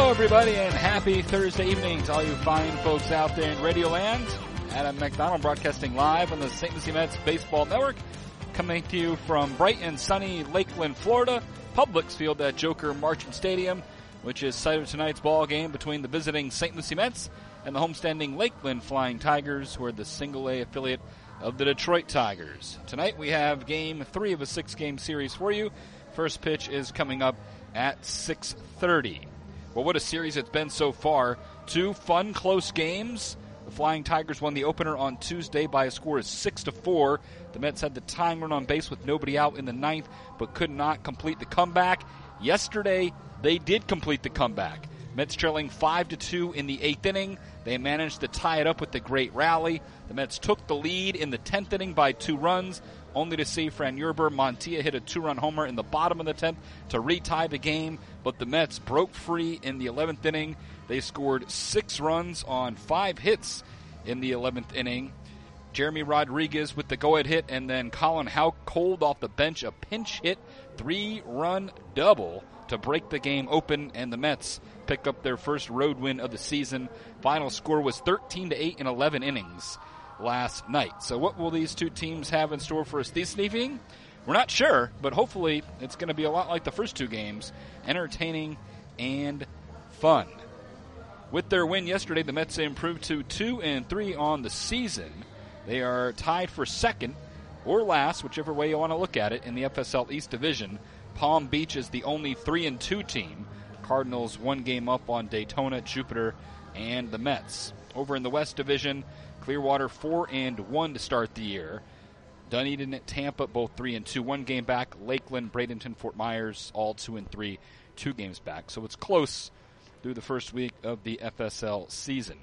Hello, everybody, and happy Thursday evening to all you fine folks out there in Radioland. Adam McDonald broadcasting live on the St. Lucie Mets Baseball Network, coming to you from bright and sunny Lakeland, Florida, Publix Field at Joker Marchant Stadium, which is site of tonight's ball game between the visiting St. Lucie Mets and the homestanding Lakeland Flying Tigers, who are the single-A affiliate of the Detroit Tigers. Tonight we have Game 3 of a 6-game series for you. First pitch is coming up at 6:30. Well, what a series it's been so far. 2 fun, close games. The Flying Tigers won the opener on Tuesday by a score of 6-4. The Mets had the tying run on base with nobody out in the 9th, but could not complete the comeback. Yesterday, they did complete the comeback. Mets trailing 5-2 in the 8th inning. They managed to tie it up with the great rally. The Mets took the lead in the 10th inning by 2 runs, only to see Fran Yerber Montilla hit a 2-run homer in the bottom of the 10th to retie the game. But the Mets broke free in the 11th inning. They scored 6 runs on 5 hits in the 11th inning. Jeremy Rodriguez with the go-ahead hit, and then Colin Houck cold off the bench, a pinch hit 3-run double to break the game open, and the Mets pick up their first road win of the season. Final score was 13-8 in 11 innings last night. So what will these two teams have in store for us this evening? We're not sure, but hopefully it's going to be a lot like the first 2 games, entertaining and fun. With their win yesterday, the Mets improved to 2-3 on the season. They are tied for second or last, whichever way you want to look at it, in the FSL East Division. Palm Beach is the only 3-2 team. Cardinals 1 game up on Daytona, Jupiter, and the Mets. Over in the West Division, Clearwater 4-1 to start the year. Dunedin at Tampa, both 3-2, 1 game back. Lakeland, Bradenton, Fort Myers, all 2-3, 2 games back. So it's close through the first week of the FSL season.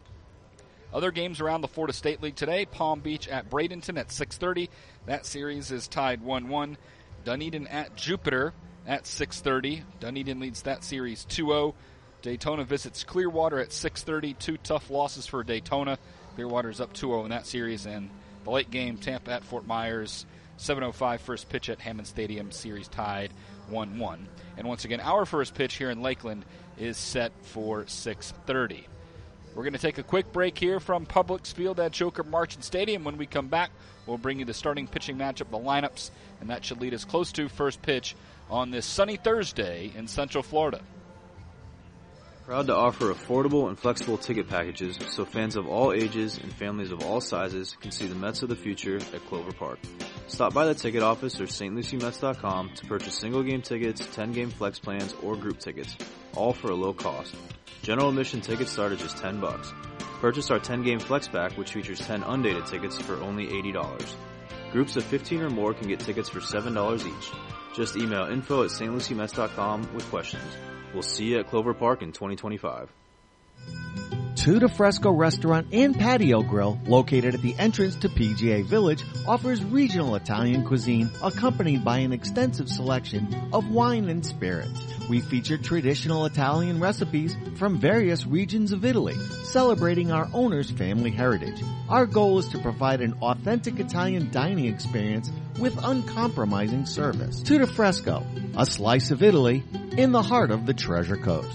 Other games around the Florida State League today. Palm Beach at Bradenton at 6:30. That series is tied 1-1. Dunedin at Jupiter at 6:30. Dunedin leads that series 2-0. Daytona visits Clearwater at 6:30. 2 tough losses for Daytona. Clearwater's up 2-0 in that series. And the late game, Tampa at Fort Myers, 7:05 first pitch at Hammond Stadium, series tied 1-1. And once again, our first pitch here in Lakeland is set for 6:30. We're going to take a quick break here from Publix Field at Joker Marchant Stadium. When we come back, we'll bring you the starting pitching matchup, the lineups, and that should lead us close to first pitch on this sunny Thursday in Central Florida. Proud to offer affordable and flexible ticket packages so fans of all ages and families of all sizes can see the Mets of the future at Clover Park. Stop by the ticket office or stluciemets.com to purchase single-game tickets, 10-game flex plans, or group tickets, all for a low cost. General admission tickets start at just $10. Purchase our 10-game flex pack, which features 10 undated tickets for only $80. Groups of 15 or more can get tickets for $7 each. Just email info@stluciemets.com with questions. We'll see you at Clover Park in 2025. Tuda Fresco Restaurant and Patio Grill, located at the entrance to PGA Village, offers regional Italian cuisine accompanied by an extensive selection of wine and spirits. We feature traditional Italian recipes from various regions of Italy, celebrating our owner's family heritage. Our goal is to provide an authentic Italian dining experience with uncompromising service. Tuda Fresco, a slice of Italy in the heart of the Treasure Coast.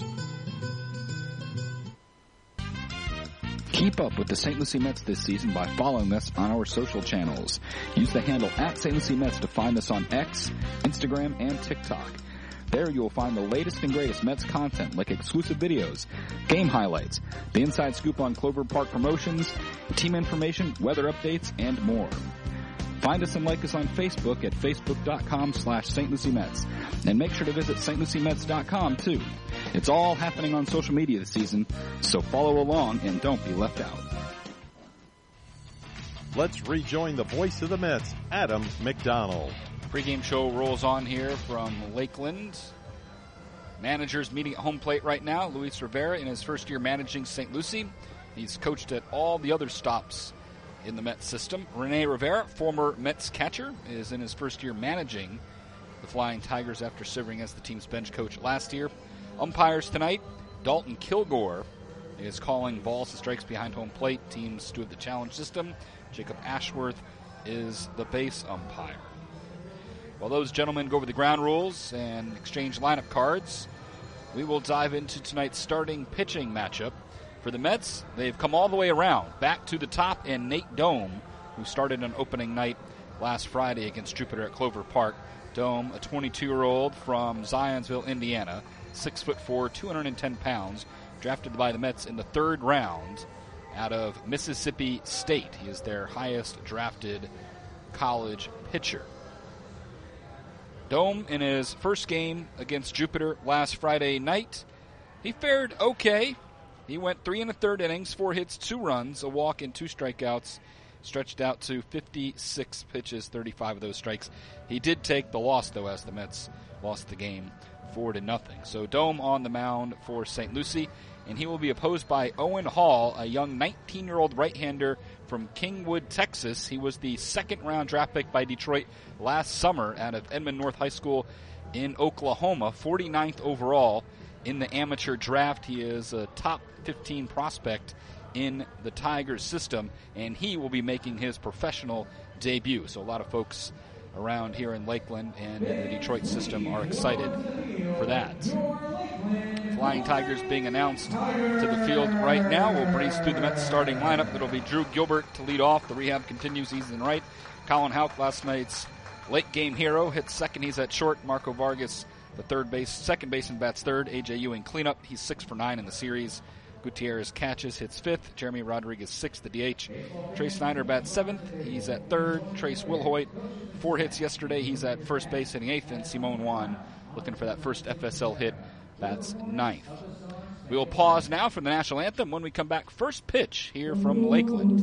Keep up with the St. Lucie Mets this season by following us on our social channels. Use the handle @StLucieMets to find us on X, Instagram, and TikTok. There you will find the latest and greatest Mets content like exclusive videos, game highlights, the inside scoop on Clover Park promotions, team information, weather updates, and more. Find us and like us on Facebook at facebook.com/St. Lucie Mets. And make sure to visit stluciemets.com too. It's all happening on social media this season, so follow along and don't be left out. Let's rejoin the voice of the Mets, Adam McDonald. Pre-game show rolls on here from Lakeland. Managers meeting at home plate right now. Luis Rivera in his first year managing St. Lucie. He's coached at all the other stops in the Mets system. Rene Rivera, former Mets catcher, is in his first year managing the Flying Tigers after serving as the team's bench coach last year. Umpires tonight, Dalton Kilgore is calling balls and strikes behind home plate. Teams steward the challenge system. Jacob Ashworth is the base umpire. While those gentlemen go over the ground rules and exchange lineup cards, we will dive into tonight's starting pitching matchup. For the Mets, they've come all the way around, back to the top, and Nate Dome, who started on opening night last Friday against Jupiter at Clover Park. Dome, a 22-year-old from Zionsville, Indiana, 6'4", 210 pounds, drafted by the Mets in the 3rd round out of Mississippi State. He is their highest drafted college pitcher. Dome, in his first game against Jupiter last Friday night, he fared okay. He went 3 1/3 innings, 4 hits, 2 runs, a walk, and 2 strikeouts. Stretched out to 56 pitches, 35 of those strikes. He did take the loss, though, as the Mets lost the game 4-0. So Dome on the mound for St. Lucie, and he will be opposed by Owen Hall, a young 19-year-old right-hander from Kingwood, Texas. He was the 2nd-round draft pick by Detroit last summer out of Edmond North High School in Oklahoma, 49th overall in the amateur draft. He is a top 15 prospect in the Tigers system, and he will be making his professional debut. So a lot of folks around here in Lakeland and in the Detroit system are excited for that. Flying Tigers being announced to the field right now. We'll breeze through the Mets starting lineup. It'll be Drew Gilbert to lead off. The rehab continues. He's in right. Colin Houck, last night's late game hero, hits second. He's at short. Marco Vargas, the second baseman, bats third. A.J. Ewing cleanup. He's 6 for 9 in the series. Gutierrez catches, hits 5th. Jeremy Rodriguez 6th, the DH. Trey Snyder bats 7th. He's at 3rd. Trace Wilhoit, 4 hits yesterday. He's at first base, hitting 8th. And Simone Juan, looking for that first FSL hit, bats 9th. We will pause now for the national anthem. When we come back, first pitch here from Lakeland.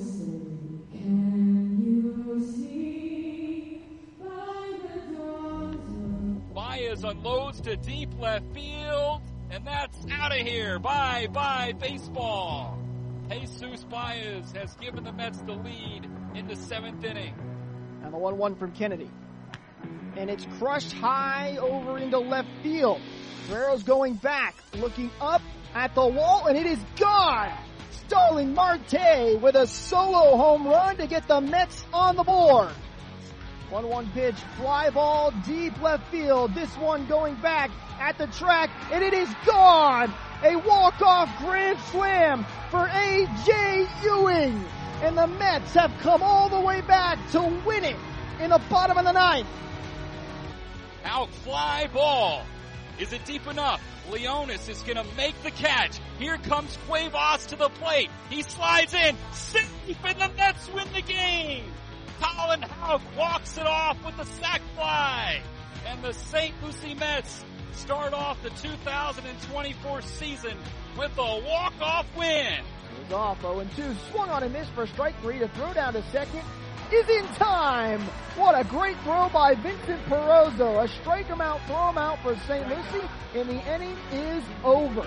Baez unloads to deep left field. And that's out of here. Bye-bye, baseball. Jesus Baez has given the Mets the lead in the 7th inning. And the 1-1 from Kennedy. And it's crushed high over into left field. Guerrero's going back, looking up at the wall, and it is gone. Starling Marte with a solo home run to get the Mets on the board. 1-1 pitch, fly ball, deep left field. This one going back at the track, and it is gone! A walk-off grand slam for A.J. Ewing. And the Mets have come all the way back to win it in the bottom of the 9th. Out fly ball. Is it deep enough? Leonis is going to make the catch. Here comes Cuevas to the plate. He slides in. Safe, and the Mets win the game. Colin Houck walks it off with the sac fly. And the St. Lucie Mets start off the 2024 season with a walk-off win. It was off 0-2. Swung on and missed for strike 3 to throw down to second. Is in time. What a great throw by Vincent Perozzo. A strike him out, throw him out for St. Lucie, and the inning is over.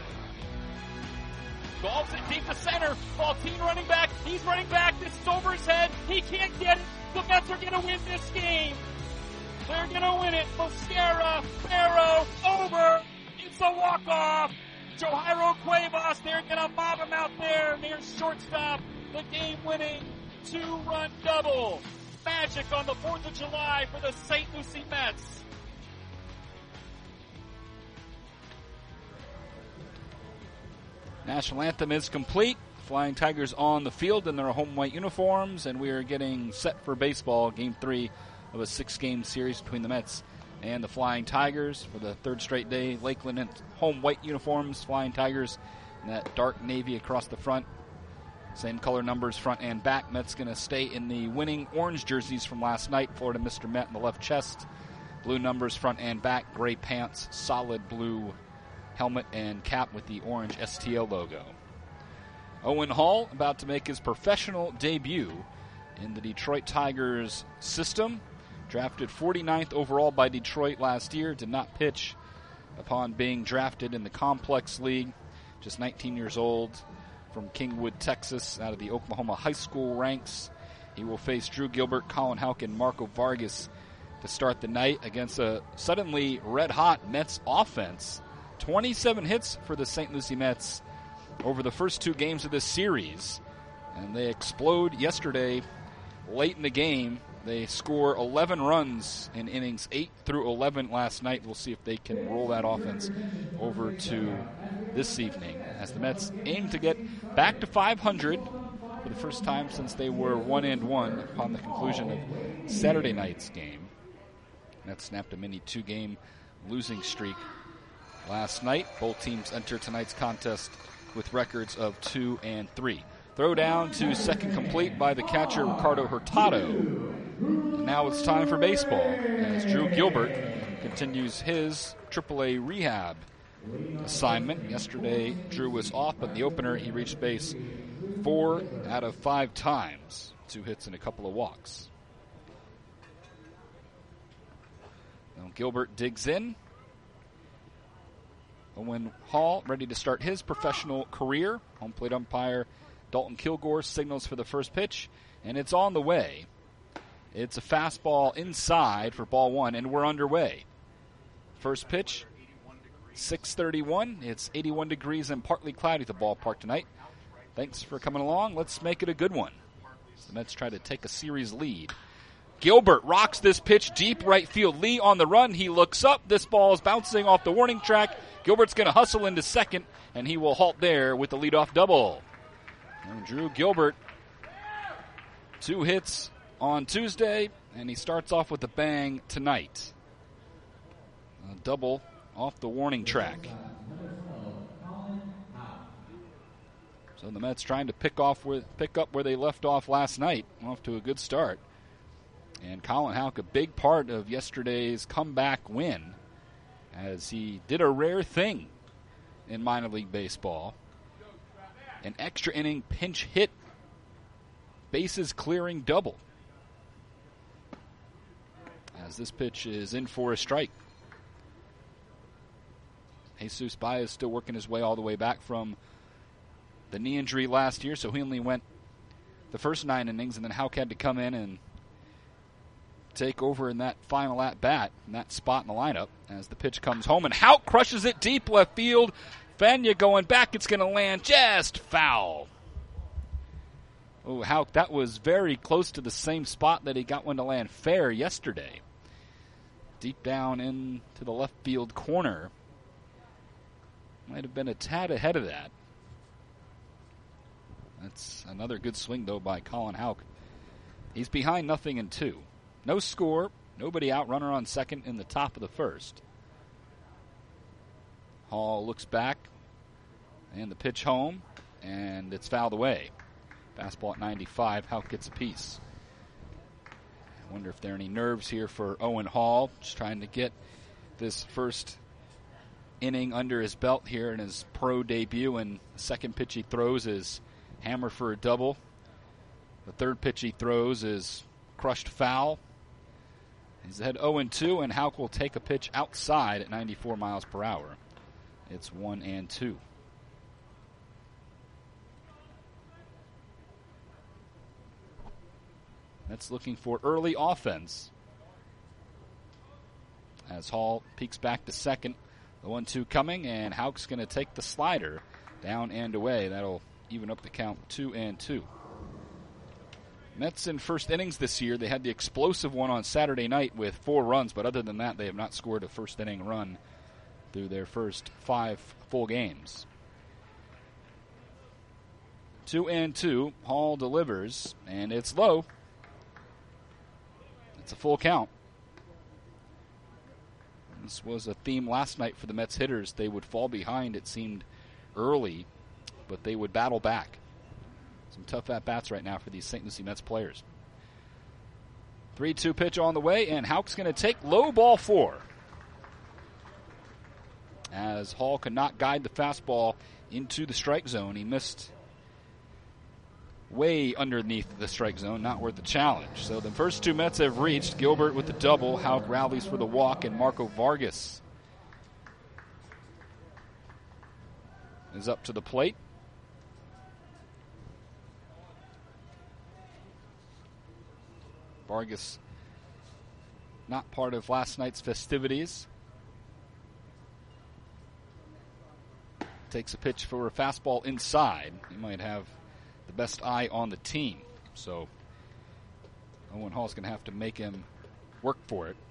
Golfs it deep to center. Faltine running back. He's running back. This is over his head. He can't get it. The Mets are going to win this game. They're going to win it. Mosquera, Barrow, over. It's a walk-off. Johairo Cuevas, they're going to mob him out there near shortstop. The game-winning 2-run double. Magic on the 4th of July for the St. Lucie Mets. National anthem is complete. Flying Tigers on the field in their home white uniforms, and we are getting set for baseball, Game 3 of a 6-game series between the Mets and the Flying Tigers for the 3rd straight day. Lakeland in home white uniforms, Flying Tigers in that dark navy across the front. Same color numbers front and back. Mets going to stay in the winning orange jerseys from last night. Florida Mr. Met in the left chest. Blue numbers front and back. Gray pants, solid blue helmet and cap with the orange STL logo. Owen Hall about to make his professional debut in the Detroit Tigers system. Drafted 49th overall by Detroit last year. Did not pitch upon being drafted in the Complex League. Just 19 years old from Kingwood, Texas, out of the Oklahoma high school ranks. He will face Drew Gilbert, Colin Houck, and Marco Vargas to start the night against a suddenly red-hot Mets offense. 27 hits for the St. Lucie Mets over the first 2 games of this series. And they explode yesterday late in the game They score 11 runs in innings 8 through 11 last night. We'll see if they can roll that offense over to this evening as the Mets aim to get back to 500 for the first time since they were 1-1 upon the conclusion of Saturday night's game. Mets snapped a mini 2-game losing streak last night. Both teams enter tonight's contest with records of 2-3. Throw down to second complete by the catcher Ricardo Hurtado. And now it's time for baseball as Drew Gilbert continues his AAA rehab assignment. Yesterday, Drew was off, but in the opener he reached base 4 out of 5 times. 2 hits and a couple of walks. Now Gilbert digs in. Owen Hall ready to start his professional career. Home plate umpire Dalton Kilgore signals for the first pitch, and it's on the way. It's a fastball inside for ball 1, and we're underway. First pitch, 6:31. It's 81 degrees and partly cloudy at the ballpark tonight. Thanks for coming along. Let's make it a good one. The Mets try to take a series lead. Gilbert rocks this pitch deep right field. Lee on the run. He looks up. This ball is bouncing off the warning track. Gilbert's going to hustle into second, and he will halt there with the leadoff double. And Drew Gilbert, 2 hits on Tuesday, and he starts off with a bang tonight. A double off the warning track. So the Mets trying to pick up where they left off last night. Off to a good start. And Colin Houck, a big part of yesterday's comeback win, as he did a rare thing in minor league baseball. An extra inning pinch hit, bases clearing double. As this pitch is in for a strike. Jesus Baez still working his way all the way back from the knee injury last year, so he only went the first 9 innings, and then Houck had to come in and take over in that final at-bat, in that spot in the lineup, as the pitch comes home, and Houck crushes it deep left field. Fania going back, it's going to land just foul. Oh, Houck, that was very close to the same spot that he got one to land fair yesterday. Deep down into the left field corner. Might have been a tad ahead of that. That's another good swing, though, by Colin Houck. He's behind 0-2. No score, nobody out, runner on second in the top of the first. Hall looks back, and the pitch home, and it's fouled away. Fastball at 95, Houck gets a piece. I wonder if there are any nerves here for Owen Hall, just trying to get this first inning under his belt here in his pro debut, and the second pitch he throws is hammer for a double. The third pitch he throws is crushed foul. He's ahead 0-2, and Houck will take a pitch outside at 94 miles per hour. It's 1-2. That's looking for early offense. As Hall peeks back to second. The 1-2 coming, and Houck's going to take the slider down and away. That'll even up the count 2-2. Mets in first innings this year, they had the explosive one on Saturday night with 4 runs, but other than that, they have not scored a first inning run through their first 5 full games. 2-2, Hall delivers, and it's low. It's a full count. This was a theme last night for the Mets hitters. They would fall behind, it seemed, early, but they would battle back. Some tough at-bats right now for these St. Lucie Mets players. 3-2 pitch on the way, and Houck's going to take low ball 4. As Hall could not guide the fastball into the strike zone. He missed way underneath the strike zone, not worth the challenge. So the first 2 Mets have reached. Gilbert with the double, Houck rallies for the walk, and Marco Vargas is up to the plate. Vargas not part of last night's festivities. Takes a pitch for a fastball inside. He might have the best eye on the team. So Owen Hall's going to have to make him work for it.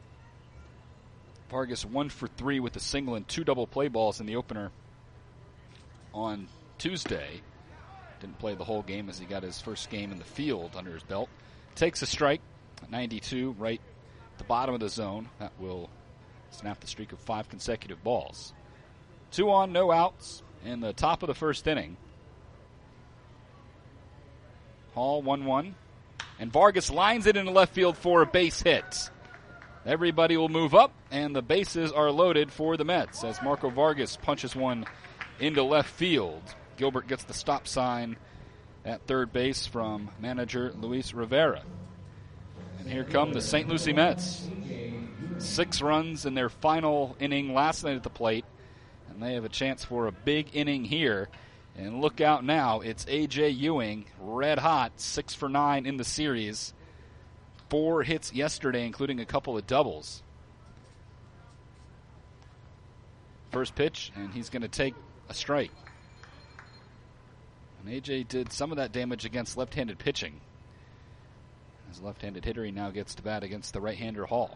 Vargas 1 for 3 with a single and 2 double play balls in the opener on Tuesday. Didn't play the whole game as he got his first game in the field under his belt. Takes a strike, 92, right at the bottom of the zone. That will snap the streak of 5 consecutive balls. 2 on, no outs in the top of the first inning. Hall 1-1. And Vargas lines it into left field for a base hit. Everybody will move up, and the bases are loaded for the Mets as Marco Vargas punches one into left field. Gilbert gets the stop sign at third base from manager Luis Rivera. And here come the St. Lucie Mets. 6 runs in their final inning last night at the plate, and they have a chance for a big inning here. And look out now, it's A.J. Ewing, red hot, 6 for 9 in the series. 4 hits yesterday, including a couple of doubles. First pitch, and he's going to take a strike. And A.J. did some of that damage against left-handed pitching. As a left-handed hitter, he now gets to bat against the right-hander Hall.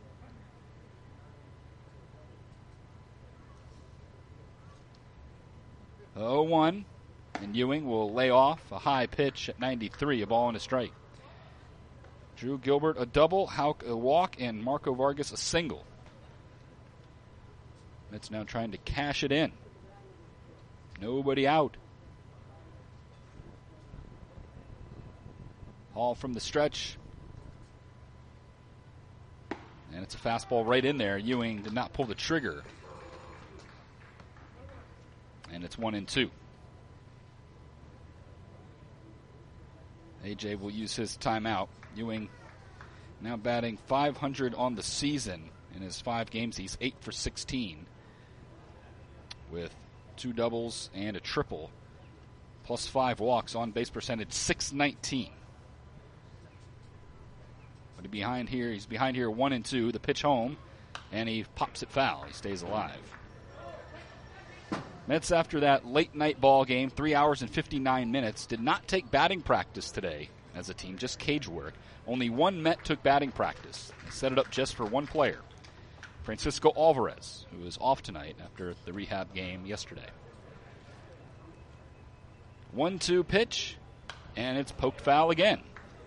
The 0-1, and Ewing will lay off a high pitch at 93, a ball and a strike. Drew Gilbert a double, Houck a walk, and Marco Vargas a single. Mets now trying to cash it in. Nobody out. Hall from the stretch. And it's a fastball right in there. Ewing did not pull the trigger. And it's 1-2. A.J. will use his timeout. Ewing now batting .500 on the season. In his 5 games, he's 8 for 16 with 2 doubles and a triple, plus 5 walks. On base percentage .619. But he's behind here 1-2. The pitch home, and he pops it foul. He stays alive. Mets, after that late night ball game, 3 hours and 59 minutes, did not take batting practice today as a team, just cage work. Only one Met took batting practice. They set it up just for one player, Francisco Alvarez, who is off tonight after the rehab game yesterday. 1-2 pitch, and it's poked foul again.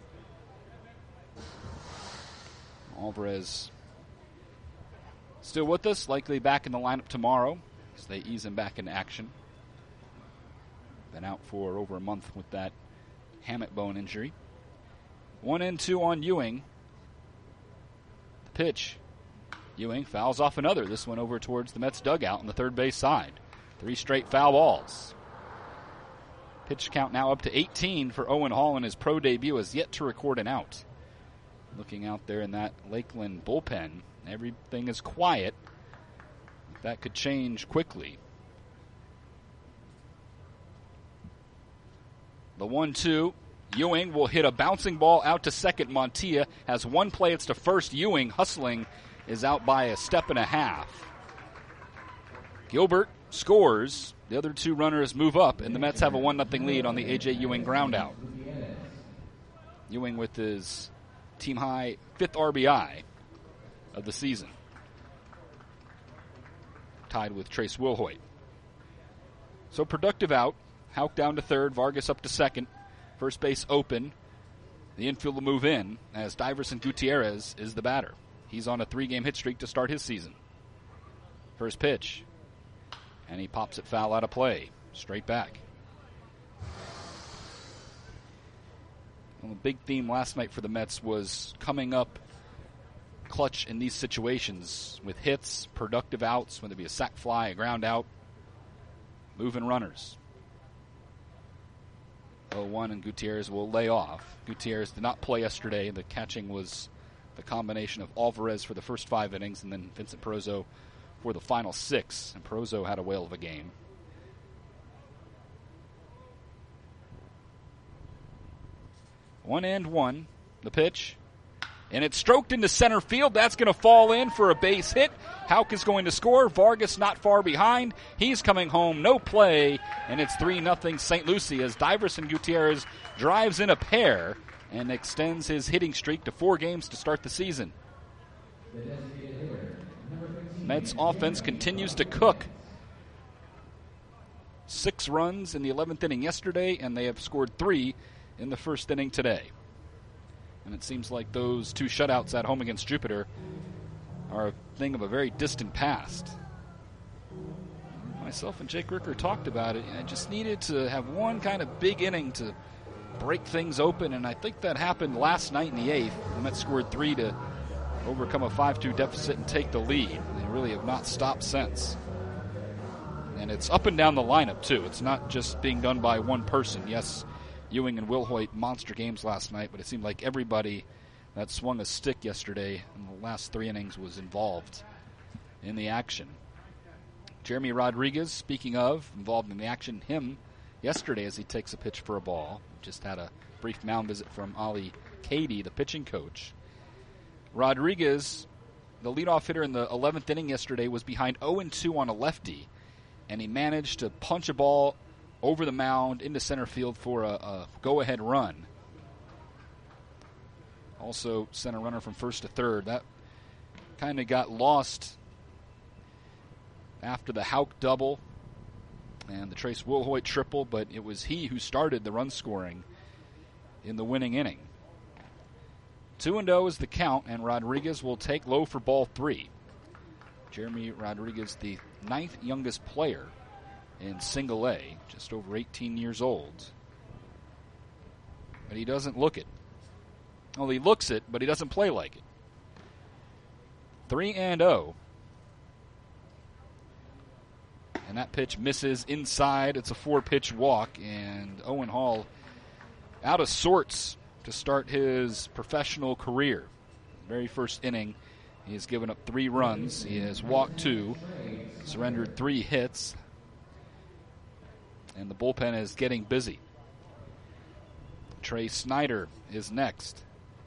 Alvarez still with us, likely back in the lineup tomorrow as they ease him back into action. Been out for over a month with that hammock bone injury. 1-2 on Ewing. The pitch. Ewing fouls off another. This one over towards the Mets dugout on the third base side. 3 straight foul balls. Pitch count now up to 18 for Owen Hall in his pro debut, has yet to record an out. Looking out there in that Lakeland bullpen, everything is quiet. That could change quickly. The 1-2. Ewing will hit a bouncing ball out to second. Montilla has one play. It's to first. Ewing, hustling, is out by a step and a half. Gilbert scores. The other 2 runners move up, and the Mets have a 1-0 lead on the A.J. Ewing groundout. Ewing with his team-high 5th RBI of the season, tied with Trace Wilhoit. So productive out. Houck down to third, Vargas up to second. First base open. The infield will move in as Diverson Gutierrez is the batter. He's on a 3-game hit streak to start his season. First pitch, and he pops it foul out of play. Straight back. Well, the big theme last night for the Mets was coming up clutch in these situations with hits, productive outs, whether it be a sac fly, a ground out, moving runners. 0-1, and Gutierrez will lay off. Gutierrez did not play yesterday. The catching was the combination of Alvarez for the first 5 innings and then Vincent Perozo for the final 6. And Perozo had a whale of a game. One and one. The pitch. And it's stroked into center field. That's going to fall in for a base hit. Houck is going to score. Vargas not far behind. He's coming home. No play. And it's 3-0 St. Lucie as Diverson Gutierrez drives in a pair and extends his hitting streak to 4 games to start the season. Mets offense continues to cook. 6 runs in the 11th inning yesterday, and they have scored 3 in the first inning today. And it seems like those 2 shutouts at home against Jupiter are a thing of a very distant past. Myself and Jake Ricker talked about it. I just needed to have one kind of big inning to break things open, and I think that happened last night in the 8th. The Mets scored 3 to overcome a 5-2 deficit and take the lead. They really have not stopped since. And it's up and down the lineup, too. It's not just being done by one person. Yes, Ewing and Wilhoit monster games last night, but it seemed like everybody that swung a stick yesterday in the last 3 innings was involved in the action. Jeremy Rodriguez, speaking of, involved in the action, him yesterday as he takes a pitch for a ball. Just had a brief mound visit from Ali Cady, the pitching coach. Rodriguez, the leadoff hitter in the 11th inning yesterday, was behind 0-2 on a lefty, and he managed to punch a ball over the mound into center field for a go-ahead run. Also sent a runner from first to third. That kind of got lost after the Houck double and the Trace Wilhoit triple, but it was he who started the run scoring in the winning inning. 2-0 is the count, and Rodriguez will take low for ball 3. Jeremy Rodriguez, the 9th youngest player in single A, just over 18 years old. But he doesn't look it. Well, he looks it, but he doesn't play like it. 3-0. And that pitch misses inside. It's a 4-pitch walk, and Owen Hall out of sorts to start his professional career. Very first inning, he has given up 3 runs. He has walked 2, surrendered 3 hits, and the bullpen is getting busy. Trey Snyder is next.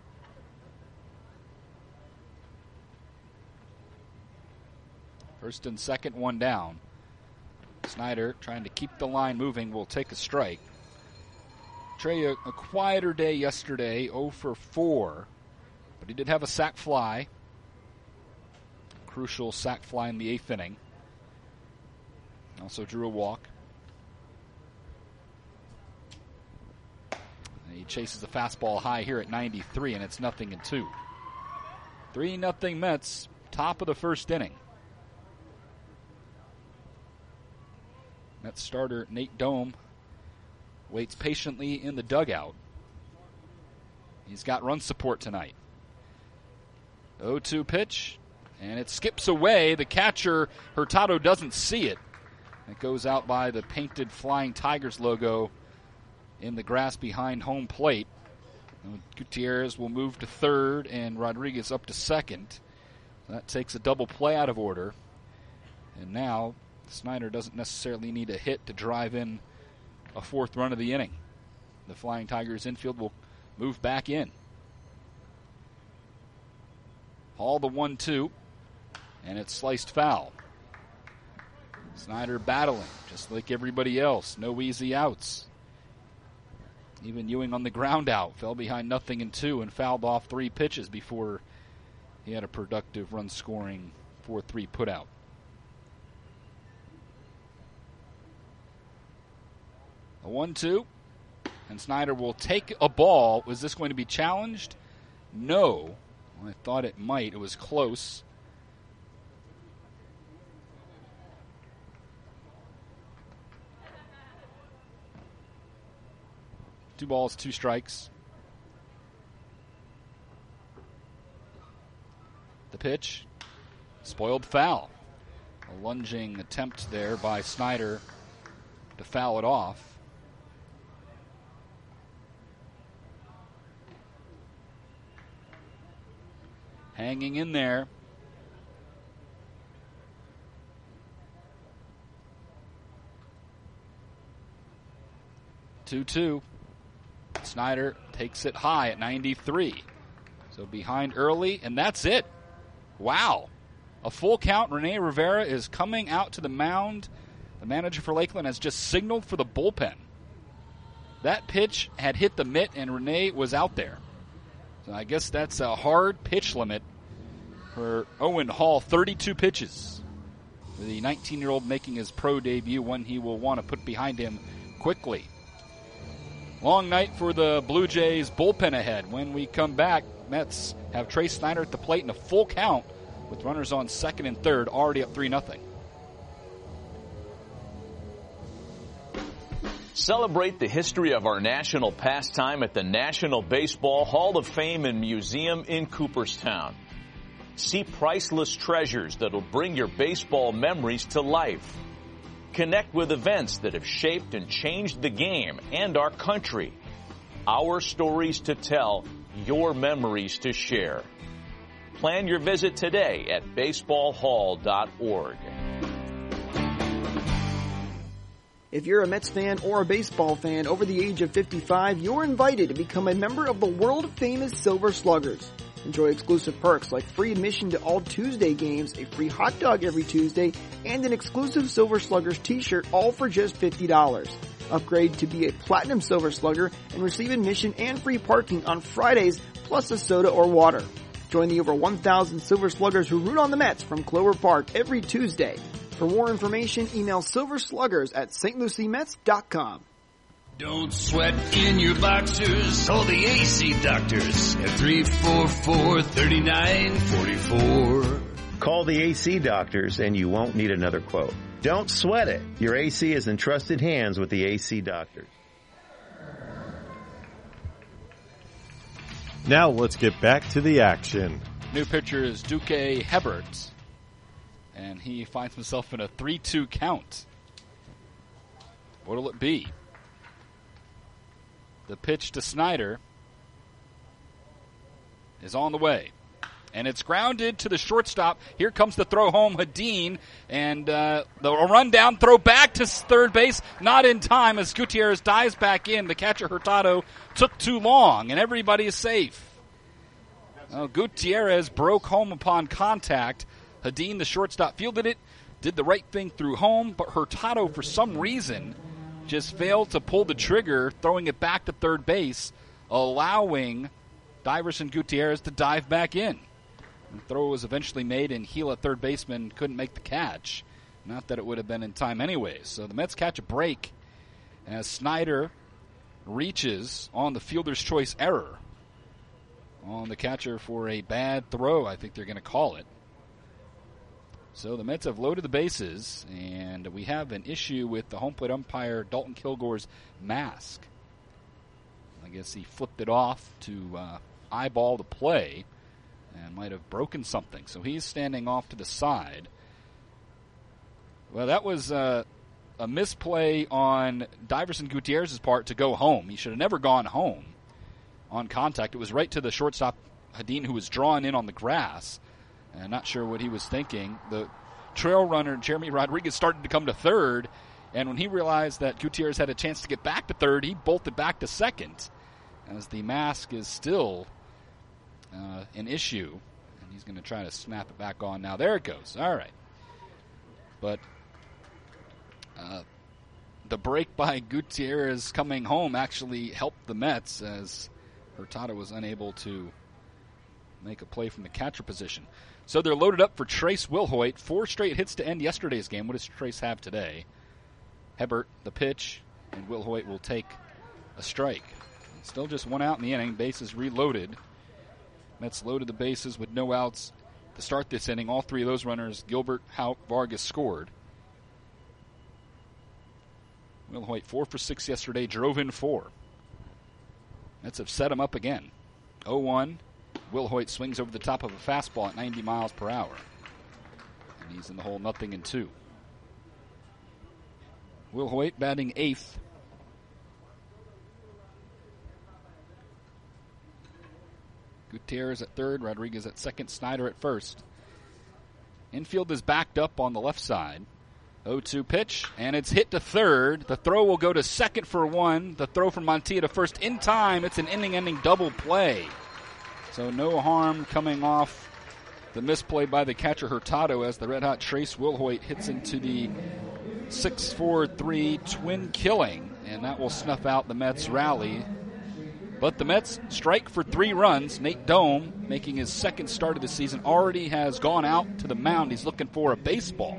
First and second, 1 down. Snyder, trying to keep the line moving, will take a strike. Trey, a quieter day yesterday, 0 for 4, but he did have a sac fly. Crucial sac fly in the 8th inning. Also drew a walk. And he chases a fastball high here at 93, and it's 0-2. 3-0 Mets, top of the first inning. Mets starter Nate Dome waits patiently in the dugout. He's got run support tonight. 0-2 pitch, and it skips away. The catcher, Hurtado, doesn't see it. It goes out by the painted Flying Tigers logo in the grass behind home plate. And Gutierrez will move to third, and Rodriguez up to second. That takes a double play out of order. And now Snyder doesn't necessarily need a hit to drive in a 4th run of the inning. The Flying Tigers infield will move back in. Hall the 1-2, and it's sliced foul. Snyder battling, just like everybody else. No easy outs. Even Ewing on the ground out, fell behind 0-2 and fouled off 3 pitches before he had a productive run-scoring 4-3 putout. A 1-2, and Snyder will take a ball. Was this going to be challenged? No. I thought it might. It was close. Two balls, 2 strikes. The pitch, spoiled foul. A lunging attempt there by Snyder to foul it off. Hanging in there. Two. Snyder takes it high at 93. So behind early, and that's it. Wow. A full count. Rene Rivera is coming out to the mound. The manager for Lakeland has just signaled for the bullpen. that pitch had hit the mitt and Rene was out there. So I guess that's a hard pitch limit for Owen Hall. 32 pitches. The 19-year-old making his pro debut, one he will want to put behind him quickly. Long night for the Blue Jays bullpen ahead. When we come back, Mets have Trey Snyder at the plate in a full count with runners on second and third, already up 3-0. Celebrate the history of our national pastime at the National Baseball Hall of Fame and Museum in Cooperstown. See priceless treasures that'll bring your baseball memories to life. Connect with events that have shaped and changed the game and our country. Our stories to tell, your memories to share. Plan your visit today at baseballhall.org. If you're a Mets fan or a baseball fan over the age of 55, you're invited to become a member of the world-famous Silver Sluggers. Enjoy exclusive perks like free admission to all Tuesday games, a free hot dog every Tuesday, and an exclusive Silver Sluggers t-shirt, all for just $50. Upgrade to be a Platinum Silver Slugger and receive admission and free parking on Fridays, plus a soda or water. Join the over 1,000 Silver Sluggers who root on the Mets from Clover Park every Tuesday. For more information, email silversluggers@stluciemets.com. Don't sweat in your boxers. Call the AC doctors at 344-3944. Call the AC doctors and you won't need another quote. Don't sweat it. Your AC is in trusted hands with the AC doctors. Now let's get back to the action. New pitcher is Duque Hebert, and he finds himself in a 3-2 count. What'll it be? The pitch to Snyder is on the way. And it's grounded to the shortstop. Here comes the throw home, Hadin. And a run down, throw back to third base. Not in time as Gutierrez dives back in. The catcher, Hurtado, took too long, and everybody is safe. Gutierrez broke home upon contact. Hadin, the shortstop, fielded it, did the right thing through home, but Hurtado, for some reason, just failed to pull the trigger, throwing it back to third base, allowing Diverson Gutierrez to dive back in. The throw was eventually made, and Gila, third baseman, couldn't make the catch. Not that it would have been in time anyways. So the Mets catch a break as Snyder reaches on the fielder's choice error on the catcher for a bad throw, I think they're going to call it. So the Mets have loaded the bases, and we have an issue with the home plate umpire, Dalton Kilgore's mask. I guess he flipped it off to eyeball the play and might have broken something. So he's standing off to the side. Well, that was a misplay on Diverson Gutierrez's part to go home. He should have never gone home on contact. It was right to the shortstop, Hadin, who was drawn in on the grass. And not sure what he was thinking. The trail runner, Jeremy Rodriguez, started to come to third, and when he realized that Gutierrez had a chance to get back to third, he bolted back to second, as the mask is still an issue, and he's going to try to snap it back on now. There it goes. All right. But the break by Gutierrez coming home actually helped the Mets, as Hurtado was unable to make a play from the catcher position. So they're loaded up for Trace Wilhoit. 4 straight hits to end yesterday's game. What does Trace have today? Hebert, the pitch, and Wilhoit will take a strike. Still just 1 out in the inning. Bases reloaded. Mets loaded the bases with no outs to start this inning. All 3 of those runners, Gilbert, Houck, Vargas, scored. Wilhoit 4 for 6 yesterday, drove in 4. Mets have set him up again. 0-1. Wilhoit swings over the top of a fastball at 90 miles per hour. And he's in the hole, 0-2. Wilhoit batting 8th. Gutierrez at third, Rodriguez at second, Snyder at first. Infield is backed up on the left side. 0-2 pitch, and it's hit to third. The throw will go to second for 1. The throw from Montilla to first in time. It's an inning-ending double play. So no harm coming off the misplay by the catcher Hurtado as the red-hot Trace Wilhoit hits into the 6-4-3 twin killing. and that will snuff out the Mets' rally. But the Mets strike for 3 runs. Nate Dome, making his second start of the season, already has gone out to the mound. He's looking for a baseball.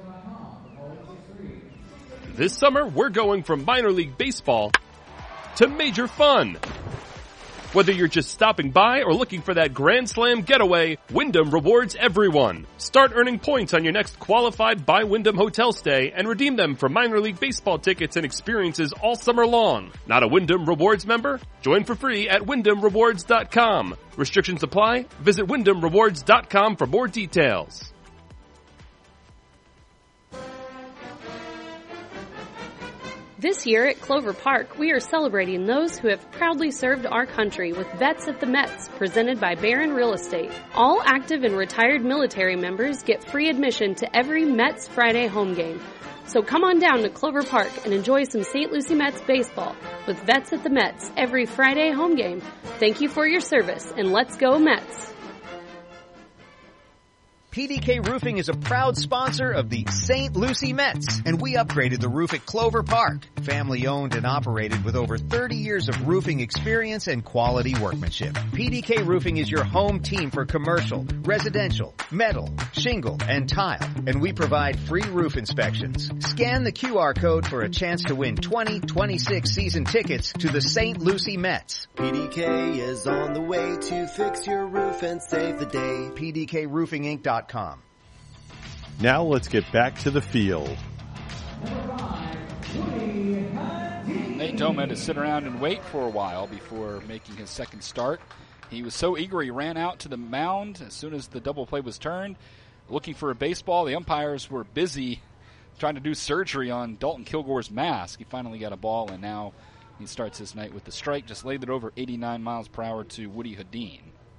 This summer, we're going from minor league baseball to major fun. Whether you're just stopping by or looking for that Grand Slam getaway, Wyndham rewards everyone. Start earning points on your next qualified by Wyndham hotel stay and redeem them for minor league baseball tickets and experiences all summer long. Not a Wyndham Rewards member? Join for free at WyndhamRewards.com. Restrictions apply. Visit WyndhamRewards.com for more details. This year at Clover Park, we are celebrating those who have proudly served our country with Vets at the Mets, presented by Barron Real Estate. All active and retired military members get free admission to every Mets Friday home game. So come on down to Clover Park and enjoy some St. Lucie Mets baseball with Vets at the Mets every Friday home game. Thank you for your service, and let's go Mets! PDK Roofing is a proud sponsor of the St. Lucie Mets, and we upgraded the roof at Clover Park. Family owned and operated with over 30 years of roofing experience and quality workmanship. PDK Roofing is your home team for commercial, residential, metal, shingle, and tile, and we provide free roof inspections. Scan the QR code for a chance to win 2026 season tickets to the St. Lucie Mets. PDK is on the way to fix your roof and save the day. PDKRoofingInc.com. Now let's get back to the field. Nate Dome had to sit around and wait for a while before making his second start. He was so eager he ran out to the mound as soon as the double play was turned, looking for a baseball. The umpires were busy trying to do surgery on Dalton Kilgore's mask. He finally got a ball, and now he starts his night with the strike. Just laid it over 89 miles per hour to Woody Hedin.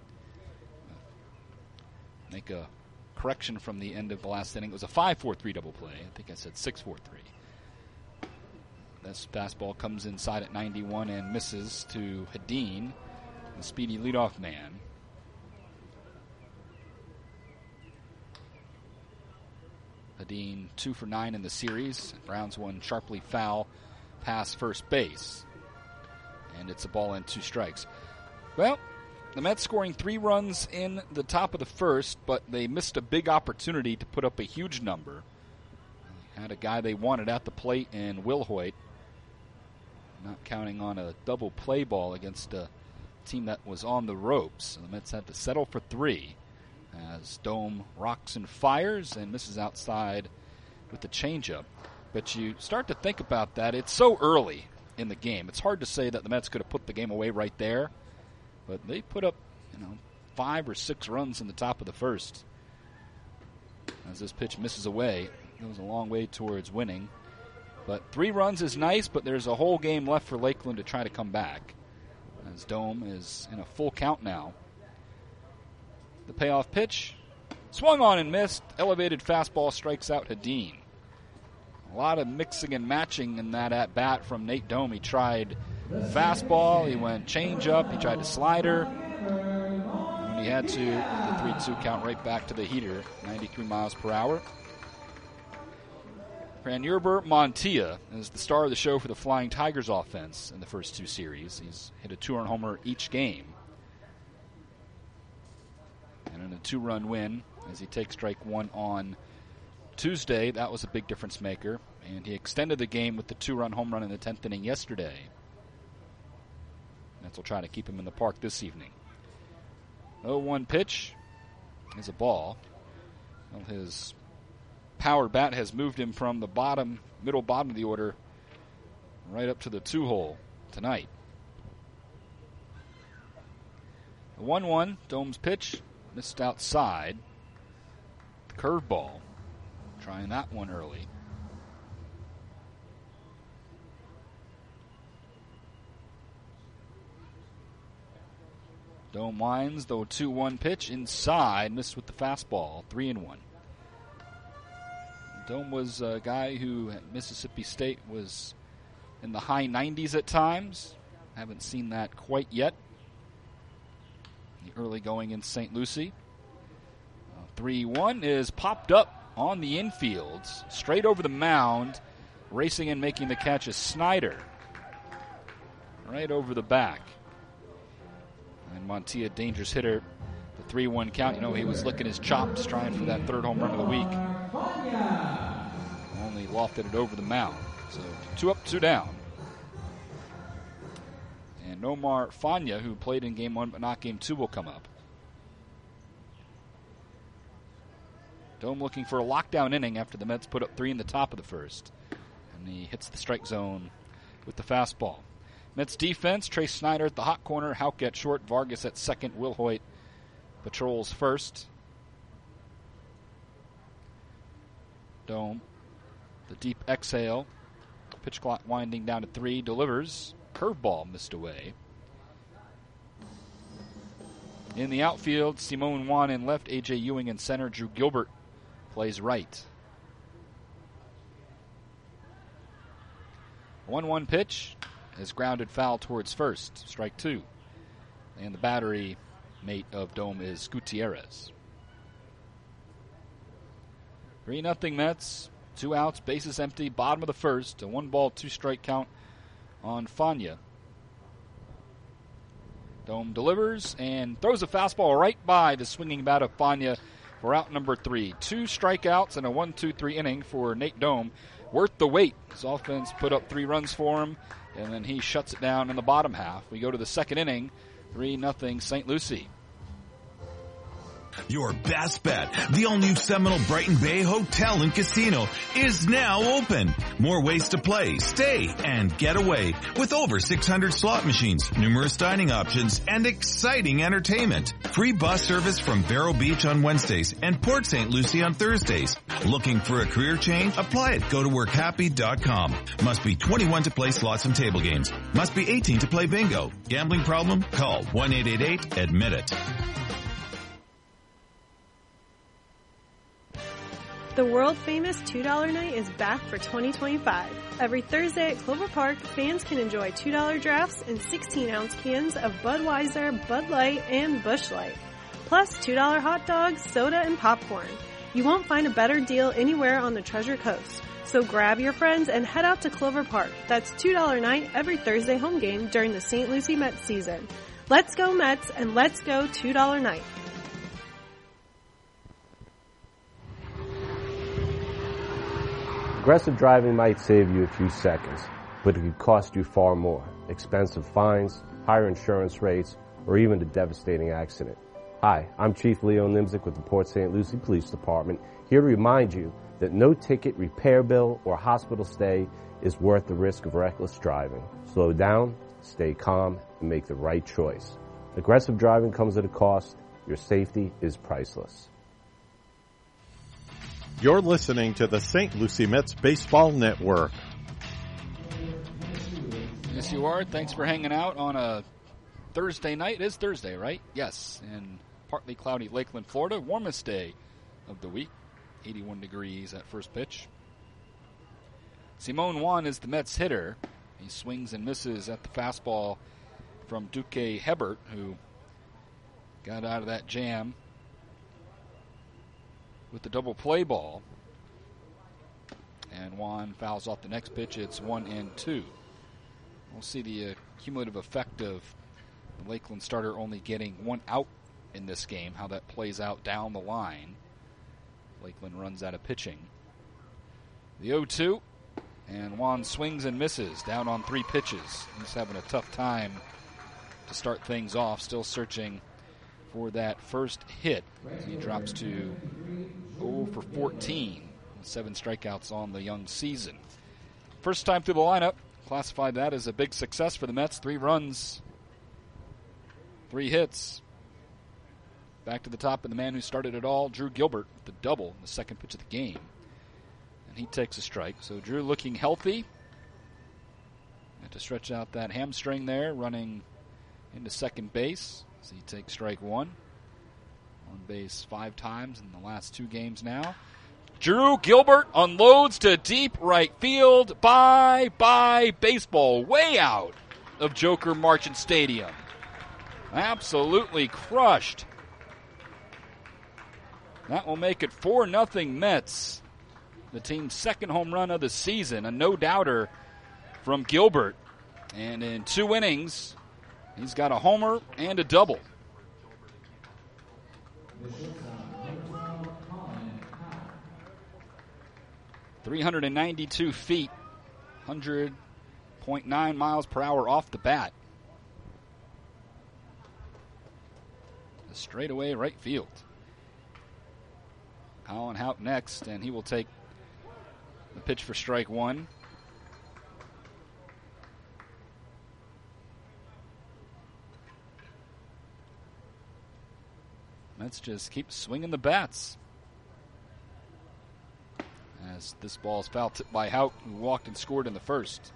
Make a correction from the end of the last inning. It was a 5-4-3 double play. I think I said 6-4-3. This fastball comes inside at 91 and misses to Hedin, the speedy leadoff man. Hedin 2 for 9 in the series. Browns one sharply foul past first base. And it's a ball and 2 strikes. Well, the Mets scoring 3 runs in the top of the first, but they missed a big opportunity to put up a huge number. Had a guy they wanted at the plate in Will Hoyt. Not counting on a double play ball against a team that was on the ropes. The Mets had to settle for 3 as Dome rocks and fires and misses outside with the changeup. But you start to think about that. It's so early in the game. It's hard to say that the Mets could have put the game away right there. But they put up, 5 or 6 runs in the top of the first. As this pitch misses away, it goes a long way towards winning. But 3 runs is nice, but there's a whole game left for Lakeland to try to come back. As Dome is in a full count now. The payoff pitch, swung on and missed. Elevated fastball strikes out Hedin. A lot of mixing and matching in that at-bat from Nate Dome. He tried fastball, he went changeup, he tried a slider. When he had to, the 3-2 count right back to the heater, 93 miles per hour. Franurber Montilla is the star of the show for the Flying Tigers offense in the first 2 series. He's hit a 2-run homer each game. And in a 2-run win, as he takes strike 1 on Tuesday, that was a big difference maker. And he extended the game with the 2-run home run in the 10th inning yesterday. Mets will try to keep him in the park this evening. 0-1 pitch is a ball. Well, his power bat has moved him from the middle bottom of the order right up to the 2-hole tonight. The 1-1, Dome's pitch, missed outside. The curveball, trying that one early. Dome winds, though 2-1 pitch inside, missed with the fastball, 3-1. Dome was a guy who at Mississippi State was in the high 90s at times. Haven't seen that quite yet. The early going in St. Lucie. 3-1 is popped up on the infield, straight over the mound. Racing and making the catch is Snyder. right over the back. And Montilla, dangerous hitter. The 3-1 count. You know, he was licking his chops trying for that third home run of the week. Only lofted it over the mound. So 2 up, 2 down. And Nomar Fania, who played in game 1 but not game 2, will come up. Dome looking for a lockdown inning after the Mets put up 3 in the top of the first. And he hits the strike zone with the fastball. Mets defense, Trace Snyder at the hot corner, Houck at short, Vargas at second, Will Hoyt patrols first. Dome, the deep exhale. Pitch clock winding down to 3, delivers. Curveball missed away. In the outfield, Simone Juan in left, A.J. Ewing in center, Drew Gilbert plays right. 1-1 pitch is grounded foul towards first, strike 2. And the battery mate of Dome is Gutierrez. 3-0 Mets, 2 outs, bases empty, bottom of the first, a 1-ball, 2-strike count on Fania. Dome delivers and throws a fastball right by the swinging bat of Fania for out number 3. 2 strikeouts and a 1-2-3 inning for Nate Dome. Worth the wait. His offense put up 3 runs for him, and then he shuts it down in the bottom half. We go to the second inning, 3-0 St. Lucie. Your best bet, the all-new Seminole Brighton Bay Hotel and Casino, is now open. More ways to play, stay, and get away with over 600 slot machines, numerous dining options, and exciting entertainment. Free bus service from Vero Beach on Wednesdays and Port St. Lucie on Thursdays. Looking for a career change? Apply at gotoworkhappy.com. Must be 21 to play slots and table games. Must be 18 to play bingo. Gambling problem? Call 1-888-ADMIT-IT. The world-famous $2 night is back for 2025. Every Thursday at Clover Park, fans can enjoy $2 drafts and 16-ounce cans of Budweiser, Bud Light, and Busch Light. Plus $2 hot dogs, soda, and popcorn. You won't find a better deal anywhere on the Treasure Coast. So grab your friends and head out to Clover Park. That's $2 night every Thursday home game during the St. Lucie Mets season. Let's go Mets and let's go $2 night. Aggressive driving might save you a few seconds, but it could cost you far more. Expensive fines, higher insurance rates, or even a devastating accident. Hi, I'm Chief Leo Nimzik with the Port St. Lucie Police Department, here to remind you that no ticket, repair bill, or hospital stay is worth the risk of reckless driving. Slow down, stay calm, and make the right choice. Aggressive driving comes at a cost. Your safety is priceless. You're listening to the St. Lucie Mets Baseball Network. Yes, you are. Thanks for hanging out on a Thursday night. It is Thursday, right? Yes, in partly cloudy Lakeland, Florida. Warmest day of the week. 81 degrees at first pitch. Simone Juan is the Mets hitter. He swings and misses at the fastball from Duque Hebert, who got out of that jam with the double play ball. And Juan fouls off the next pitch. It's 1-2. We'll see the cumulative effect of the Lakeland starter only getting 1 out in this game, how that plays out down the line. Lakeland runs out of pitching. The 0-2, and Juan swings and misses, down on 3 pitches. He's having a tough time to start things off, still searching for that first hit. He drops to 0 for 14, 7 strikeouts on the young season. First time through the lineup, classified that as a big success for the Mets. 3 runs, 3 hits. Back to the top, and the man who started it all, Drew Gilbert, with the double in the second pitch of the game. And he takes a strike. So Drew looking healthy. Had to stretch out that hamstring there, running into second base. So he takes strike 1. On base 5 times in the last 2 games now. Drew Gilbert unloads to deep right field. Bye baseball. Way out of Joker Marchant Stadium. Absolutely crushed. That will make it 4-0 Mets. The team's second home run of the season. A no-doubter from Gilbert. And in 2 innings, he's got a homer and a double. .392 feet, 100.9 miles per hour off the bat. A straightaway right field. Colin Houck next, and he will take the pitch for strike 1. Let's just keep swinging the bats. As this ball is foul tipped by Houck, who walked and scored in the first.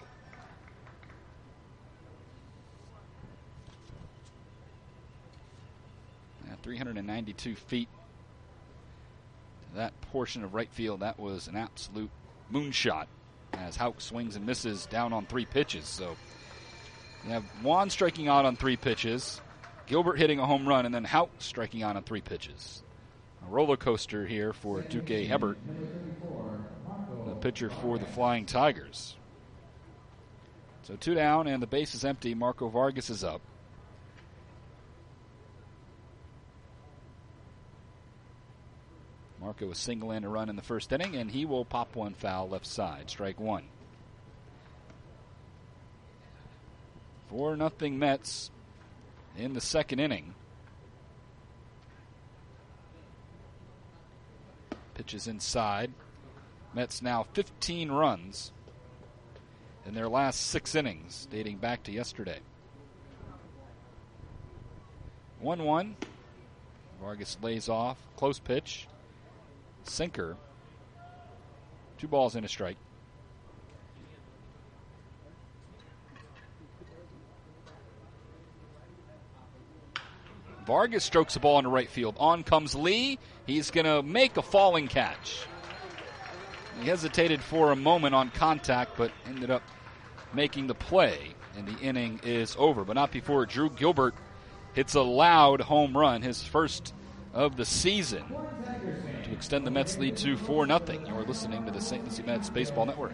At 392 feet to that portion of right field, that was an absolute moonshot as Houck swings and misses down on 3 pitches. So you have Juan striking out on 3 pitches, Gilbert hitting a home run, and then Houck striking out on 3 pitches. A roller coaster here for Duque Hebert, the pitcher for the Flying Tigers. So 2 down, and the base is empty. Marco Vargas is up. Marco a single and a run in the first inning, and he will pop one foul left side. Strike 1. 4-0 Mets in the second inning. Pitches inside. Mets now 15 runs in their last 6 innings, dating back to yesterday. 1-1. Vargas lays off. Close pitch. Sinker. 2 balls and a strike. Vargas strokes the ball into right field. On comes Lee. He's going to make a falling catch. He hesitated for a moment on contact, but ended up making the play, and the inning is over. But not before Drew Gilbert hits a loud home run, his first of the season, to extend the Mets lead to 4-0. You're listening to the St. Lucie Mets Baseball Network.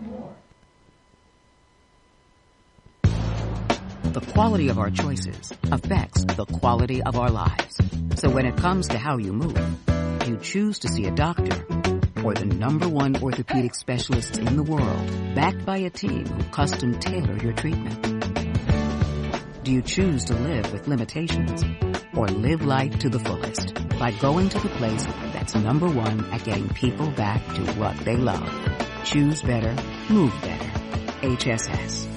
The quality of our choices affects the quality of our lives. So when it comes to how you move, you choose to see a doctor or the #1 orthopedic specialists in the world, backed by a team who custom tailor your treatment. Do you choose to live with limitations or live life to the fullest by going to the place that's #1 at getting people back to what they love? Choose better, move better. HSS.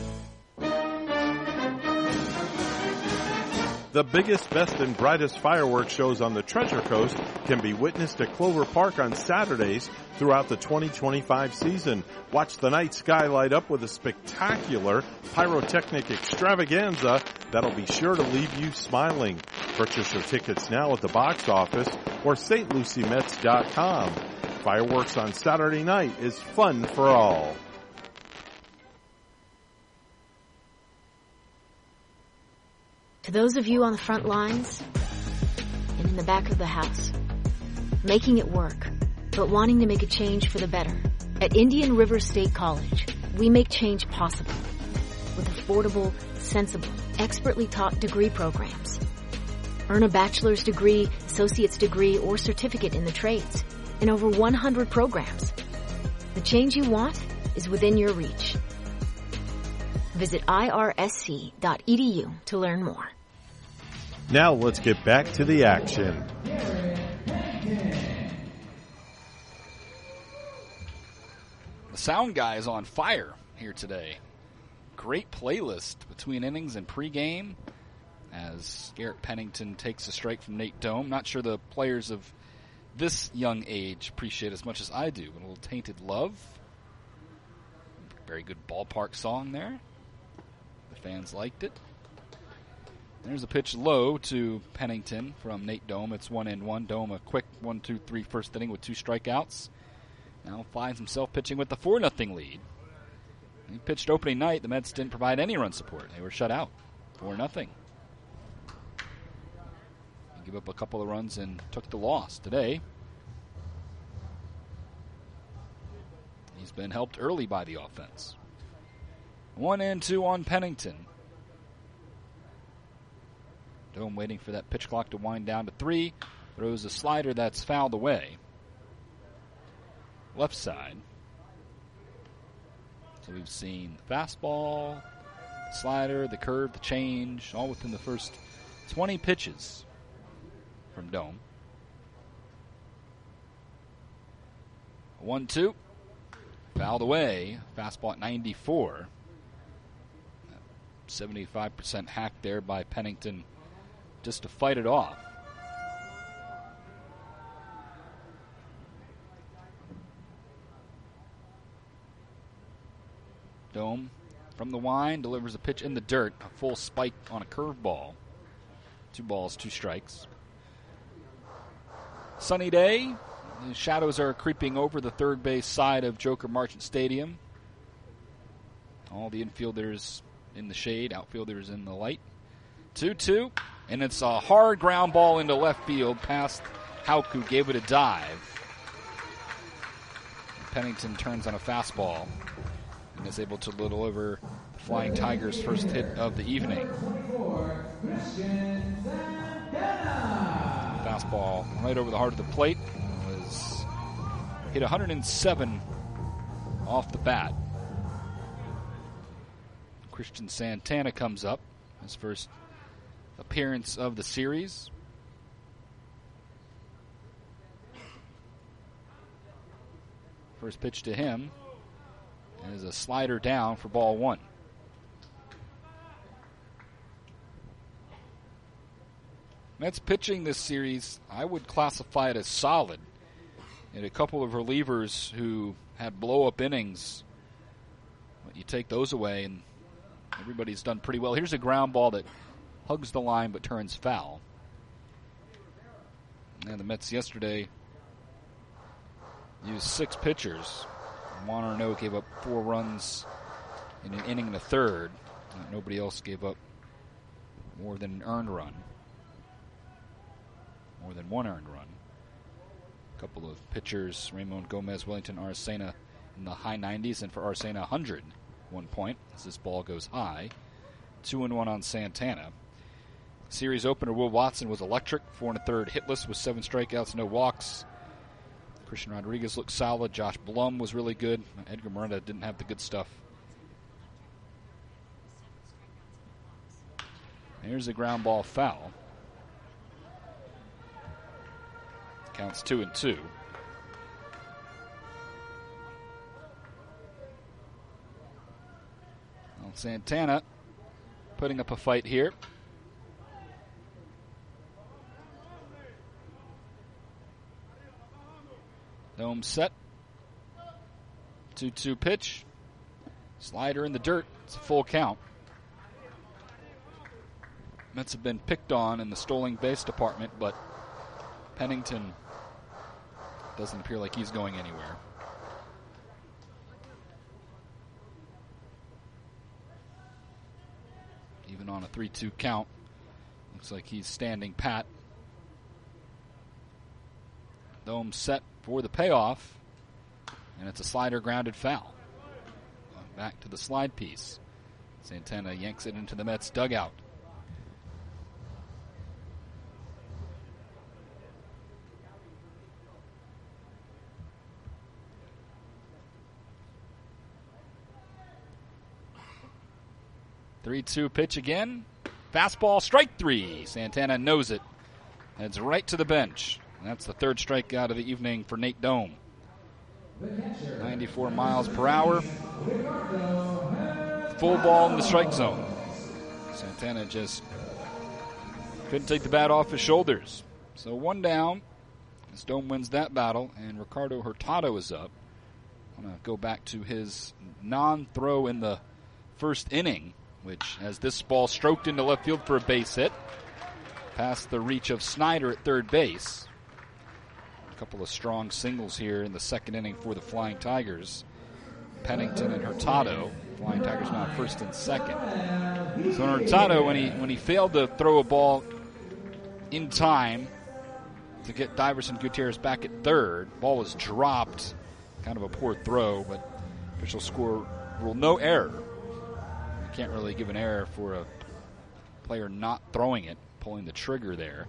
The biggest, best, and brightest fireworks shows on the Treasure Coast can be witnessed at Clover Park on Saturdays throughout the 2025 season. Watch the night sky light up with a spectacular pyrotechnic extravaganza that'll be sure to leave you smiling. Purchase your tickets now at the box office or stluciemets.com. Fireworks on Saturday night is fun for all. To those of you on the front lines and in the back of the house, making it work, but wanting to make a change for the better. At Indian River State College, we make change possible with affordable, sensible, expertly taught degree programs. Earn a bachelor's degree, associate's degree, or certificate in the trades in over 100 programs. The change you want is within your reach. Visit irsc.edu to learn more. Now let's get back to the action. The sound guy is on fire here today. Great playlist between innings and pregame as Garrett Pennington takes a strike from Nate Dome. Not sure the players of this young age appreciate as much as I do. A little Tainted Love. Very good ballpark song there. The fans liked it. There's a pitch low to Pennington from Nate Dome. It's 1-1. Dome a quick 1-2-3 first inning with 2 strikeouts. Now finds himself pitching with the 4-0 lead. He pitched opening night. The Mets didn't provide any run support. They were shut out. 4-0. Give up a couple of runs and took the loss today. He's been helped early by the offense. 1-2 on Pennington. Dome waiting for that pitch clock to wind down to 3. Throws a slider that's fouled away. Left side. So we've seen the fastball, the slider, the curve, the change, all within the first 20 pitches from Dome. 1-2. Fouled away. Fastball at 94. 75% hack there by Pennington just to fight it off. Dome from the wind delivers a pitch in the dirt. A full spike on a curveball. 2 balls, 2 strikes. Sunny day. The shadows are creeping over the third base side of Joker Marchant Stadium. All the infielders in the shade, outfielders in the light. 2-2, and it's a hard ground ball into left field past Hauk, who gave it a dive. Pennington turns on a fastball and is able to deliver the Flying Tigers' first hit of the evening. Fastball right over the heart of the plate. Was hit 107 off the bat. Christian Santana comes up. His first appearance of the series. First pitch to him is a slider down for ball 1. Mets pitching this series, I would classify it as solid. And a couple of relievers who had blow-up innings, you take those away and everybody's done pretty well. Here's a ground ball that hugs the line but turns foul. And the Mets yesterday used 6 pitchers. Juan Arnaud gave up 4 runs in an inning and a third. Nobody else gave up more than an earned run. More than 1 earned run. A couple of pitchers, Ramon Gomez, Wellington Arcena in the high 90s, and for Arcena 100 1 point as this ball goes high. 2-1 on Santana. Series opener Will Watson was electric, 4 1/3 hitless with 7 strikeouts, no walks. Christian Rodriguez looked solid. Josh Blum was really good. Edgar Miranda didn't have the good stuff. Here's a ground ball foul. Counts 2-2. Well, Santana putting up a fight here. Dome set. 2-2 pitch. Slider in the dirt. It's a full count. Mets have been picked on in the stolen base department, but Pennington doesn't appear like he's going anywhere. Even on a 3-2 count, looks like he's standing pat. Dome set for the payoff, and it's a slider grounded foul. Going back to the slide piece. Santana yanks it into the Mets dugout. Three-two pitch again. Fastball, strike 3. Santana knows it. Heads right to the bench. And that's the 3rd strikeout of the evening for Nate Dome. 94 miles per hour. Full ball in the strike zone. Santana just couldn't take the bat off his shoulders. So 1 down as Dome wins that battle, and Ricardo Hurtado is up. I'm going to go back to his non-throw in the first inning, which has this ball stroked into left field for a base hit. Past the reach of Snyder at third base. A couple of strong singles here in the second inning for the Flying Tigers. Pennington and Hurtado. Flying Tigers now first and second. So Hurtado, when he failed to throw a ball in time to get Diverson Gutierrez back at third, ball was dropped. Kind of a poor throw, but official score ruled no error. can't really give an error for a player not throwing it, pulling the trigger there.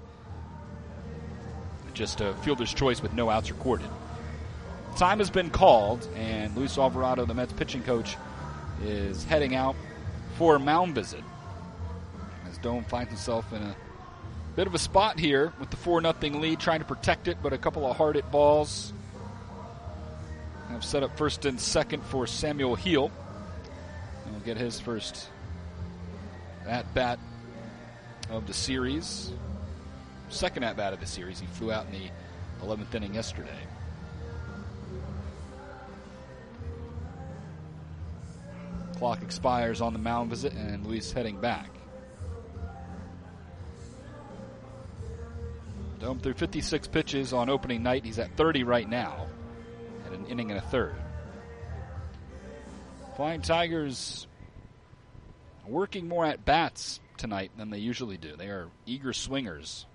Just a fielder's choice with no outs recorded. Time has been called, and Luis Alvarado, the Mets pitching coach, is heading out for a mound visit. As Dome finds himself in a bit of a spot here with the 4-0 lead, trying to protect it, but a couple of hard hit balls have set up first and second for Samuel Heal. He'll get his first at-bat of the series. Second at-bat of the series. He flew out in the 11th inning yesterday. Clock expires on the mound visit, and Luis heading back. Dome threw 56 pitches on opening night. He's at 30 right now, at an inning and a third. Flying Tigers working more at bats tonight than they usually do. They are eager swingers.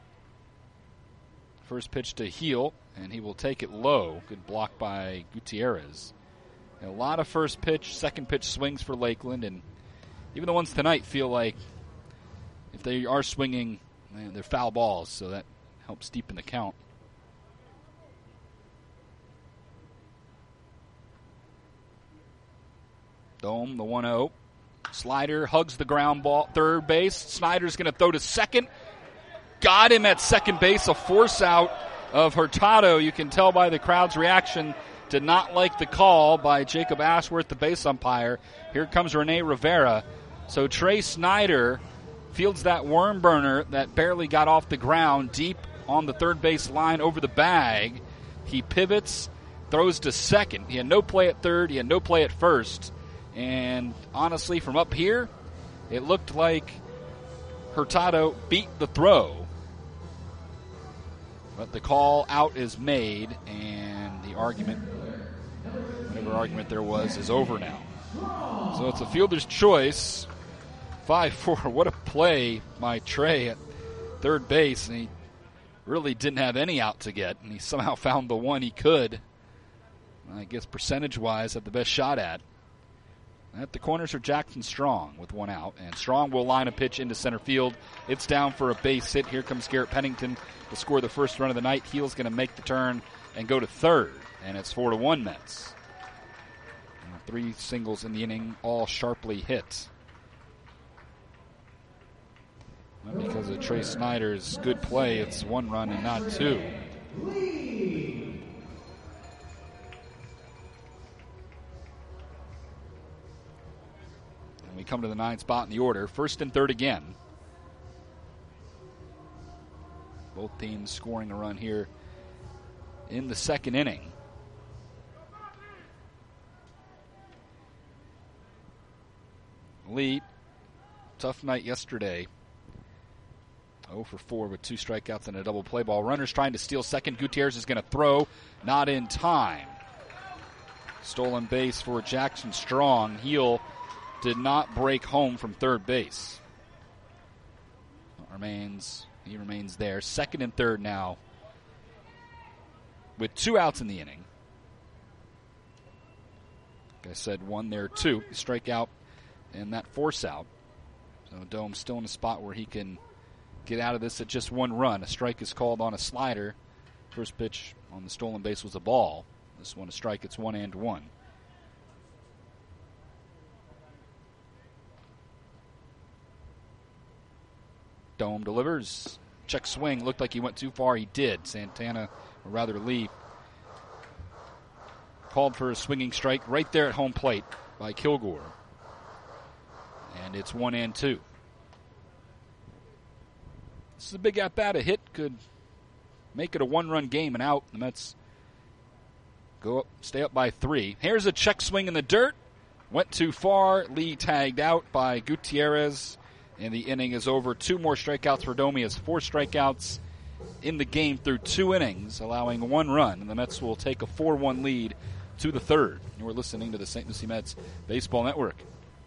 First pitch to Heal, and he will take it low. Good block by Gutierrez. And a lot of first pitch, second pitch swings for Lakeland, and even the ones tonight feel like if they are swinging, they're foul balls, so that helps deepen the count. Dome, the 1-0. Slider hugs the ground ball, third base. Snyder's going to throw to second. Got him at second base. A force out of Hurtado. You can tell by the crowd's reaction. Did not like the call by Jacob Ashworth, the base umpire. Here comes Rene Rivera. So Trey Snyder fields that worm burner that barely got off the ground deep on the third base line over the bag. He pivots, throws to second. He had no play at third. He had no play at first. And honestly, from up here, it looked like Hurtado beat the throw. But the call out is made, and the argument, whatever argument there was, is over now. So it's a fielder's choice. 5-4. What a play by Trey at third base. And he really didn't have any out to get, and he somehow found the one he could. I guess percentage-wise, had the best shot at. At the corners are Jackson Strong with one out, and Strong will line a pitch into center field. It's down for a base hit. Here comes Garrett Pennington to score the first run of the night. Heal's going to make the turn and go to third, and it's 4-1 Mets. And 3 singles in the inning, all sharply hit. Not because of Trey Snyder's good play, it's 1 run and not 2. We come to the 9th spot in the order. First and third again. Both teams scoring a run here in the second inning. Lee, tough night yesterday. 0 for 4 with 2 strikeouts and a double play ball. Runners trying to steal second. Gutierrez is going to throw. Not in time. Stolen base for Jackson Strong. Heal did not break home from third base. He remains there. Second and third now with 2 outs in the inning. Like I said, 1 there, 2. Strike out and that force out. So Dome still in a spot where he can get out of this at just 1 run. A strike is called on a slider. First pitch on the stolen base was a ball. This one a strike. It's 1-1. Dome delivers. Check swing. Looked like he went too far. He did. Santana, or rather Lee, called for a swinging strike right there at home plate by Kilgore. And it's 1-2. This is a big at-bat. A hit could make it a 1-run game and out. The Mets go up, stay up by 3. Here's a check swing in the dirt. Went too far. Lee tagged out by Gutierrez. And the inning is over. 2 more strikeouts for Domi. He has 4 strikeouts in the game through 2 innings, allowing 1 run. And the Mets will take a 4-1 lead to the third. You are listening to the St. Lucie Mets Baseball Network.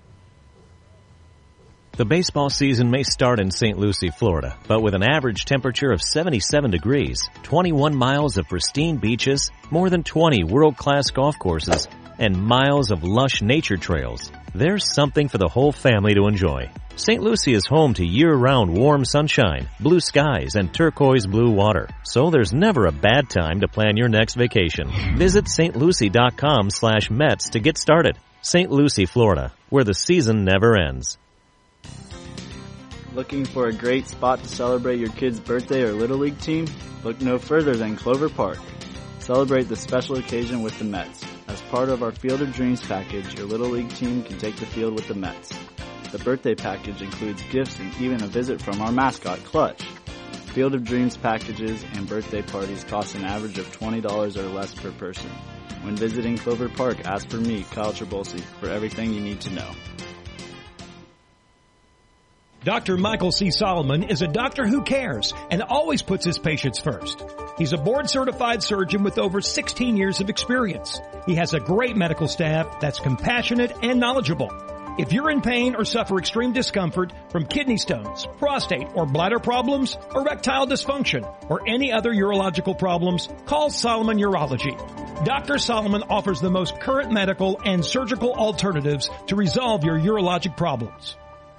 The baseball season may start in St. Lucie, Florida, but with an average temperature of 77 degrees, 21 miles of pristine beaches, more than 20 world-class golf courses, and miles of lush nature trails, there's something for the whole family to enjoy. St. Lucie is home to year-round warm sunshine, blue skies, and turquoise blue water, so there's never a bad time to plan your next vacation. Visit stlucie.com/Mets to get started. St. Lucie, Florida, where the season never ends. Looking for a great spot to celebrate your kid's birthday or Little League team? Look no further than Clover Park. Celebrate the special occasion with the Mets. As part of our Field of Dreams package, your Little League team can take the field with the Mets. The birthday package includes gifts and even a visit from our mascot, Clutch. Field of Dreams packages and birthday parties cost an average of $20 or less per person. When visiting Clover Park, ask for me, Kyle Trabolsi, for everything you need to know. Dr. Michael C. Solomon is a doctor who cares and always puts his patients first. He's a board-certified surgeon with over 16 years of experience. He has a great medical staff that's compassionate and knowledgeable. If you're in pain or suffer extreme discomfort from kidney stones, prostate or bladder problems, erectile dysfunction, or any other urological problems, call Solomon Urology. Dr. Solomon offers the most current medical and surgical alternatives to resolve your urologic problems.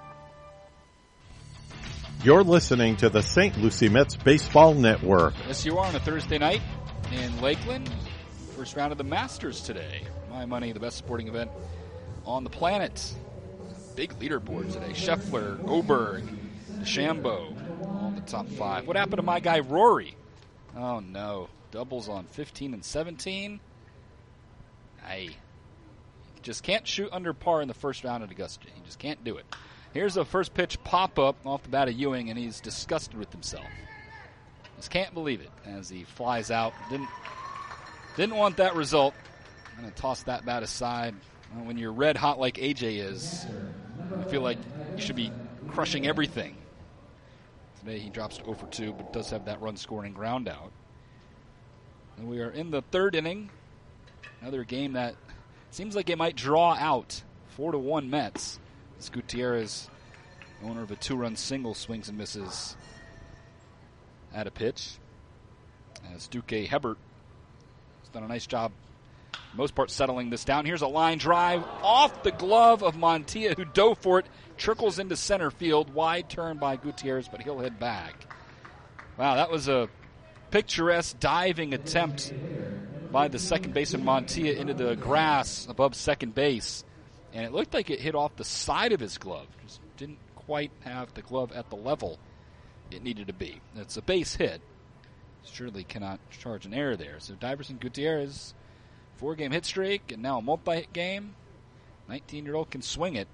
You're listening to the St. Lucie Mets Baseball Network. Yes, you are on a Thursday night in Lakeland. First round of the Masters today. My money, the best sporting event on the planet. Big leaderboard today. Scheffler, Oberg, DeChambeau, all in the top 5. What happened to my guy Rory? Oh, no. Doubles on 15 and 17. Hey. He just can't shoot under par in the first round at Augusta. He just can't do it. Here's a first pitch pop-up off the bat of Ewing, and he's disgusted with himself. Just can't believe it as he flies out. Didn't want that result. I'm going to toss that bat aside. When you're red hot like AJ is, I feel like you should be crushing everything. Today he drops to 0 for 2, but does have that run-scoring ground out. And we are in the third inning. Another game that seems like it might draw out. 4-1 Mets. As Gutierrez, owner of a 2-run single, swings and misses at a pitch. As Duque Hebert has done a nice job, for the most part, settling this down. Here's a line drive off the glove of Montilla, who dove for it, trickles into center field. Wide turn by Gutierrez, but he'll head back. Wow, that was a picturesque diving attempt by the second baseman Montilla into the grass above second base. And it looked like it hit off the side of his glove. Just didn't quite have the glove at the level it needed to be. It's a base hit. Surely cannot charge an error there. So Diverson Gutierrez, 4-game hit streak, and now a multi-hit game. 19-year-old can swing it.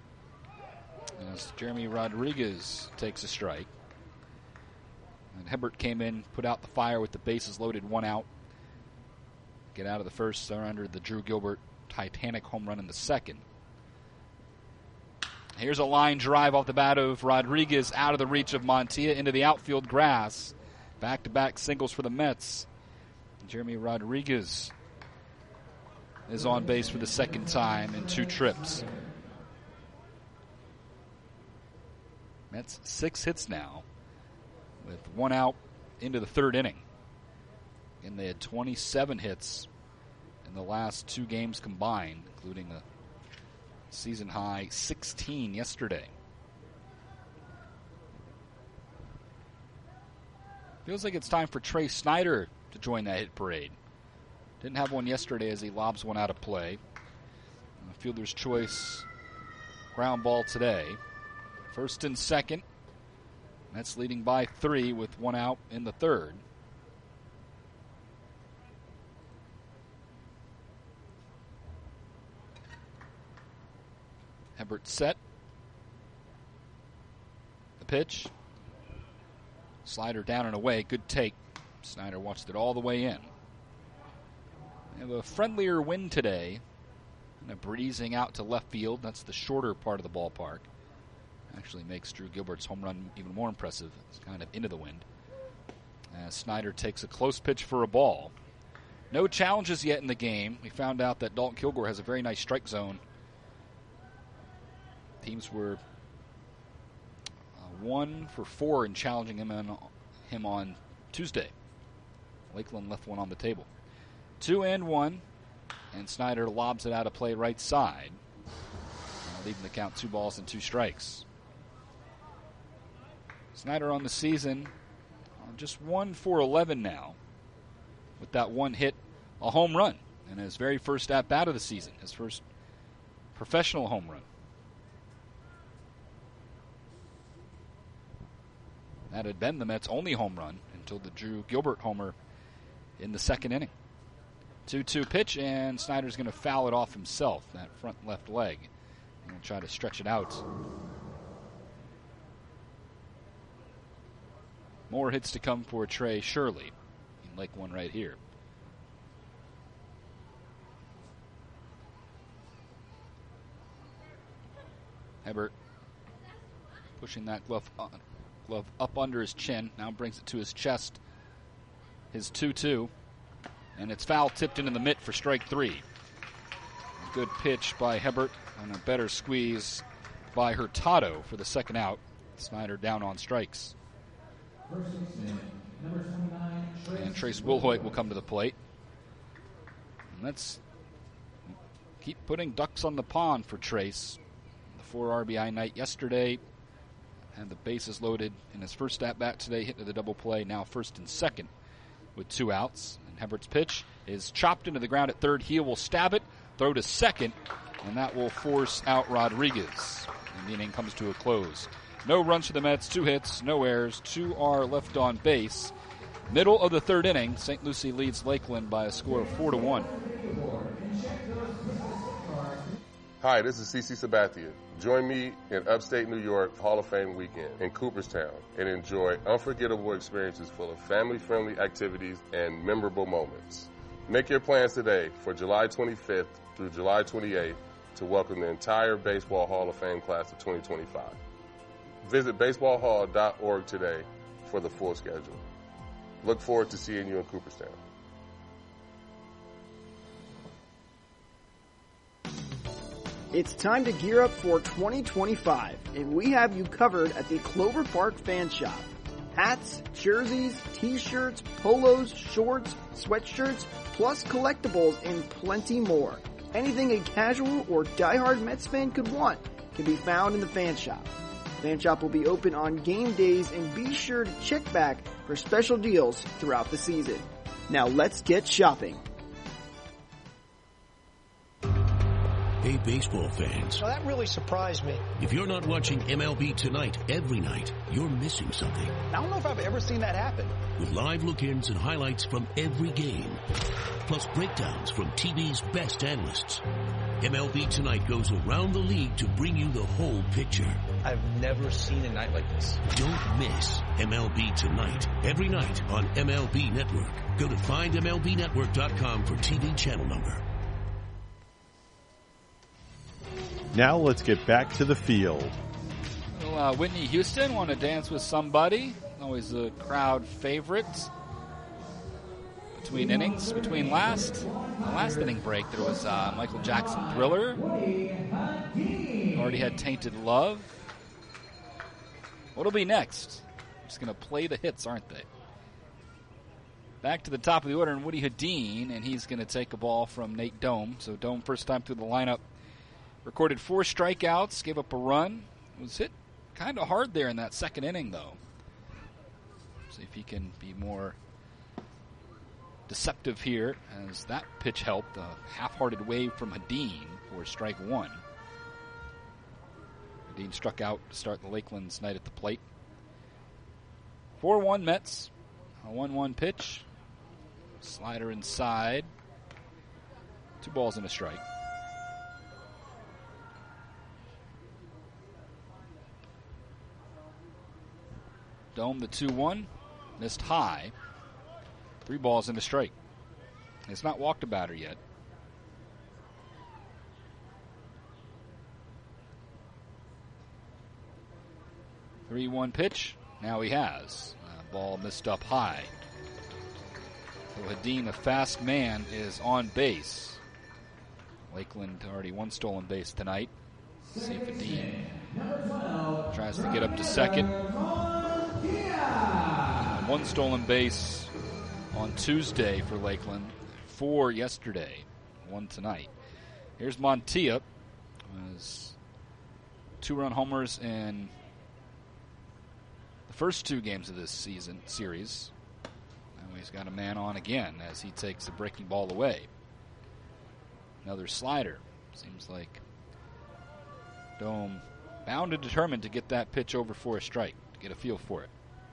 As Jeremy Rodriguez takes a strike. And Hebert came in, put out the fire with the bases loaded, 1 out. Get out of the first, they're under the Drew Gilbert Titanic home run in the second. Here's a line drive off the bat of Rodriguez out of the reach of Montilla into the outfield grass. Back-to-back singles for the Mets. Jeremy Rodriguez is on base for the second time in 2 trips. Mets 6 hits now with 1 out into the third inning. And they had 27 hits in the last 2 games combined, including a season-high 16 yesterday. Feels like it's time for Trey Snyder to join that hit parade. Didn't have one yesterday as he lobs one out of play. A fielder's choice ground ball today. First and second. Mets leading by 3 with 1 out in the third. Hebert set. The pitch. Slider down and away. Good take. Snyder watched it all the way in. We have a friendlier wind today. And a breezing out to left field. That's the shorter part of the ballpark. Actually makes Drew Gilbert's home run even more impressive. It's kind of into the wind. As Snyder takes a close pitch for a ball. No challenges yet in the game. We found out that Dalton Kilgore has a very nice strike zone. Teams were 1 for 4 in challenging him on Tuesday. Lakeland left one on the table. 2-1, and Snyder lobs it out of play right side. leaving the count 2 balls and 2 strikes. Snyder on the season, just 1 for 11 now, with that one hit, a home run, and his very first at-bat of the season, his first professional home run. That had been the Mets' only home run until the Drew Gilbert homer in the second inning. 2-2 pitch, and Snyder's going to foul it off himself, that front left leg. He'll try to stretch it out. More hits to come for Trey Shirley. You can like one right here. Hebert pushing that glove up under his chin. Now brings it to his chest. His 2-2. And it's foul tipped into the mitt for strike 3. A good pitch by Hebert and a better squeeze by Hurtado for the second out. Snyder down on strikes. And Trace Wilhoit will come to the plate. And let's keep putting ducks on the pond for Trace. The 4 RBI night yesterday. Had the bases loaded in his first at-bat today, hit to the double play, now first and second with 2 outs. And Hebert's pitch is chopped into the ground at third. He will stab it, throw to second, and that will force out Rodriguez. And the inning comes to a close. No runs for the Mets, 2 hits, no errors, 2 are left on base. Middle of the third inning, St. Lucie leads Lakeland by a score of 4-1. Hi, this is CeCe Sabathia. Join me in upstate New York Hall of Fame weekend in Cooperstown and enjoy unforgettable experiences full of family-friendly activities and memorable moments. Make your plans today for July 25th through July 28th to welcome the entire Baseball Hall of Fame class of 2025. Visit baseballhall.org today for the full schedule. Look forward to seeing you in Cooperstown. It's time to gear up for 2025, and we have you covered at the Clover Park Fan Shop. Hats, jerseys, t-shirts, polos, shorts, sweatshirts, plus collectibles and plenty more. Anything a casual or diehard Mets fan could want can be found in the Fan Shop. Fan Shop will be open on game days, and be sure to check back for special deals throughout the season. Now let's get shopping. Hey, baseball fans. Well, that really surprised me. If you're not watching MLB Tonight every night, you're missing something. I don't know if I've ever seen that happen. With live look-ins and highlights from every game, plus breakdowns from TV's best analysts. MLB Tonight goes around the league to bring you the whole picture. I've never seen a night like this. Don't miss MLB Tonight every night on MLB Network. Go to findmlbnetwork.com for TV channel number. Now let's get back to the field. Well, Whitney Houston, Want to Dance with Somebody. Always a crowd favorite. Between innings, between the last inning break, there was Michael Jackson Thriller. Already had Tainted Love. What'll be next? Just going to play the hits, aren't they? Back to the top of the order, and Woody Hadeen, and he's going to take a ball from Nate Dome. So Dome, first time through the lineup, recorded 4 strikeouts, gave up a run. Was hit kind of hard there in that second inning, though. See if he can be more deceptive here, as that pitch helped. A half-hearted wave from Hadeen for strike 1. Hadeen struck out to start the Lakeland's night at the plate. 4-1 Mets. A 1-1 pitch. Slider inside. 2 balls and a strike. Dome the 2-1. Missed high. 3 balls and a strike. It's not walked a batter yet. The 3-1 pitch. Now he has. Ball missed up high. So Hadeen, a fast man, is on base. Lakeland already 1 stolen base tonight. See if Hadeen tries to get up to second. 1 stolen base on Tuesday for Lakeland. 4 yesterday. 1 tonight. Here's Montilla. Was 2-run homers in the first 2 games of this series. Now he's got a man on again as he takes a breaking ball away. Another slider. Seems like Dome bound and determined to get that pitch over for a strike, to get a feel for it.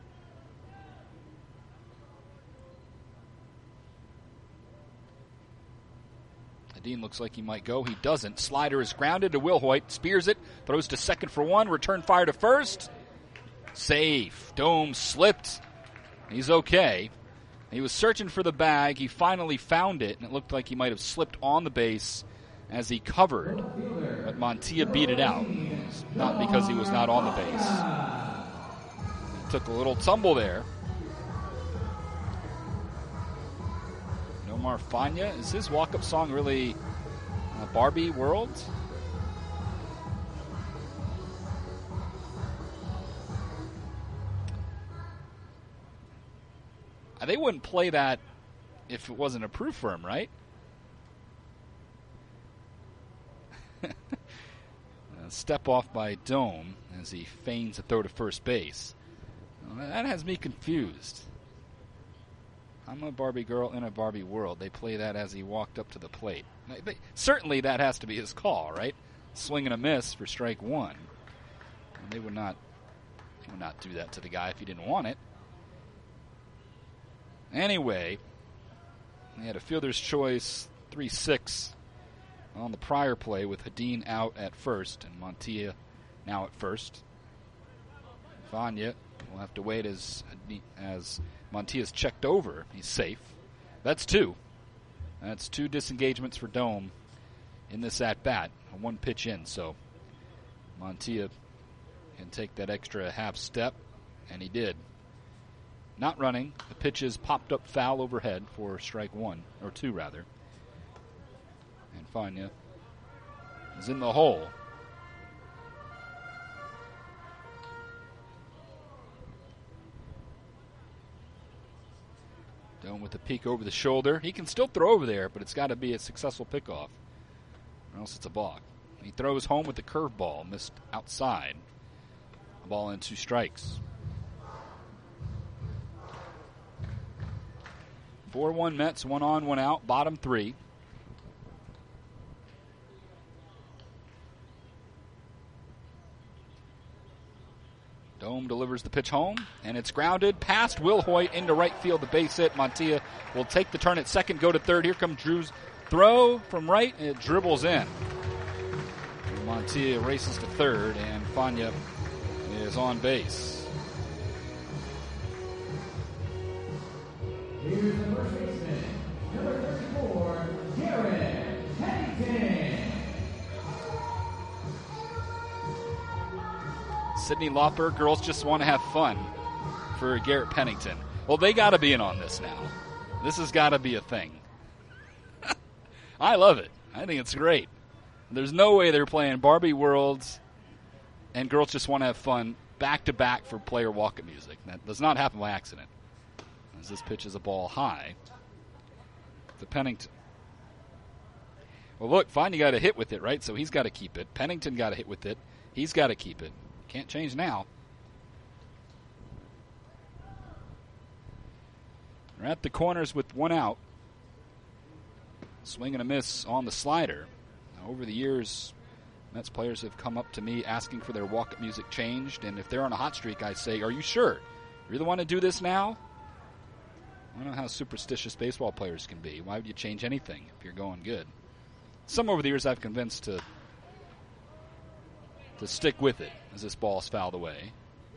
Hedin looks like he might go. He doesn't. Slider is grounded to Will Hoyt. Spears it. Throws to second for 1. Return fire to first. Safe. Dome slipped. He's okay. He was searching for the bag. He finally found it, and it looked like he might have slipped on the base as he covered. But Montilla beat it out. It's not because he was not on the base. He took a little tumble there. Nomar Fania, is his walk-up song really Barbie World? They wouldn't play that if it wasn't approved for him, right? Step off by Dome as he feigns a throw to first base. Well, that has me confused. I'm a Barbie girl in a Barbie world. They play that as he walked up to the plate. Certainly that has to be his call, right? Swing and a miss for strike 1. And they would not do that to the guy if he didn't want it. Anyway, they had a fielder's choice 3-6 on the prior play with Hedin out at first and Montilla now at first. Fania will have to wait as Montilla's checked over. He's safe. That's 2. That's 2 disengagements for Dome in this at-bat. A 1 pitch in, so Montilla can take that extra half step, and he did. Not running. The pitches popped up foul overhead for strike 1, or 2 rather. And Fania is in the hole. Dome with the peek over the shoulder. He can still throw over there, but it's got to be a successful pickoff, or else it's a balk. He throws home with the curveball, missed outside. A ball and 2 strikes. 4-1 Mets, 1 on, 1 out, bottom 3. Dome delivers the pitch home, and it's grounded past Will Hoyt into right field, the base hit. Montilla will take the turn at second, go to third. Here comes Drew's throw from right, and it dribbles in. Montilla races to third, and Fania is on base. Here's the first baseman, number 34, Garrett Pennington. Sydney Lauper, girls just want to have fun for Garrett Pennington. Well, they got to be in on this now. This has got to be a thing. I love it. I think it's great. There's no way they're playing Barbie Worlds and girls just want to have fun back-to-back for player walk-up music. That does not happen by accident. As this pitch is a ball high to Pennington. Well, look, Fania got a hit with it, right? So he's got to keep it. Pennington got a hit with it. He's got to keep it. Can't change now. We're at the corners with 1 out. Swing and a miss on the slider. Now, over the years, Mets players have come up to me asking for their walk-up music changed, and if they're on a hot streak, I say, are you sure? You really want to do this now? I don't know how superstitious baseball players can be. Why would you change anything if you're going good? Some over the years I've convinced to stick with it as this ball is fouled away.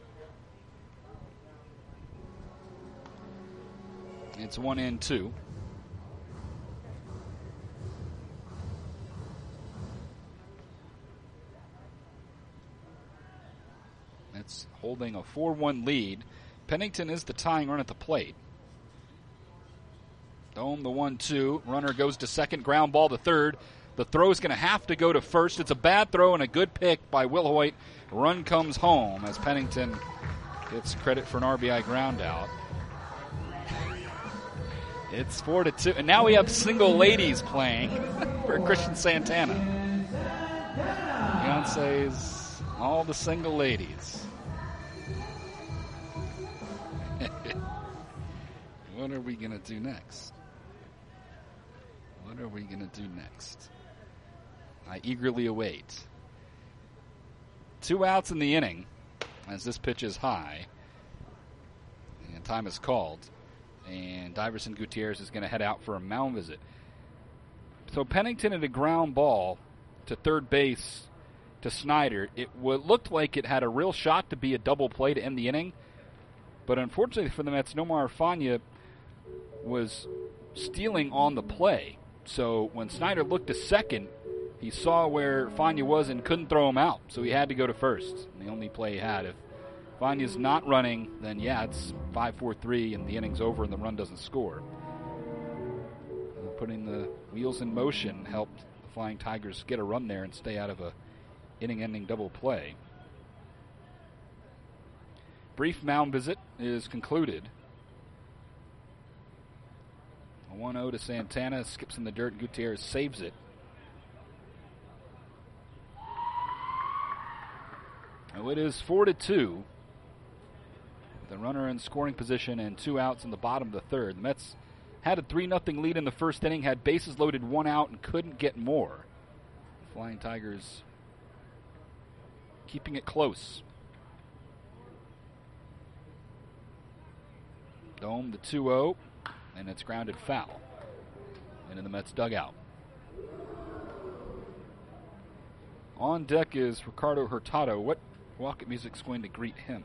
It's 1-2. It's holding a 4-1 lead. Pennington is the tying run at the plate. Dome the 1-2. Runner goes to second. Ground ball to third. The throw is going to have to go to first. It's a bad throw and a good pick by Will Hoyt. Run comes home as Pennington gets credit for an RBI ground out. It's 4-2. And now we have single ladies playing for Christian Santana. Beyonce's All the single ladies. What are we going to do next? What are we going to do next? I eagerly await. 2 outs in the inning as this pitch is high. And time is called. And Diverson Gutierrez is going to head out for a mound visit. So Pennington had a ground ball to third base to Snyder. It looked like it had a real shot to be a double play to end the inning. But unfortunately for the Mets, Nomar Fania was stealing on the play. So when Snyder looked to second, he saw where Fania was and couldn't throw him out. So he had to go to first. And the only play he had. If Fania's not running, then yeah, it's 5-4-3 and the inning's over and the run doesn't score. Putting the wheels in motion helped the Flying Tigers get a run there and stay out of a inning-ending double play. Brief mound visit is concluded. A 1-0 to Santana, skips in the dirt, and Gutierrez saves it. Now it is 4-2. The runner in scoring position and 2 outs in the bottom of the third. The Mets had a 3-0 lead in the first inning, had bases loaded, 1 out, and couldn't get more. Flying Tigers keeping it close. Dome the 2-0, and it's grounded foul into the Mets dugout. On deck is Ricardo Hurtado. What walk-up music's going to greet him?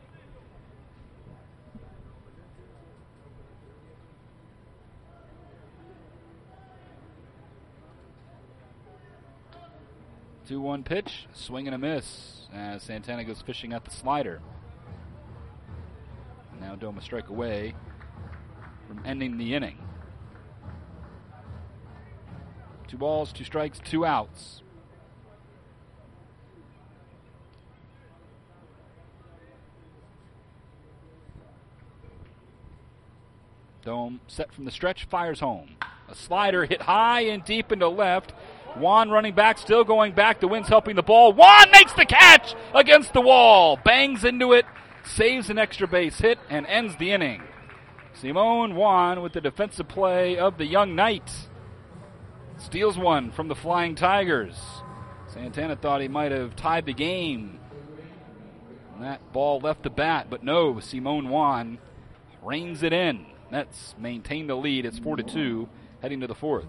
Two-one pitch, swing and a miss as Santana goes fishing at the slider. And now Dome a strike away from ending the inning. 2 balls, 2 strikes, 2 outs. Dome set from the stretch, fires home. A slider hit high and deep into left. Juan running back, still going back. The wind's helping the ball. Juan makes the catch against the wall. Bangs into it, saves an extra base hit, and ends the inning. Simon Juan with the defensive play of the young knight. Steals one from the Flying Tigers. Santana thought he might have tied the game. And that ball left the bat, but no, Simon Juan reins it in. Mets maintain the lead. It's 4-2, heading to the fourth.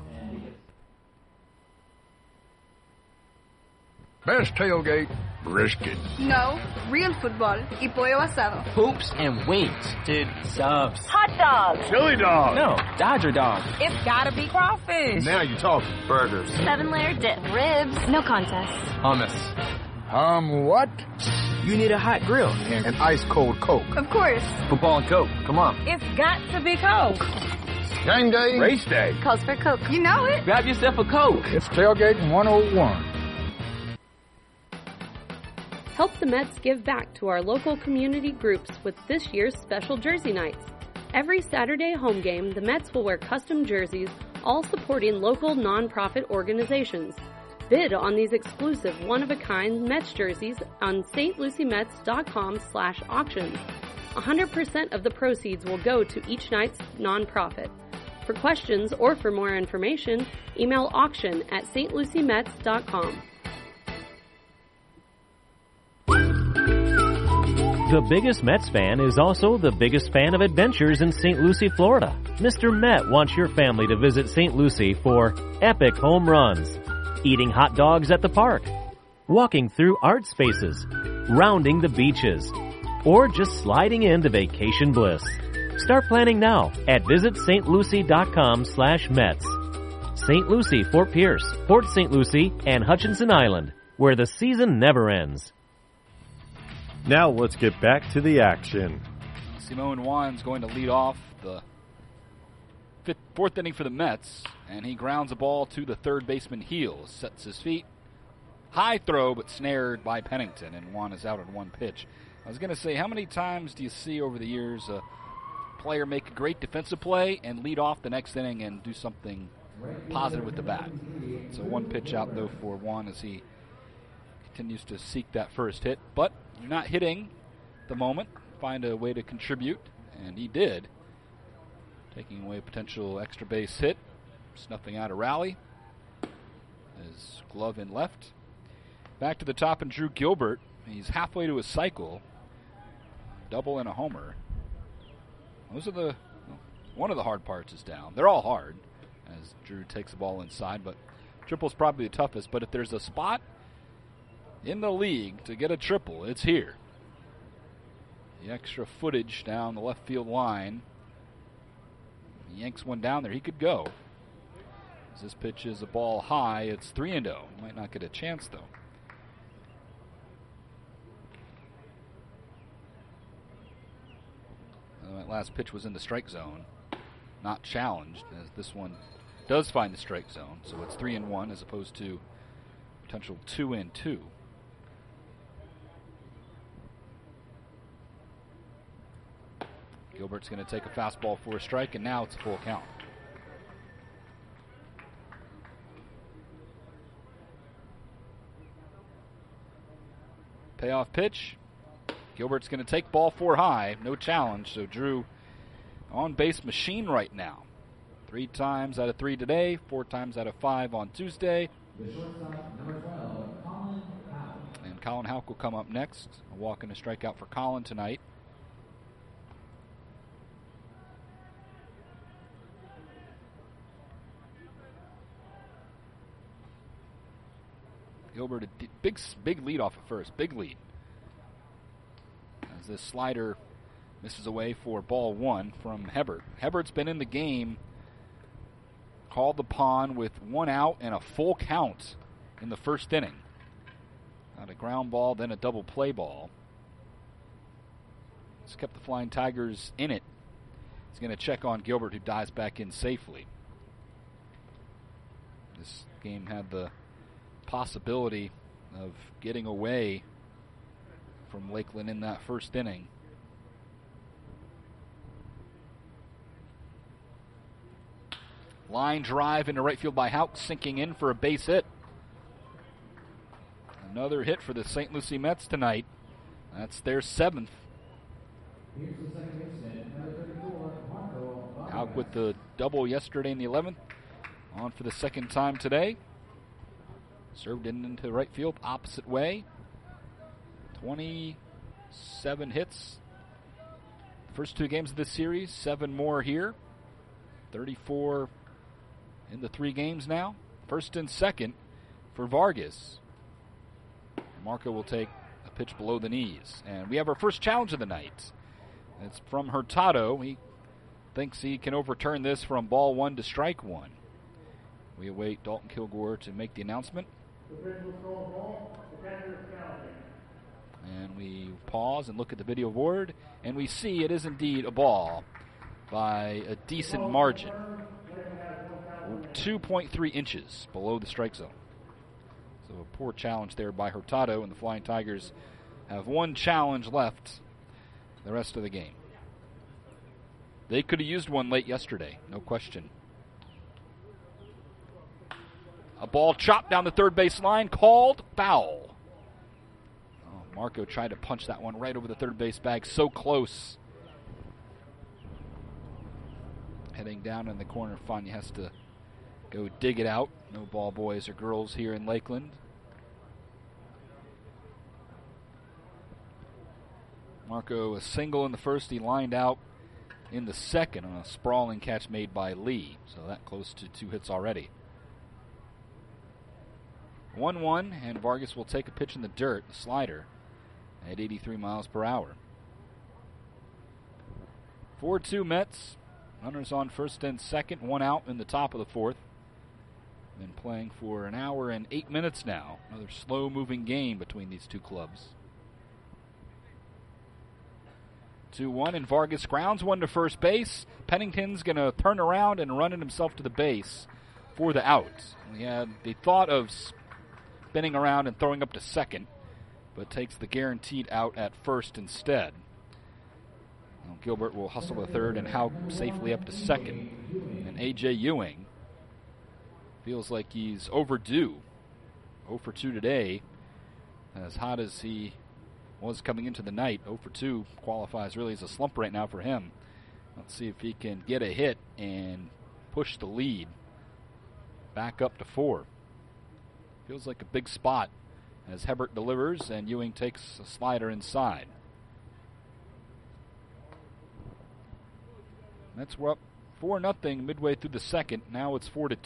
Best tailgate, brisket. No, real football y pollo asado. Hoops and wings. Dude, subs. Hot dogs. Chili dog. No, Dodger dog. It's gotta be crawfish. Now you're talking. Burgers. 7-layer dip. Ribs. No contest. Hummus. What? You need a hot grill. And an ice-cold Coke. Of course. Football and Coke. Come on. It's got to be Coke. Game day. Race day. Calls for Coke. You know it. Grab yourself a Coke. It's Tailgate 101. Help the Mets give back to our local community groups with this year's special jersey nights. Every Saturday home game, the Mets will wear custom jerseys, all supporting local nonprofit organizations. Bid on these exclusive one-of-a-kind Mets jerseys on stlucymets.com/auctions. 100% of the proceeds will go to each night's nonprofit. For questions or for more information, email auction@stlucymets.com. The biggest Mets fan is also the biggest fan of adventures in St. Lucie, Florida. Mr. Met wants your family to visit St. Lucie for epic home runs, eating hot dogs at the park, walking through art spaces, rounding the beaches, or just sliding into vacation bliss. Start planning now at visitstlucie.com/Mets. St. Lucie, Fort Pierce, Port St. Lucie, and Hutchinson Island, where the season never ends. Now let's get back to the action. Simon Juan's going to lead off the fourth inning for the Mets, and he grounds a ball to the third baseman Heels. Sets his feet. High throw, but snared by Pennington, and Juan is out on 1 pitch. I was going to say, how many times do you see over the years a player make a great defensive play and lead off the next inning and do something positive with the bat? So 1 pitch out, though, for Juan as he continues to seek that first hit, but you're not hitting the moment. Find a way to contribute, and he did. Taking away a potential extra base hit, snuffing out a rally. His glove in left. Back to the top, and Drew Gilbert. He's halfway to his cycle. Double and a homer. Those are one of the hard parts is down. They're all hard as Drew takes the ball inside, but triple's probably the toughest. But if there's a spot in the league to get a triple, it's here. The extra footage down the left field line. He yanks one down there. He could go. As this pitch is a ball high, it's 3-0. Might not get a chance, though. That last pitch was in the strike zone. Not challenged, as this one does find the strike zone. So it's 3-1 as opposed to potential 2-2. Gilbert's going to take a fastball for a strike, and now it's a full count. Payoff pitch. Gilbert's going to take ball 4 high. No challenge, so Drew on base machine right now. 3 times out of 3 today, 4 times out of 5 on Tuesday. The shortstop, number 12, Colin Houck. And Colin Houck will come up next. A walk and a strikeout for Colin tonight. Gilbert, a big lead off at first. Big lead. As this slider misses away for ball 1 from Hebert. Hebert's been in the game. Called upon with 1 out and a full count in the first inning. Got a ground ball, then a double play ball. It's kept the Flying Tigers in it. He's going to check on Gilbert, who dives back in safely. This game had the possibility of getting away from Lakeland in that first inning. Line drive into right field by Houck, sinking in for a base hit. Another hit for the St. Lucie Mets tonight. That's their 7th. Houck with the double yesterday in the 11th. On for the second time today. Served into right field, opposite way. 27 hits. First 2 games of this series, 7 more here. 34 in the 3 games now. First and second for Vargas. Marco will take a pitch below the knees. And we have our first challenge of the night. It's from Hurtado. He thinks he can overturn this from ball 1 to strike 1. We await Dalton Kilgore to make the announcement. And we pause and look at the video board, and we see it is indeed a ball by a decent margin. 2.3 inches below the strike zone. So a poor challenge there by Hurtado, and the Flying Tigers have 1 challenge left the rest of the game. They could have used one late yesterday, no question. A ball chopped down the third base line, called foul. Oh, Marco tried to punch that one right over the third base bag, so close. Heading down in the corner, Fania has to go dig it out. No ball boys or girls here in Lakeland. Marco a single in the first. He lined out in the second on a sprawling catch made by Lee. So that close to 2 hits already. 1-1, and Vargas will take a pitch in the dirt, the slider, at 83 miles per hour. 4-2 Mets. Runners on first and second, 1 out in the top of the 4th. Been playing for an hour and 8 minutes now. Another slow-moving game between these 2 clubs. 2-1, and Vargas grounds one to first base. Pennington's going to turn around and run it himself to the base for the out. He had the thought of spinning around and throwing up to second, but takes the guaranteed out at first instead. Well, Gilbert will hustle to third, and Houck safely up to second. And A.J. Ewing feels like he's overdue. 0 for 2 today. As hot as he was coming into the night, 0 for 2 qualifies really as a slump right now for him. Let's see if he can get a hit and push the lead back up to 4. Feels like a big spot as Hebert delivers and Ewing takes a slider inside. Mets were up 4-0 midway through the second. Now it's 4-2.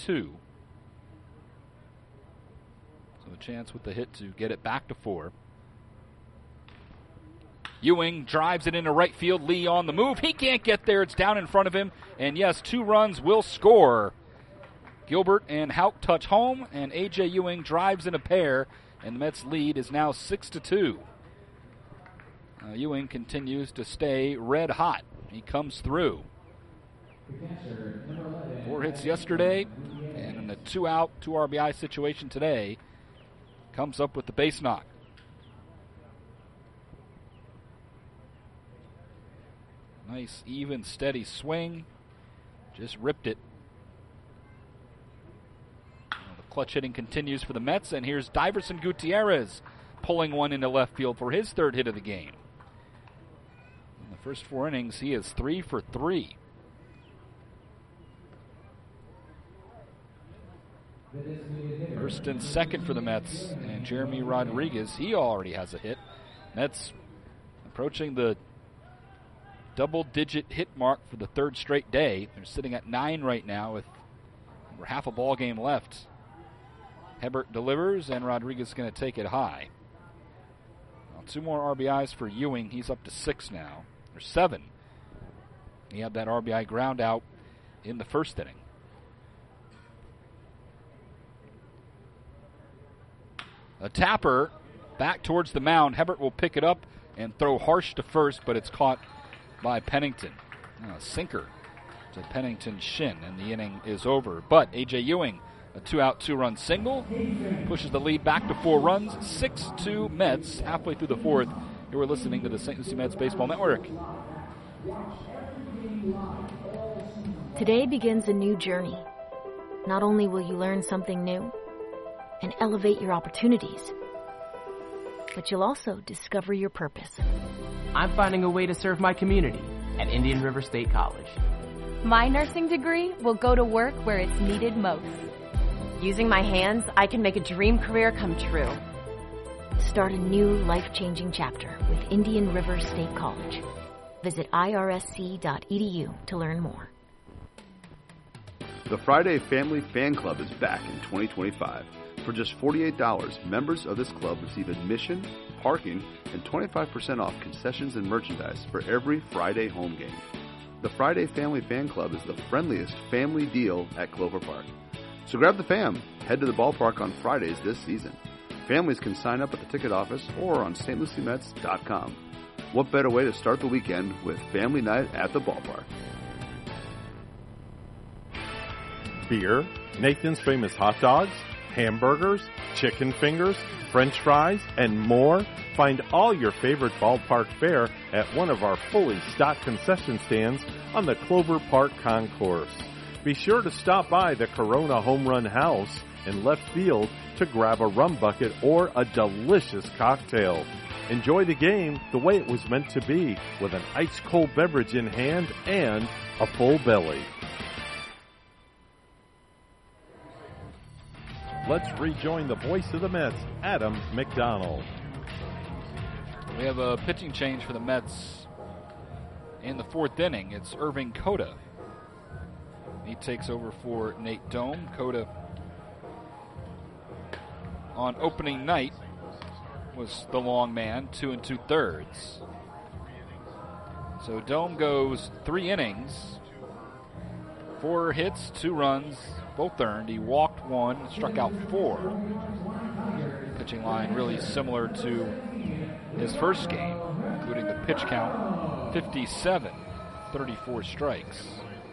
So a chance with the hit to get it back to 4. Ewing drives it into right field. Lee on the move. He can't get there. It's down in front of him. And yes, 2 runs will score. Gilbert and Houck touch home, and A.J. Ewing drives in a pair, and the Mets' lead is now 6-2. Ewing continues to stay red hot. He comes through. 4 hits yesterday, and in a 2-out, 2 RBI situation today, comes up with the base knock. Nice, even, steady swing. Just ripped it. The clutch hitting continues for the Mets, and here's Diverson Gutierrez pulling one into left field for his 3rd hit of the game. In the first 4 innings, he is 3 for 3. First and second for the Mets, and Jeremy Rodriguez, he already has a hit. Mets approaching the double-digit hit mark for the 3rd straight day. They're sitting at 9 right now with over half a ball game left. Hebert delivers, and Rodriguez is going to take it high. Well, 2 more RBIs for Ewing. He's up to 6 now. There's 7. He had that RBI ground out in the first inning. A tapper back towards the mound. Hebert will pick it up and throw harsh to first, but it's caught by Pennington. A sinker to Pennington's shin, and the inning is over. But A.J. Ewing, a 2-out, 2-run single, pushes the lead back to 4 runs. 6-2 Mets halfway through the 4th. You are listening to the St. Lucie Mets Baseball Network. Today begins a new journey. Not only will you learn something new and elevate your opportunities, but you'll also discover your purpose. I'm finding a way to serve my community at Indian River State College. My nursing degree will go to work where it's needed most. Using my hands, I can make a dream career come true. Start a new life-changing chapter with Indian River State College. Visit irsc.edu to learn more. The Friday Family Fan Club is back in 2025. For just $48, members of this club receive admission, parking, and 25% off concessions and merchandise for every Friday home game. The Friday Family Fan Club is the friendliest family deal at Clover Park. So grab the fam. Head to the ballpark on Fridays this season. Families can sign up at the ticket office or on stluciemets.com. What better way to start the weekend with family night at the ballpark? Beer, Nathan's Famous Hot Dogs, hamburgers, chicken fingers, French fries, and more. Find all your favorite ballpark fare at one of our fully stocked concession stands on the Clover Park Concourse. Be sure to stop by the Corona Home Run House in left field to grab a rum bucket or a delicious cocktail. Enjoy the game the way it was meant to be, with an ice-cold beverage in hand and a full belly. Let's rejoin the voice of the Mets, Adam McDonald. We have a pitching change for the Mets in the 4th inning. It's Irving Cota. He takes over for Nate Dome. Cota, on opening night, was the long man, 2 2/3. So Dome goes 3 innings, 4 hits, 2 runs, both earned. He walked 1, struck out 4. Pitching line really similar to his first game, including the pitch count, 57, 34 strikes.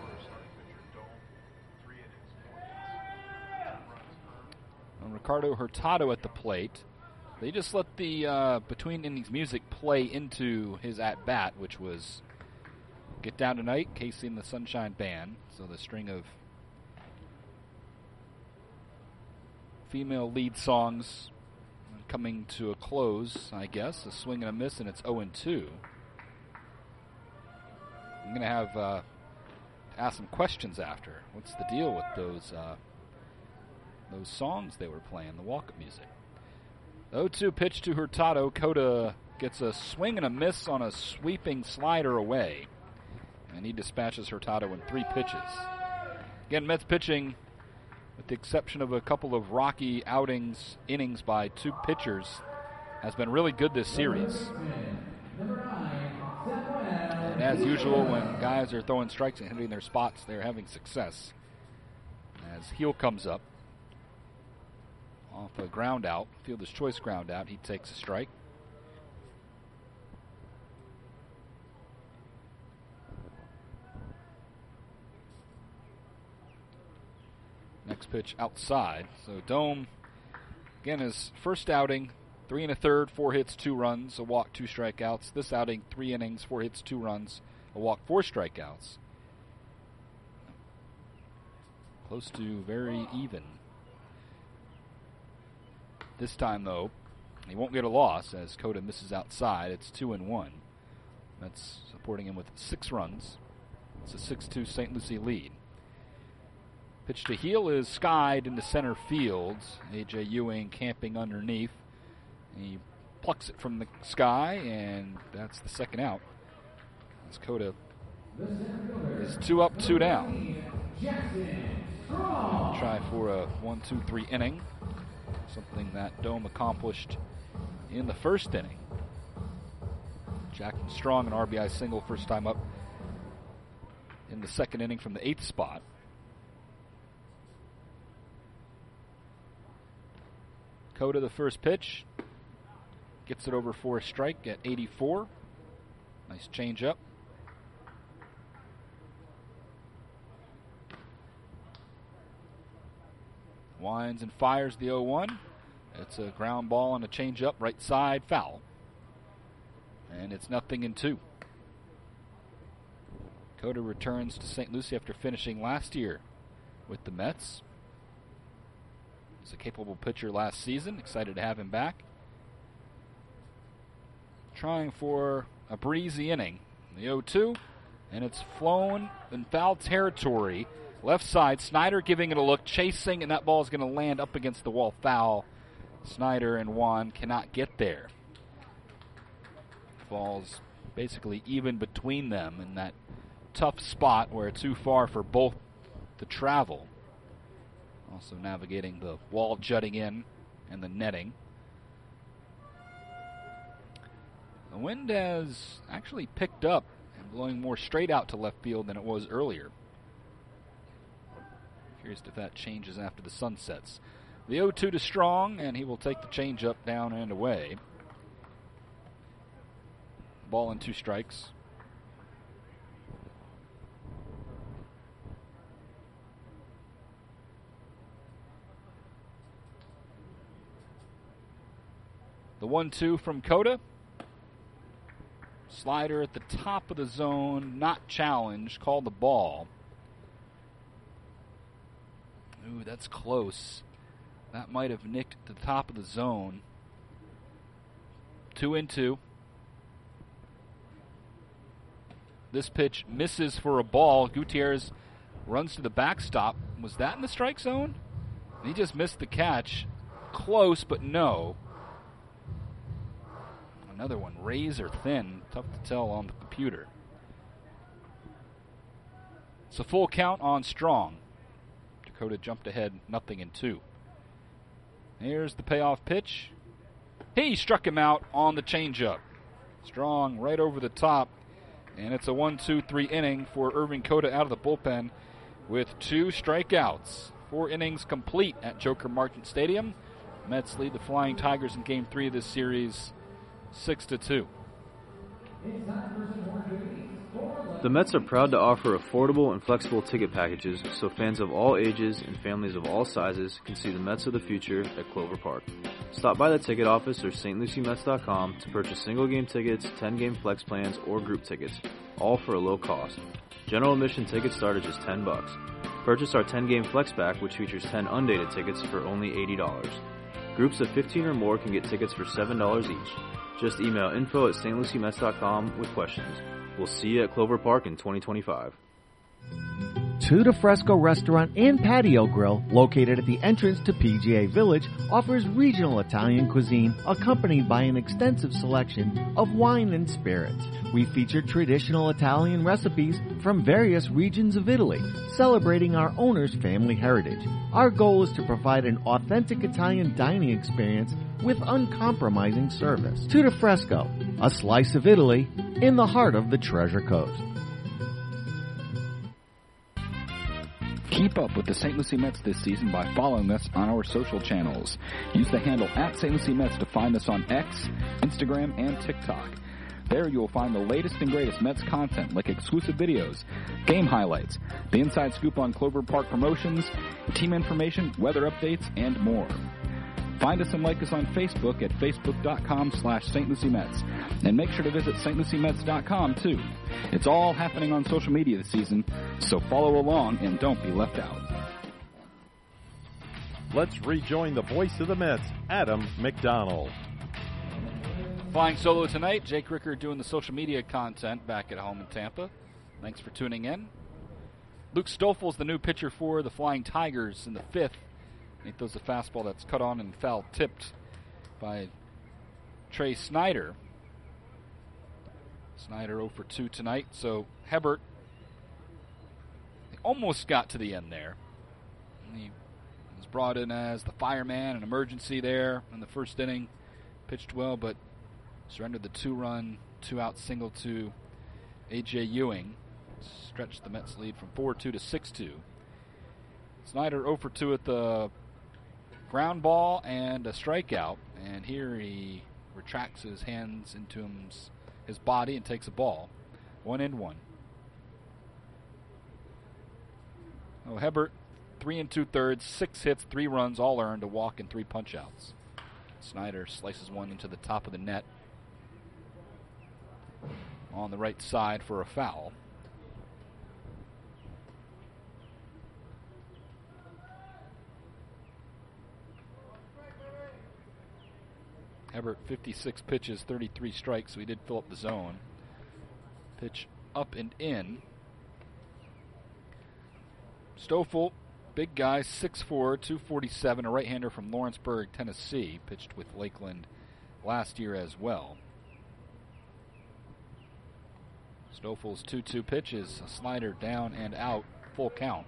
And Ricardo Hurtado at the plate. They just let the between innings music play into his at-bat, which was Get Down Tonight, Casey and the Sunshine Band. So the string of female lead songs coming to a close, I guess. A swing and a miss, and it's 0-2. I'm going to have to ask some questions after. What's the deal with those songs they were playing, the walk-up music? 0-2 pitch to Hurtado. Cota gets a swing and a miss on a sweeping slider away, and he dispatches Hurtado in 3 pitches. Again, Mets pitching, with the exception of a couple of rocky innings by 2 pitchers, has been really good this series. And as usual, when guys are throwing strikes and hitting their spots, they're having success. As Heel comes up off a ground out, fielder's choice ground out, he takes a strike. Next pitch outside. So Dome, again, his first outing, 3 1/3, 4 hits, 2 runs, a walk, 2 strikeouts. This outing, 3 innings, 4 hits, 2 runs, a walk, 4 strikeouts. Close to very even. This time, though, he won't get a loss as Cota misses outside. It's 2-1. That's supporting him with 6 runs. It's a 6-2 St. Lucie lead. Pitch to Heel is skied into center field. A.J. Ewing camping underneath. He plucks it from the sky, and that's the second out. As Cota is 2 up, 2 down. Try for a 1-2-3 inning. Something that Dome accomplished in the first inning. Jackson Strong, an RBI single, first time up in the second inning from the 8th spot. Cota, the first pitch, gets it over for a strike at 84. Nice changeup. Winds and fires the 0-1. It's a ground ball and a changeup, right side, foul. And it's 0-2. Cota returns to St. Lucie after finishing last year with the Mets. He's a capable pitcher last season. Excited to have him back. Trying for a breezy inning. The 0-2, and it's flown in foul territory. Left side, Snyder giving it a look, chasing, and that ball is going to land up against the wall, foul. Snyder and Juan cannot get there. Falls basically even between them in that tough spot where it's too far for both to travel. Also navigating the wall jutting in and the netting. The wind has actually picked up and blowing more straight out to left field than it was earlier. Curious if that changes after the sun sets. The 0-2 to Strong, and he will take the changeup down and away. Ball and 2 strikes. The 1-2 from Cota. Slider at the top of the zone, not challenged, called the ball. Ooh, that's close. That might have nicked the top of the zone. 2-2. This pitch misses for a ball. Gutierrez runs to the backstop. Was that in the strike zone? He just missed the catch. Close, but no. Another one, razor thin. Tough to tell on the computer. It's a full count on Strong. Cota jumped ahead, 0-2. Here's the payoff pitch. He struck him out on the changeup. Strong right over the top. And it's a 1-2-3 inning for Irving Cota out of the bullpen with 2 strikeouts. 4 innings complete at Joker Marchant Stadium. Mets lead the Flying Tigers in Game 3 of this series, 6-2. The Mets are proud to offer affordable and flexible ticket packages so fans of all ages and families of all sizes can see the Mets of the future at Clover Park. Stop by the ticket office or stluciemets.com to purchase single-game tickets, 10-game flex plans, or group tickets, all for a low cost. General admission tickets start at just $10. Purchase our 10-game flex pack, which features 10 undated tickets for only $80. Groups of 15 or more can get tickets for $7 each. Just email info@stluciemets.com with questions. We'll see you at Clover Park in 2025. Two de Fresco Restaurant and Patio Grill, located at the entrance to PGA Village, offers regional Italian cuisine accompanied by an extensive selection of wine and spirits. We feature traditional Italian recipes from various regions of Italy, celebrating our owner's family heritage. Our goal is to provide an authentic Italian dining experience with uncompromising service. Two de Fresco, a slice of Italy in the heart of the Treasure Coast. Keep up with the St. Lucie Mets this season by following us on our social channels. Use the handle @StLucieMets to find us on X, Instagram, and TikTok. There you will find the latest and greatest Mets content like exclusive videos, game highlights, the inside scoop on Clover Park promotions, team information, weather updates, and more. Find us and like us on Facebook at facebook.com/St. Lucie Mets. And make sure to visit stluciemets.com too. It's all happening on social media this season, so follow along and don't be left out. Let's rejoin the voice of the Mets, Adam McDonald. Flying solo tonight, Jake Ricker doing the social media content back at home in Tampa. Thanks for tuning in. Luke Stoffels, the new pitcher for the Flying Tigers in the fifth. He throws a fastball that's cut on and foul tipped by Trey Snyder. Snyder 0 for 2 tonight, so Hebert almost got to the end there. He was brought in as the fireman, an emergency there in the first inning. Pitched well, but surrendered the 2-run, 2-out single to A.J. Ewing. Stretched the Mets lead from 4-2 to 6-2. Snyder 0 for 2 at the ground ball and a strikeout. And here he retracts his hands into his body and takes a ball. 1-1. Oh, Hebert, 3 2/3, 6 hits, 3 runs, all earned, a walk and 3 punch-outs. Snyder slices one into the top of the net on the right side for a foul. Hebert, 56 pitches, 33 strikes, so he did fill up the zone. Pitch up and in. Stoffel, big guy, 6'4", 247, a right-hander from Lawrenceburg, Tennessee. Pitched with Lakeland last year as well. Stoffel's 2-2 pitches, a slider down and out, full count.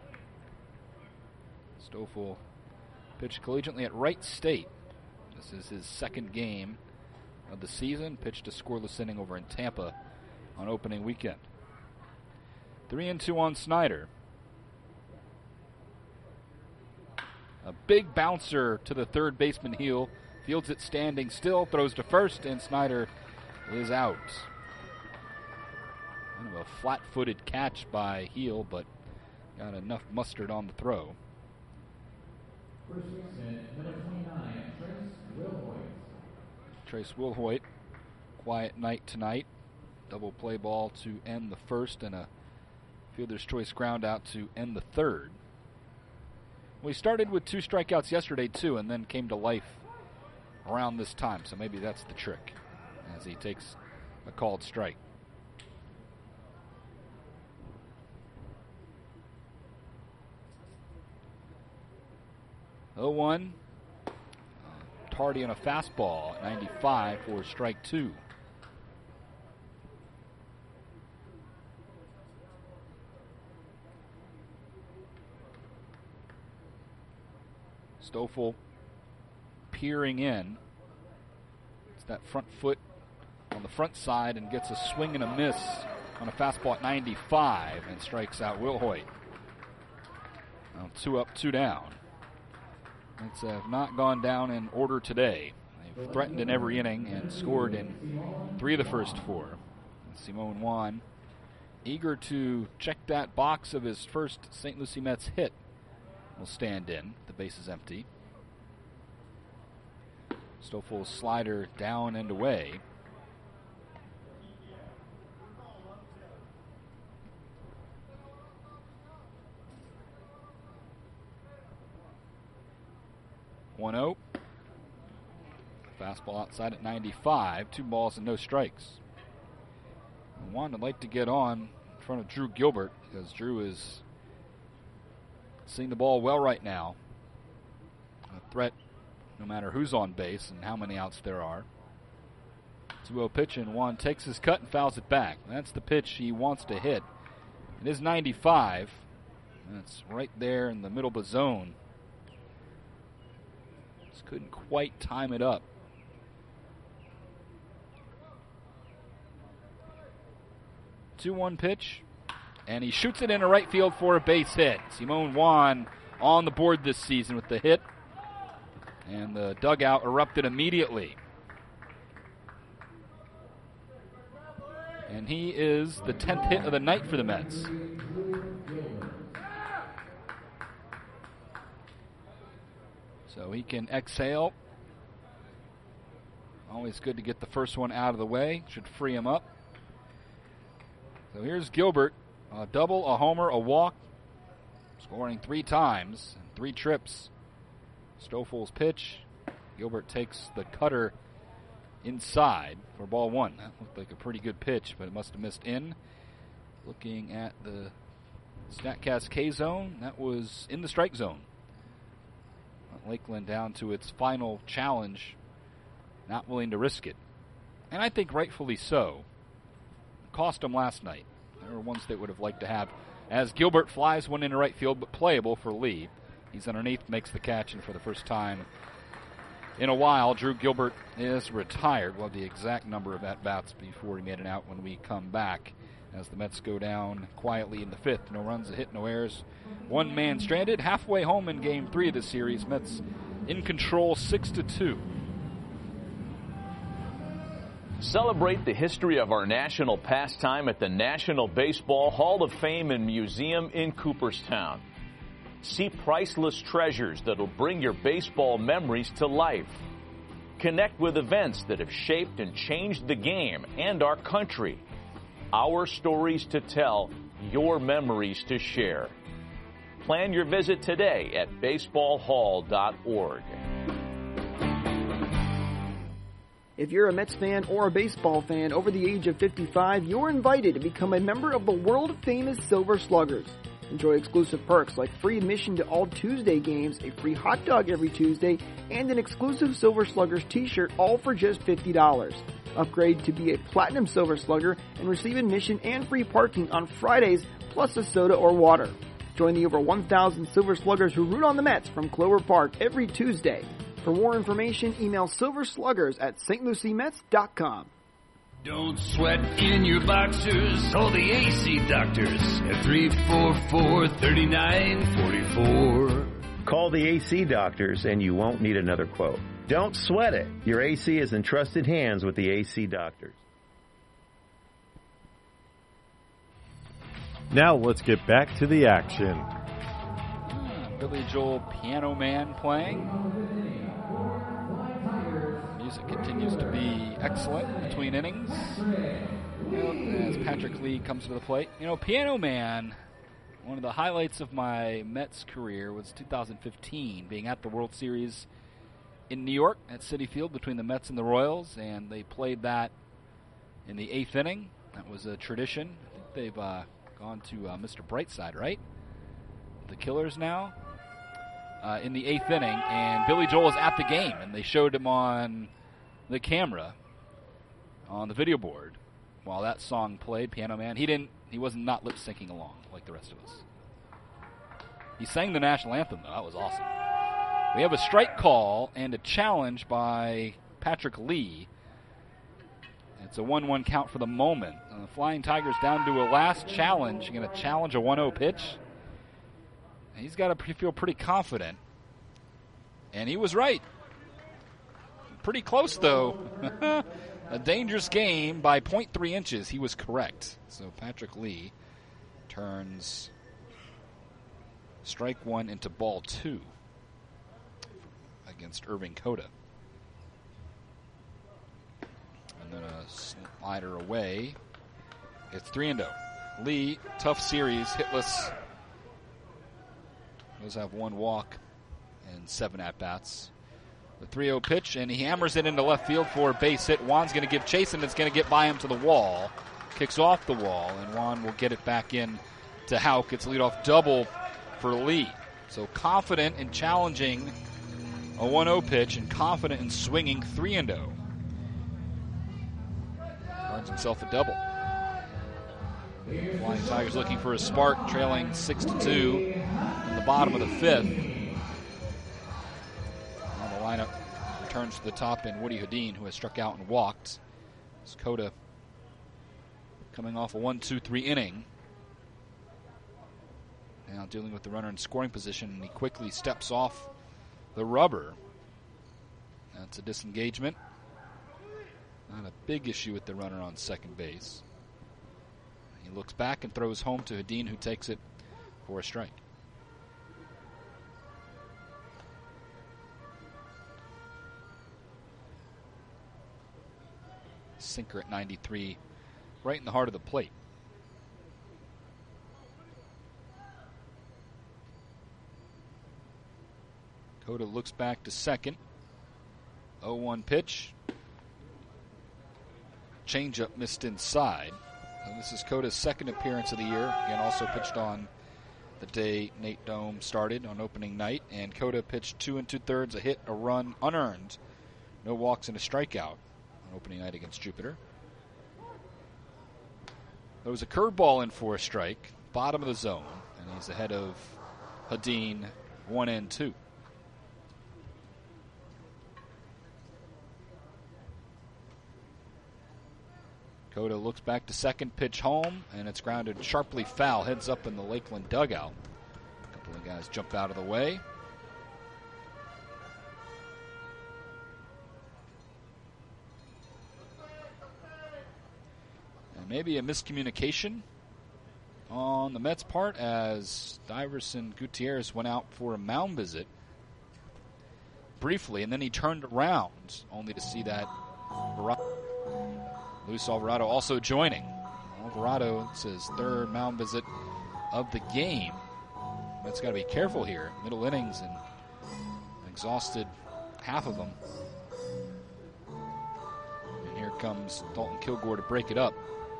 Stoffel pitched collegiately at Wright State. This is his second game of the season. Pitched a scoreless inning over in Tampa on opening weekend. 3-2 on Snyder. A big bouncer to the third baseman heel. Fields it standing still, throws to first, and Snyder is out. Kind of a flat-footed catch by Heel, but got enough mustard on the throw. First baseman, number 29, Trace Wilhoit. Trace Wilhoit, quiet night tonight. Double play ball to end the first and a fielder's choice ground out to end the third. We started with 2 strikeouts yesterday, too, and then came to life around this time. So maybe that's the trick as he takes a called strike. (0-1). Tardy on a fastball at 95 for strike 2. Stoffel peering in. It's that front foot on the front side and gets a swing and a miss on a fastball at 95 and strikes out Wilhoit. Now 2 up, 2 down. It's not gone down in order today. They've threatened in every inning and scored in 3 of the first 4. And Simone Juan, eager to check that box of his first St. Lucie Mets hit, will stand in. The base is empty. Stoffel's slider down and away. (1-0). Fastball outside at 95. 2 balls and no strikes. Juan would like to get on in front of Drew Gilbert because Drew is seeing the ball well right now. A threat no matter who's on base and how many outs there are. 2-0 pitch, and Juan takes his cut and fouls it back. That's the pitch he wants to hit. It is 95. That's right there in the middle of the zone. Just couldn't quite time it up. Two-one pitch, and he shoots it into right field for a base hit. Simon Juan on the board this season with the hit, and the dugout erupted immediately. And he is the 10th hit of the night for the Mets. So he can exhale. Always good to get the first one out of the way. Should free him up. So here's Gilbert. A double, a homer, a walk. Scoring 3 times and 3 trips. Stoffel's pitch. Gilbert takes the cutter inside for ball 1. That looked like a pretty good pitch, but it must have missed in. Looking at the StatCast K zone, that was in the strike zone. Lakeland down to its final challenge, not willing to risk it. And I think rightfully so. It cost them last night. There were ones they would have liked to have. As Gilbert flies one into right field, but playable for Lee. He's underneath, makes the catch, and for the first time in a while, Drew Gilbert is retired. We'll have the exact number of at-bats before he made it out when we come back. As the Mets go down quietly in the 5th. No runs, a hit, no errors. 1 man stranded. Halfway home in Game 3 of the series. Mets in control 6-2. Celebrate the history of our national pastime at the National Baseball Hall of Fame and Museum in Cooperstown. See priceless treasures that'll bring your baseball memories to life. Connect with events that have shaped and changed the game and our country. Our stories to tell, your memories to share. Plan your visit today at baseballhall.org. If you're a Mets fan or a baseball fan over the age of 55, you're invited to become a member of the world-famous Silver Sluggers. Enjoy exclusive perks like free admission to all Tuesday games, a free hot dog every Tuesday, and an exclusive Silver Sluggers t-shirt, all for just $50. Upgrade to be a Platinum Silver Slugger and receive admission and free parking on Fridays, plus a soda or water. Join the over 1,000 Silver Sluggers who root on the Mets from Clover Park every Tuesday. For more information, email silversluggers@stluciemets.com. Don't sweat in your boxers. Call the AC doctors at 344-3944. Call the AC doctors and you won't need another quote. Don't sweat it. Your AC is in trusted hands with the AC doctors. Now let's get back to the action. Billy Joel Piano Man playing. Music continues to be excellent between innings. As Patrick Lee comes to the plate. You know, Piano Man, one of the highlights of my Mets career was 2015, being at the World Series in New York at Citi Field between the Mets and the Royals, and they played that in the 8th inning. That was a tradition. I think they've gone to Mr. Brightside, right? The Killers now. In the 8th inning, and Billy Joel is at the game, and they showed him on the camera on the video board while that song played, Piano Man. He wasn't not lip syncing along like the rest of us. He sang the national anthem, though. That was awesome. We have a strike call and a challenge by Patrick Lee. It's a 1-1 count for the moment. The Flying Tigers down to a last challenge. You're going to challenge a 1-0 pitch. He's got to feel pretty confident. And he was right. Pretty close, though. A dangerous game by 0.3 inches. He was correct. So Patrick Lee turns strike 1 into ball 2 against Irving Coda. And then a slider away. It's 3-0. Lee, tough series, hitless. Does have 1 walk and 7 at-bats. The 3-0 pitch, and he hammers it into left field for a base hit. Juan's going to give chase, and it's going to get by him to the wall. Kicks off the wall, and Juan will get it back in to Houck. It's leadoff double for Lee. So confident in challenging a 1-0 pitch and confident in swinging 3-0. Earns himself a double. Flying Tigers looking for a spark, trailing 6-2 in the bottom of the 5th. Now the lineup returns to the top in Woody Hedin, who has struck out and walked. It's Cota coming off a 1-2-3 inning. Now dealing with the runner in scoring position, and he quickly steps off the rubber. That's a disengagement. Not a big issue with the runner on second base. He looks back and throws home to Hedin, who takes it for a strike. Sinker at 93, right in the heart of the plate. Cota looks back to second. 0-1 pitch. Changeup missed inside. And this is Cota's second appearance of the year. Again, also pitched on the day Nate Dome started on opening night. And Cota pitched 2 2/3, a hit, a run, unearned. No walks and a strikeout on opening night against Jupiter. There was a curveball in for a strike, bottom of the zone. And he's ahead of Hedin, 1-2. Cota looks back to second, pitch home, and it's grounded sharply foul. Heads up in the Lakeland dugout. A couple of guys jump out of the way. And maybe a miscommunication on the Mets' part as Diverson Gutierrez went out for a mound visit briefly, and then he turned around only to see that Luis Alvarado also joining. Alvarado, it's his third mound visit of the game. That's got to be careful here. Middle innings and exhausted half of them. And here comes Dalton Kilgore to break it up.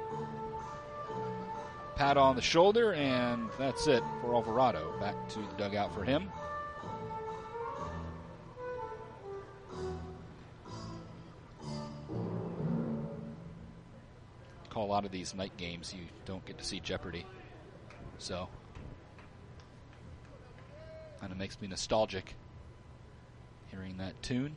Pat on the shoulder, and that's it for Alvarado. Back to the dugout for him. Call a lot of these night games, you don't get to see Jeopardy. So, kind of makes me nostalgic hearing that tune.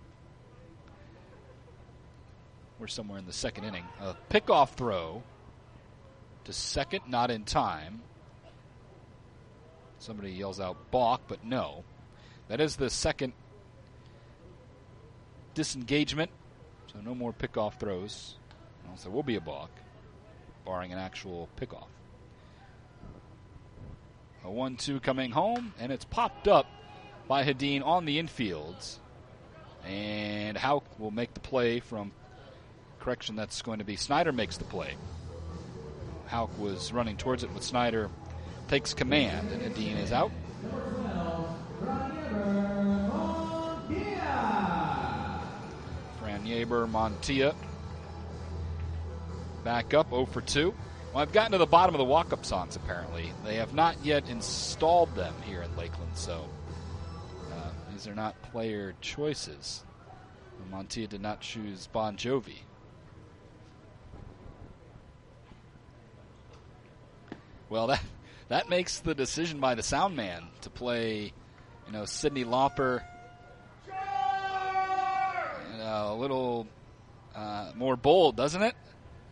We're somewhere in the second inning. A pickoff throw to second, not in time. Somebody yells out balk, but no. That is the second disengagement, so no more pickoff throws. So will be a balk, barring an actual pickoff. A 1-2 coming home, and it's popped up by Hedin on the infield. And Houck will make the play from, correction, that's going to be Snyder makes the play. Houck was running towards it, but Snyder takes command, and Hedin is out. Franier, Montilla back up 0 for 2. Well, I've gotten to the bottom of the walk-up songs, apparently. They have not yet installed them here in Lakeland, so these are not player choices. Montilla did not choose Bon Jovi. Well, that makes the decision by the sound man to play, Cyndi Lauper a little more bold, doesn't it?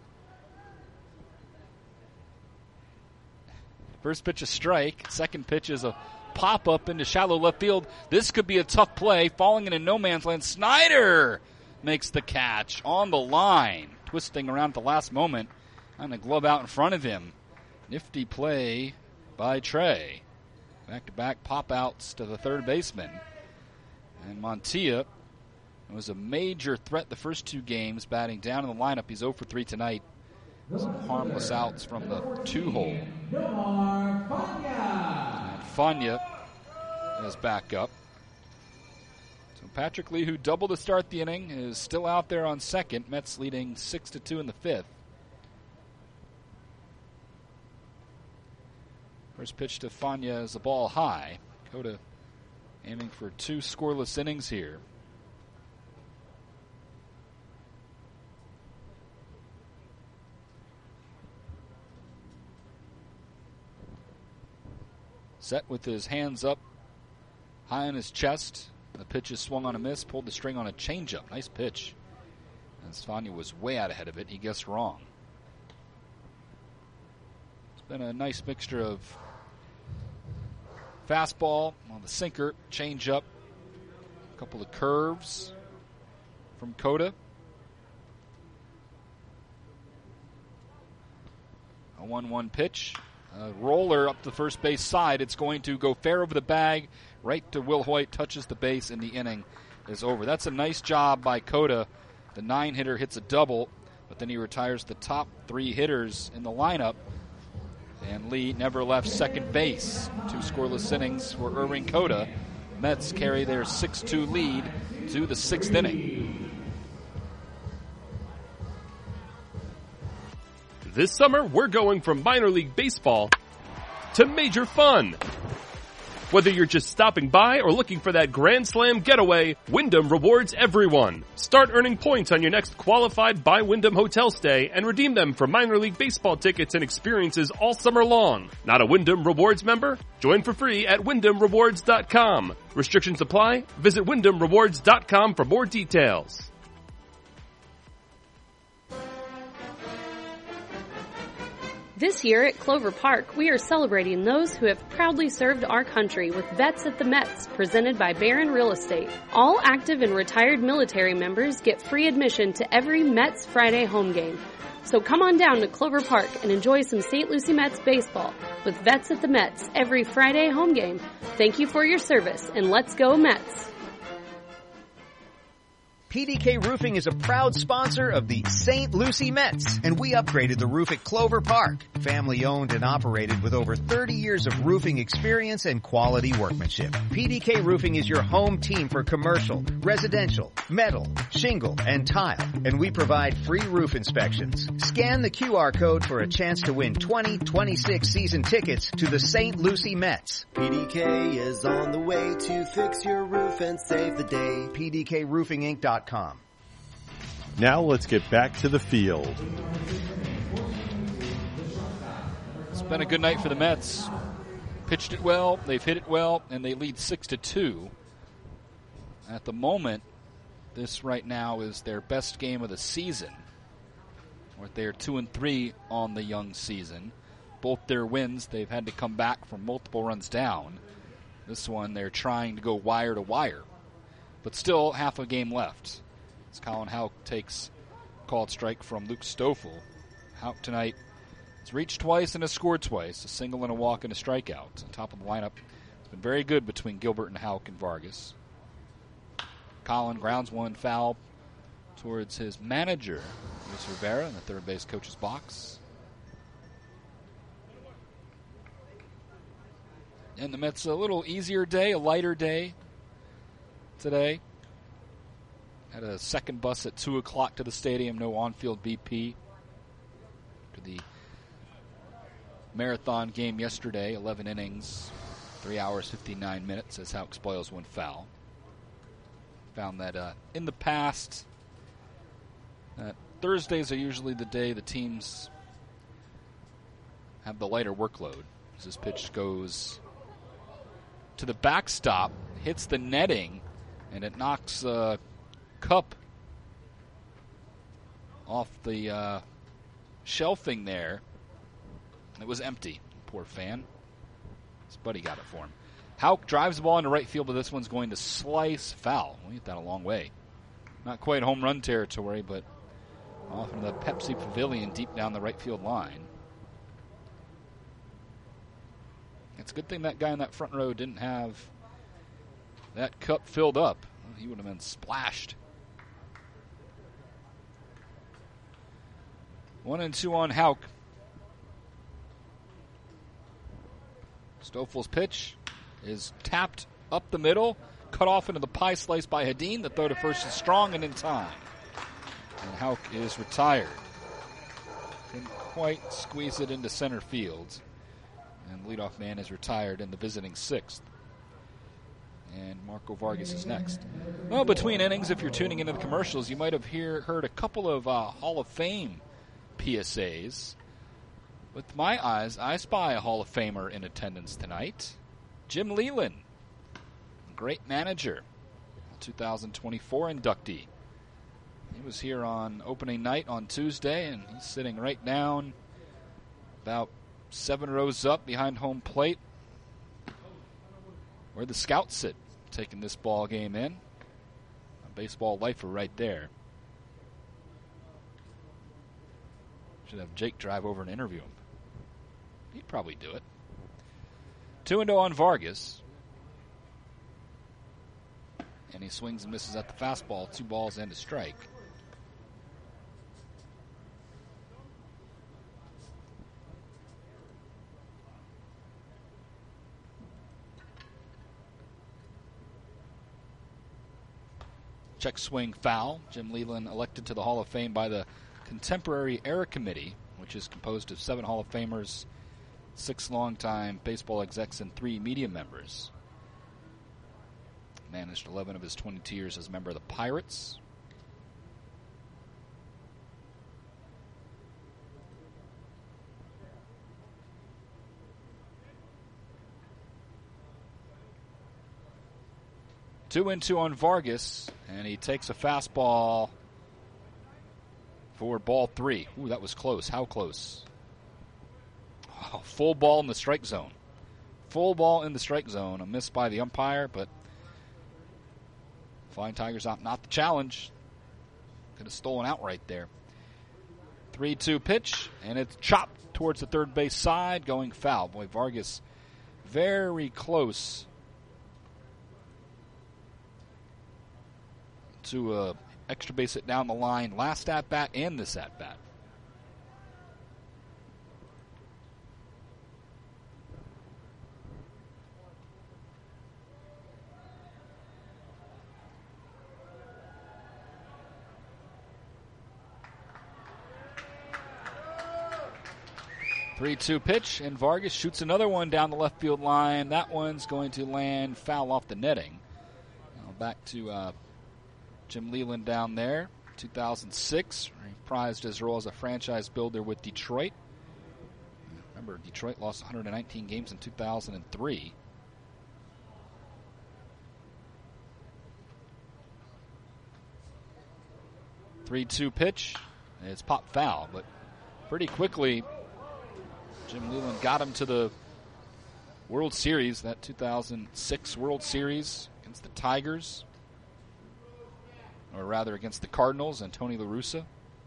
First pitch a strike. Second pitch is a pop-up into shallow left field. This could be a tough play. Falling into no man's land. Snyder makes the catch on the line. Twisting around at the last moment. And a glove out in front of him. Nifty play by Trey. Back-to-back pop-outs to the third baseman. And Montilla was a major threat the first two games, batting down in the lineup. He's 0 for 3 tonight. Some harmless outs from the 2-hole. And Fania is back up. So Patrick Lee, who doubled to start the inning, is still out there on second. Mets leading 6-2 in the fifth. First pitch to Fania is a ball high. Cota aiming for 2 scoreless innings here. Set with his hands up high on his chest. The pitch is swung on a miss, pulled the string on a changeup. Nice pitch. And Fania was way out ahead of it. He guessed wrong. It's been a nice mixture of fastball on the sinker, changeup, a couple of curves from Cota. A 1-1 pitch. A roller up the first base side. It's going to go fair over the bag, right to Will Hoyt, touches the base, and the inning is over. That's a nice job by Cota. The 9-hitter hits a double, but then he retires the top 3 hitters in the lineup. And Lee never left second base. 2 scoreless innings for Irving Cota. Mets carry their 6-2 lead to the 6th inning. This summer, we're going from minor league baseball to major fun. Whether you're just stopping by or looking for that Grand Slam getaway, Wyndham rewards everyone. Start earning points on your next qualified by Wyndham hotel stay and redeem them for minor league baseball tickets and experiences all summer long. Not a Wyndham Rewards member? Join for free at WyndhamRewards.com. Restrictions apply. Visit WyndhamRewards.com for more details. This year at Clover Park, we are celebrating those who have proudly served our country with Vets at the Mets, presented by Barron Real Estate. All active and retired military members get free admission to every Mets Friday home game. So come on down to Clover Park and enjoy some St. Lucie Mets baseball with Vets at the Mets every Friday home game. Thank you for your service, and let's go Mets! PDK Roofing is a proud sponsor of the St. Lucie Mets, and we upgraded the roof at Clover Park. Family owned and operated with over 30 years of roofing experience and quality workmanship. PDK Roofing is your home team for commercial, residential, metal, shingle, and tile, and we provide free roof inspections. Scan the QR code for a chance to win 2026 season tickets to the St. Lucie Mets. PDK is on the way to fix your roof and save the day. PDKRoofingInc.com. Now let's get back to the field. It's been a good night for the Mets. Pitched it well, they've hit it well, and they lead 6-2. At the moment, this right now is their best game of the season. They're 2-3 on the young season. Both their wins, they've had to come back from multiple runs down. This one, they're trying to go wire to wire. But still, half a game left. As Colin Houck takes called strike from Luke Stoffel. Houck tonight has reached twice and has scored twice. A single and a walk and a strikeout. On top of the lineup, it's been very good between Gilbert and Houck and Vargas. Colin grounds one foul towards his manager, Luis Rivera, in the third base coach's box. And the Mets a little easier day, a lighter day today. Had a second bus at 2 o'clock to the stadium, no on-field BP. To the marathon game yesterday, 11 innings, 3 hours, 59 minutes, as Houck spoils one foul. Found that in the past, Thursdays are usually the day the teams have the lighter workload. As this pitch goes to the backstop, hits the netting, and it knocks a cup off the shelving there. It was empty. Poor fan. His buddy got it for him. Houck drives the ball into right field, but this one's going to slice foul. We hit that a long way. Not quite home run territory, but off in the Pepsi Pavilion deep down the right field line. It's a good thing that guy in that front row didn't have that cup filled up. He would have been splashed. 1-2 on Houck. Stoffel's pitch is tapped up the middle. cut off into the pie slice by Hadeen. The throw to first is strong and in time. And Houck is retired. Didn't quite squeeze it into center field. And leadoff man is retired in the visiting sixth. And Marco Vargas is next. Well, between innings, if you're tuning into the commercials, you might have heard a couple of Hall of Fame PSAs. With my eyes, I spy a Hall of Famer in attendance tonight. Jim Leyland, great manager, 2024 inductee. He was here on opening night on Tuesday, and he's sitting right down about 7 rows up behind home plate, where the scouts sit, taking this ball game in. A baseball lifer right there. Should have Jake drive over and interview him. He'd probably do it. 2-0 on Vargas. And he swings and misses at the fastball. 2 balls and a strike. Check swing foul. Jim Leyland elected to the Hall of Fame by the Contemporary Era Committee, which is composed of 7 Hall of Famers, 6 longtime baseball execs, and 3 media members. Managed 11 of his 22 years as a member of the Pirates. Two and 2 on Vargas, and he takes a fastball for ball 3. Ooh, that was close. How close? Oh, full ball in the strike zone. Full ball in the strike zone. A miss by the umpire, but Flying Tigers out, not the challenge. Could have stolen out right there. 3-2 pitch, and it's chopped towards the third base side, going foul. Boy, Vargas very close to extra base it down the line last at-bat and this at-bat. Three-two pitch, and Vargas shoots another one down the left field line. That one's going to land foul off the netting. Now back to Jim Leyland down there. 2006, reprised his role as a franchise builder with Detroit. Remember, Detroit lost 119 games in 2003. Three-two pitch. It's popped foul, but pretty quickly Jim Leyland got him to the World Series, that 2006 World Series against the Tigers, or rather against the Cardinals and Tony La Russa.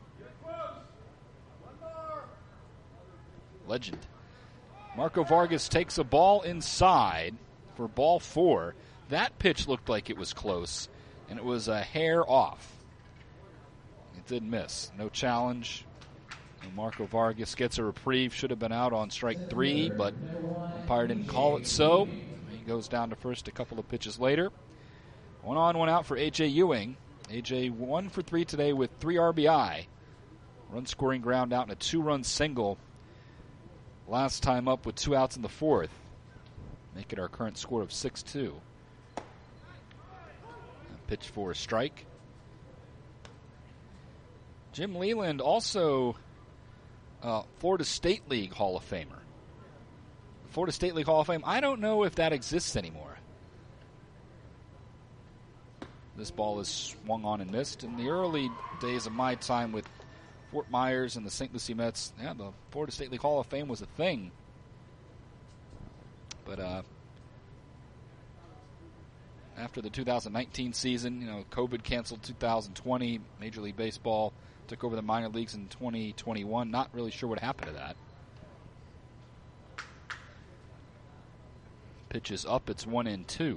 Legend. Marco Vargas takes a ball inside for ball 4. That pitch looked like it was close, and it was a hair off. It did miss. No challenge. And Marco Vargas gets a reprieve. Should have been out on strike 3, but umpire didn't call it so. He goes down to first a couple of pitches later. 1 on, 1 out for A.J. Ewing. A.J. 1 for 3 today with 3 RBI. Run scoring ground out and a 2-run single. Last time up with 2 outs in the 4th. Make it our current score of 6-2. Pitch for a strike. Jim Leyland also Florida State League Hall of Famer. Florida State League Hall of Fame, I don't know if that exists anymore. This ball is swung on and missed. In the early days of my time with Fort Myers and the St. Lucie Mets, yeah, the Florida State League Hall of Fame was a thing. But after the 2019 season, COVID canceled 2020. Major League Baseball took over the minor leagues in 2021. Not really sure what happened to that. Pitch is up. It's 1-2.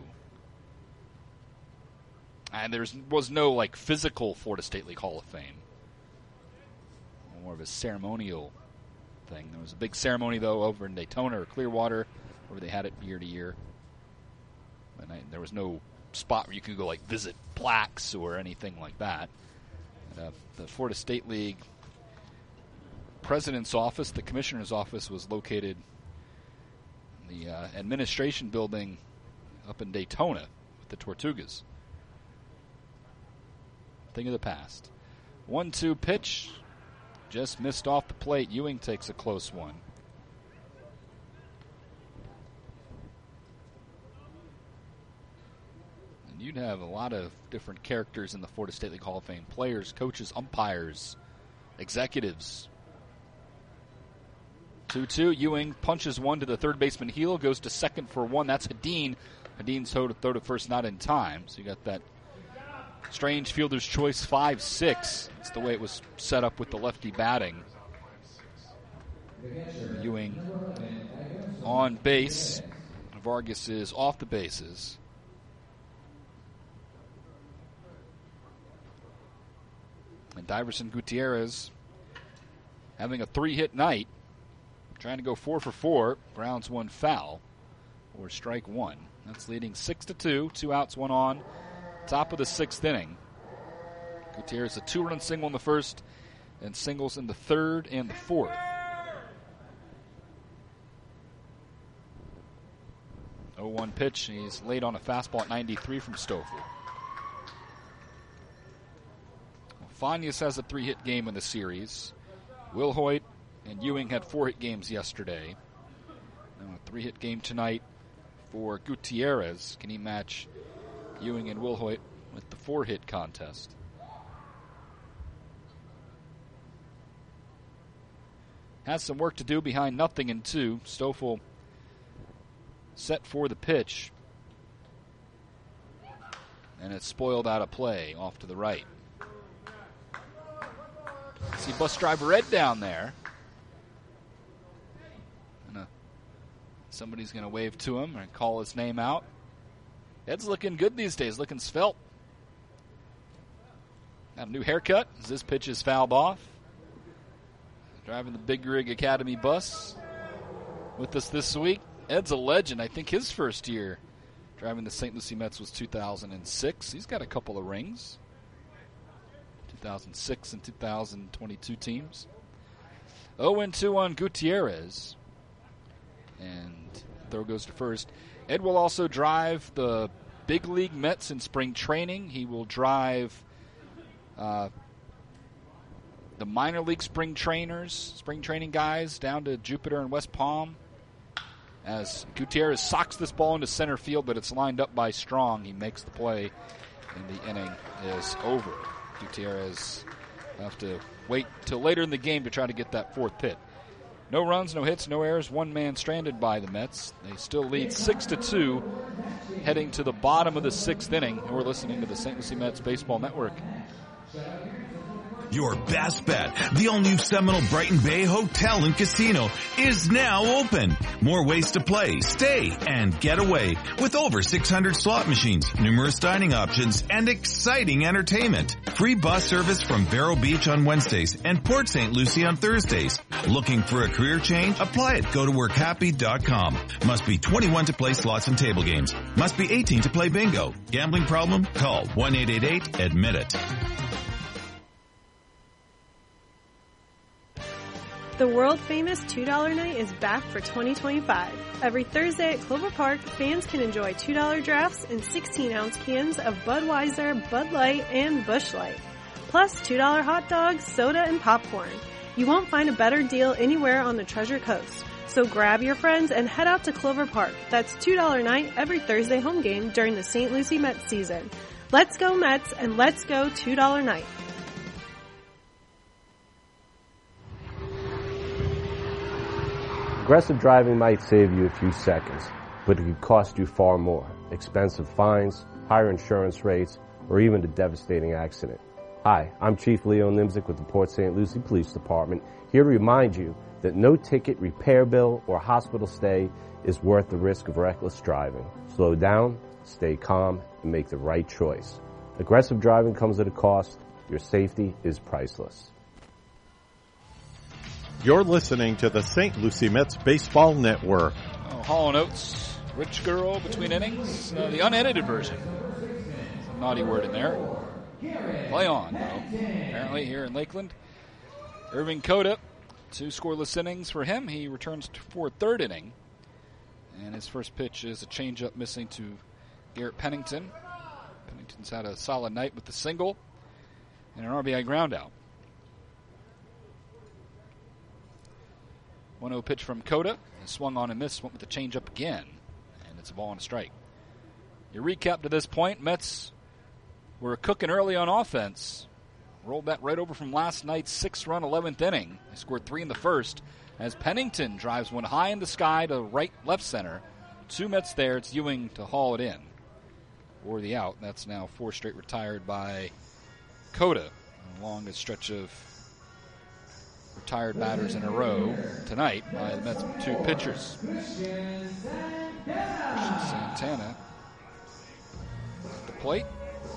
And there was no physical Florida State League Hall of Fame. More of a ceremonial thing. There was a big ceremony though over in Daytona or Clearwater, where they had it year to year. And there was no spot where you can go like visit plaques or anything like that. The Florida State League president's office, the commissioner's office, was located in the administration building up in Daytona with the Tortugas. Thing of the past. 1-2 pitch. Just missed off the plate. Ewing takes a close one. And you'd have a lot of different characters in the Florida State League Hall of Fame. Players, coaches, umpires, executives. 2-2. Ewing punches one to the third baseman heel, goes to second for one. That's Hedin. Hedin's throw to first, not in time. So you got that strange fielder's choice 5-6. That's the way it was set up with the lefty batting. Ewing on base. Vargas is off the bases. And Diverson Gutierrez having a 3-hit night. Trying to go 4 for 4. Grounds one foul or strike one. That's leading 6-2. 2 outs, 1 on. Top of the 6th inning. Gutierrez a 2-run single in the first and singles in the third and the fourth. 0-1 pitch. He's laid on a fastball at 93 from Stoffel. Fanias has a 3-hit game in the series. Wilhoit and Ewing had 4-hit games yesterday. Now a 3-hit game tonight for Gutierrez. Can he match Ewing and Wilhoit with the 4-hit contest? Has some work to do behind 0-2. Stoffel set for the pitch. And it's spoiled out of play off to the right. See bus driver Ed down there. Somebody's going to wave to him and call his name out. Ed's looking good these days, looking svelte. Got a new haircut as this pitch is fouled off. Driving the Big Rig Academy bus with us this week. Ed's a legend. I think his first year driving the St. Lucie Mets was 2006. He's got a couple of rings. 2006 and 2022 teams. 0-2 on Gutierrez. And throw goes to first. Ed will also drive the big league Mets in spring training. He will drive the minor league spring training guys down to Jupiter and West Palm. As Gutierrez socks this ball into center field, but it's lined up by Strong. He makes the play, and the inning is over. Gutierrez will have to wait till later in the game to try to get that 4th hit. No runs, no hits, no errors. 1 man stranded by the Mets. They still lead 6-2, heading to the bottom of the 6th inning. We're listening to the St. Lucie Mets Baseball Network. Your best bet, the all-new Seminole Brighton Bay Hotel and Casino, is now open. More ways to play, stay, and get away with over 600 slot machines, numerous dining options, and exciting entertainment. Free bus service from Vero Beach on Wednesdays and Port St. Lucie on Thursdays. Looking for a career change? Apply at gotoworkhappy.com. Must be 21 to play slots and table games. Must be 18 to play bingo. Gambling problem? Call 1-888-ADMIT-IT. The world-famous $2 night is back for 2025. Every Thursday at Clover Park, fans can enjoy $2 drafts and 16-ounce cans of Budweiser, Bud Light, and Busch Light. Plus $2 hot dogs, soda, and popcorn. You won't find a better deal anywhere on the Treasure Coast. So grab your friends and head out to Clover Park. That's $2 night every Thursday home game during the St. Lucie Mets season. Let's go Mets and let's go $2 night. Aggressive driving might save you a few seconds, but it could cost you far more. Expensive fines, higher insurance rates, or even a devastating accident. Hi, I'm Chief Leo Nimzik with the Port St. Lucie Police Department, here to remind you that no ticket, repair bill, or hospital stay is worth the risk of reckless driving. Slow down, stay calm, and make the right choice. Aggressive driving comes at a cost. Your safety is priceless. You're listening to the St. Lucie Mets Baseball Network. Hall & Oates, Rich Girl between innings, the unedited version. naughty word in there. Play on, though. Apparently here in Lakeland. Irving Cota, 2 scoreless innings for him. He returns for 3rd inning. And his first pitch is a changeup missing to Garrett Pennington. Pennington's had a solid night with the single and an RBI groundout. 1-0 pitch from Cota. Swung on and missed, went with the changeup again. And it's a ball and a strike. Your recap to this point, Mets were cooking early on offense. Rolled that right over from last night's 6-run 11th inning. They scored 3 in the first as Pennington drives one high in the sky to left center. 2 Mets there. It's Ewing to haul it in for the out. That's now 4 straight retired by Cota. Along a stretch of retired batters in a row tonight by the Mets' 2 pitchers. Christian Santana at the plate.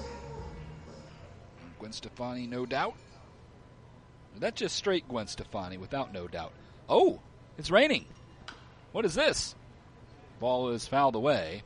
Gwen Stefani, no doubt. That's just straight Gwen Stefani without no doubt. Oh, it's raining. What is this? Ball is fouled away.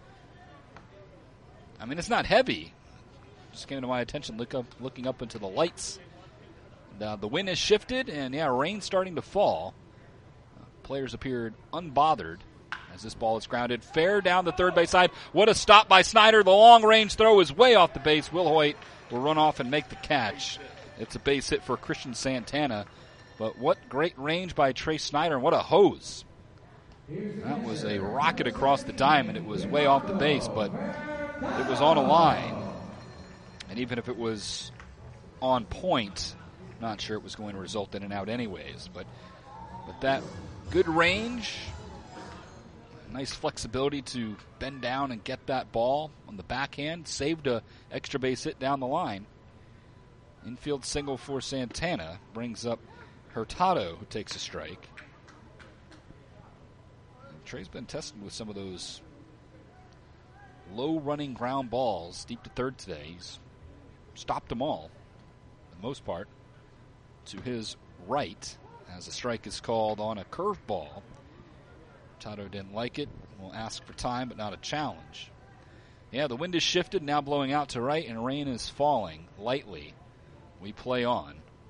I mean, it's not heavy. Just came to my attention looking up into the lights. The wind has shifted, and rain's starting to fall. Players appeared unbothered as this ball is grounded fair down the third base side. What a stop by Snyder. The long-range throw is way off the base. Will Hoyt will run off and make the catch. It's a base hit for Christian Santana. But what great range by Trey Snyder, and what a hose. That was a rocket across the diamond. It was way off the base, but it was on a line. And even if it was on point, not sure it was going to result in an out anyways. But that good range, nice flexibility to bend down and get that ball on the backhand, saved a extra base hit down the line. Infield single for Santana brings up Hurtado, who takes a strike. And Trey's been tested with some of those low-running ground balls deep to third today. He's stopped them all, for the most part, to his right, as a strike is called on a curveball. Hurtado didn't like it. Will ask for time, but not a challenge. The wind has shifted, now blowing out to right, and rain is falling lightly. We play on.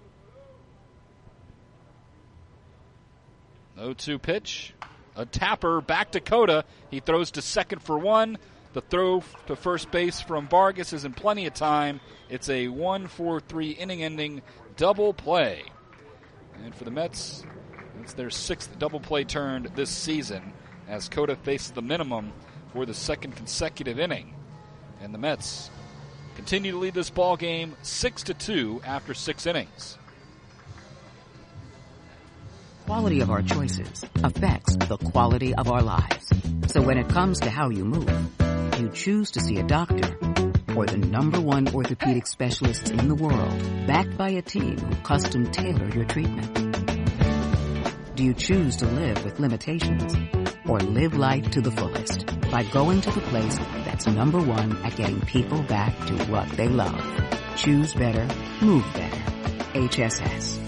0-2 pitch. A tapper back to Cota. He throws to second for 1. The throw to first base from Vargas is in plenty of time. It's a 1-4-3 inning-ending double play. And for the Mets, it's their 6th double play turned this season as Cota faces the minimum for the 2nd consecutive inning. And the Mets continue to lead this ball game 6-2 after 6 innings. Quality of our choices affects the quality of our lives. So when it comes to how you move, you choose to see a doctor or the #1 orthopedic specialists in the world, backed by a team who custom tailor your treatment. Do you choose to live with limitations or live life to the fullest by going to the place that's #1 at getting people back to what they love? Choose better, move better. HSS.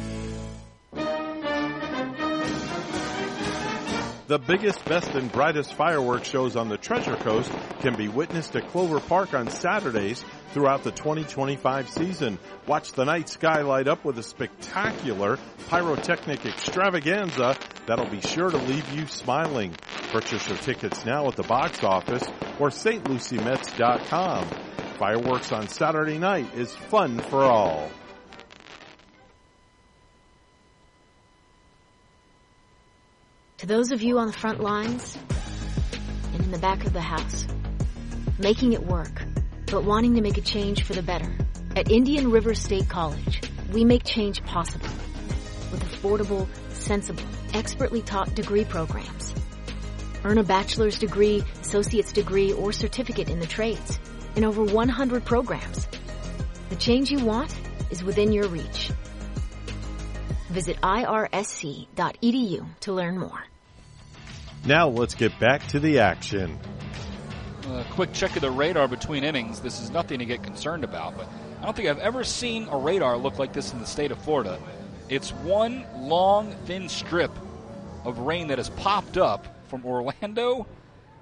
The biggest, best, and brightest fireworks shows on the Treasure Coast can be witnessed at Clover Park on Saturdays throughout the 2025 season. Watch the night sky light up with a spectacular pyrotechnic extravaganza that'll be sure to leave you smiling. Purchase your tickets now at the box office or stlucymets.com. Fireworks on Saturday night is fun for all. To those of you on the front lines and in the back of the house, making it work, but wanting to make a change for the better. At Indian River State College, we make change possible with affordable, sensible, expertly taught degree programs. Earn a bachelor's degree, associate's degree, or certificate in the trades in over 100 programs. The change you want is within your reach. Visit irsc.edu to learn more. Now let's get back to the action. A quick check of the radar between innings. This is nothing to get concerned about, but I don't think I've ever seen a radar look like this in the state of Florida. It's one long, thin strip of rain that has popped up from Orlando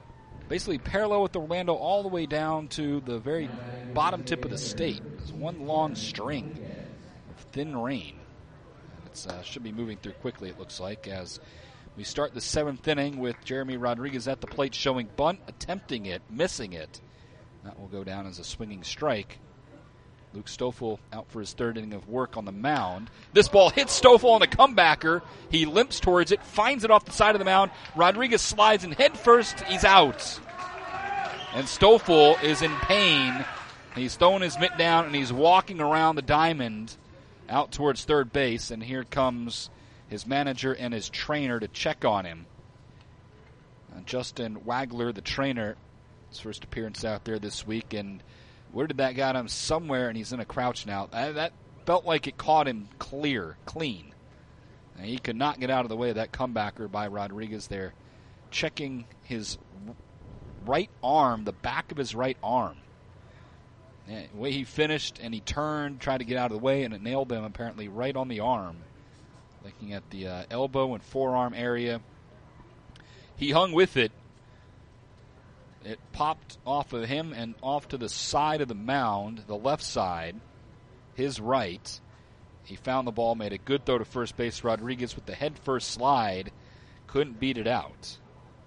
basically parallel with Orlando all the way down to the very bottom tip of the state. It's one long string of thin rain. It should be moving through quickly, it looks like, as we start the 7th inning with Jeremy Rodriguez at the plate showing bunt, attempting it, missing it. That will go down as a swinging strike. Luke Stoffel out for his 3rd inning of work on the mound. This ball hits Stoffel on a comebacker. He limps towards it, finds it off the side of the mound. Rodriguez slides in head first. He's out. And Stoffel is in pain. He's throwing his mitt down, and he's walking around the diamond out towards third base. And here comes his manager and his trainer to check on him. Justin Wagler, the trainer, his first appearance out there this week, and where did that got him? Somewhere, and he's in a crouch now. That felt like it caught him clean. And he could not get out of the way of that comebacker by Rodriguez there. Checking his right arm, the back of his right arm. And the way he finished, and he turned, tried to get out of the way, and it nailed him apparently right on the arm. Looking at the elbow and forearm area. He hung with it. It popped off of him and off to the side of the mound, the left side, his right. He found the ball, made a good throw to first base. Rodriguez with the head first slide, couldn't beat it out.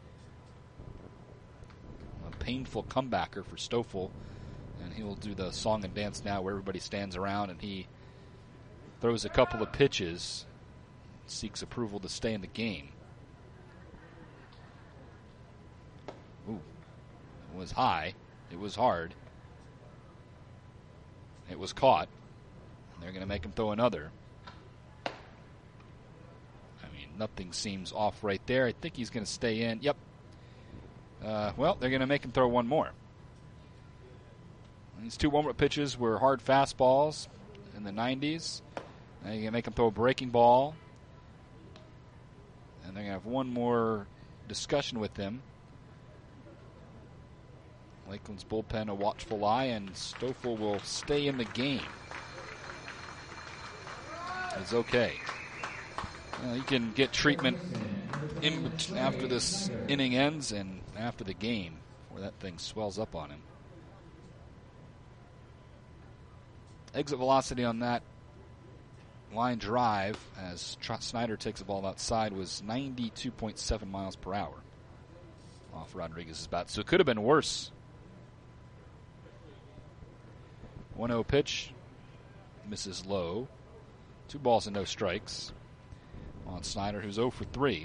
A painful comebacker for Stoffel, and he will do the song and dance now where everybody stands around, and he throws a couple of pitches, seeks approval to stay in the game. Ooh. It was high. It was hard. It was caught. And they're going to make him throw another. I mean, nothing seems off right there. I think he's going to stay in. Yep. Well, they're going to make him throw one more. These 2 warm-up pitches were hard fastballs in the 90s. Now you're going to make him throw a breaking ball. And they're going to have one more discussion with him. Lakeland's bullpen, a watchful eye, and Stoffel will stay in the game. It's okay. You can get treatment after this inning ends and after the game, where that thing swells up on him. Exit velocity on that line drive, as Snyder takes the ball outside, was 92.7 miles per hour off Rodriguez's bat. So it could have been worse. 1-0 pitch, misses low. 2 balls and no strikes on Snyder, who's 0 for 3.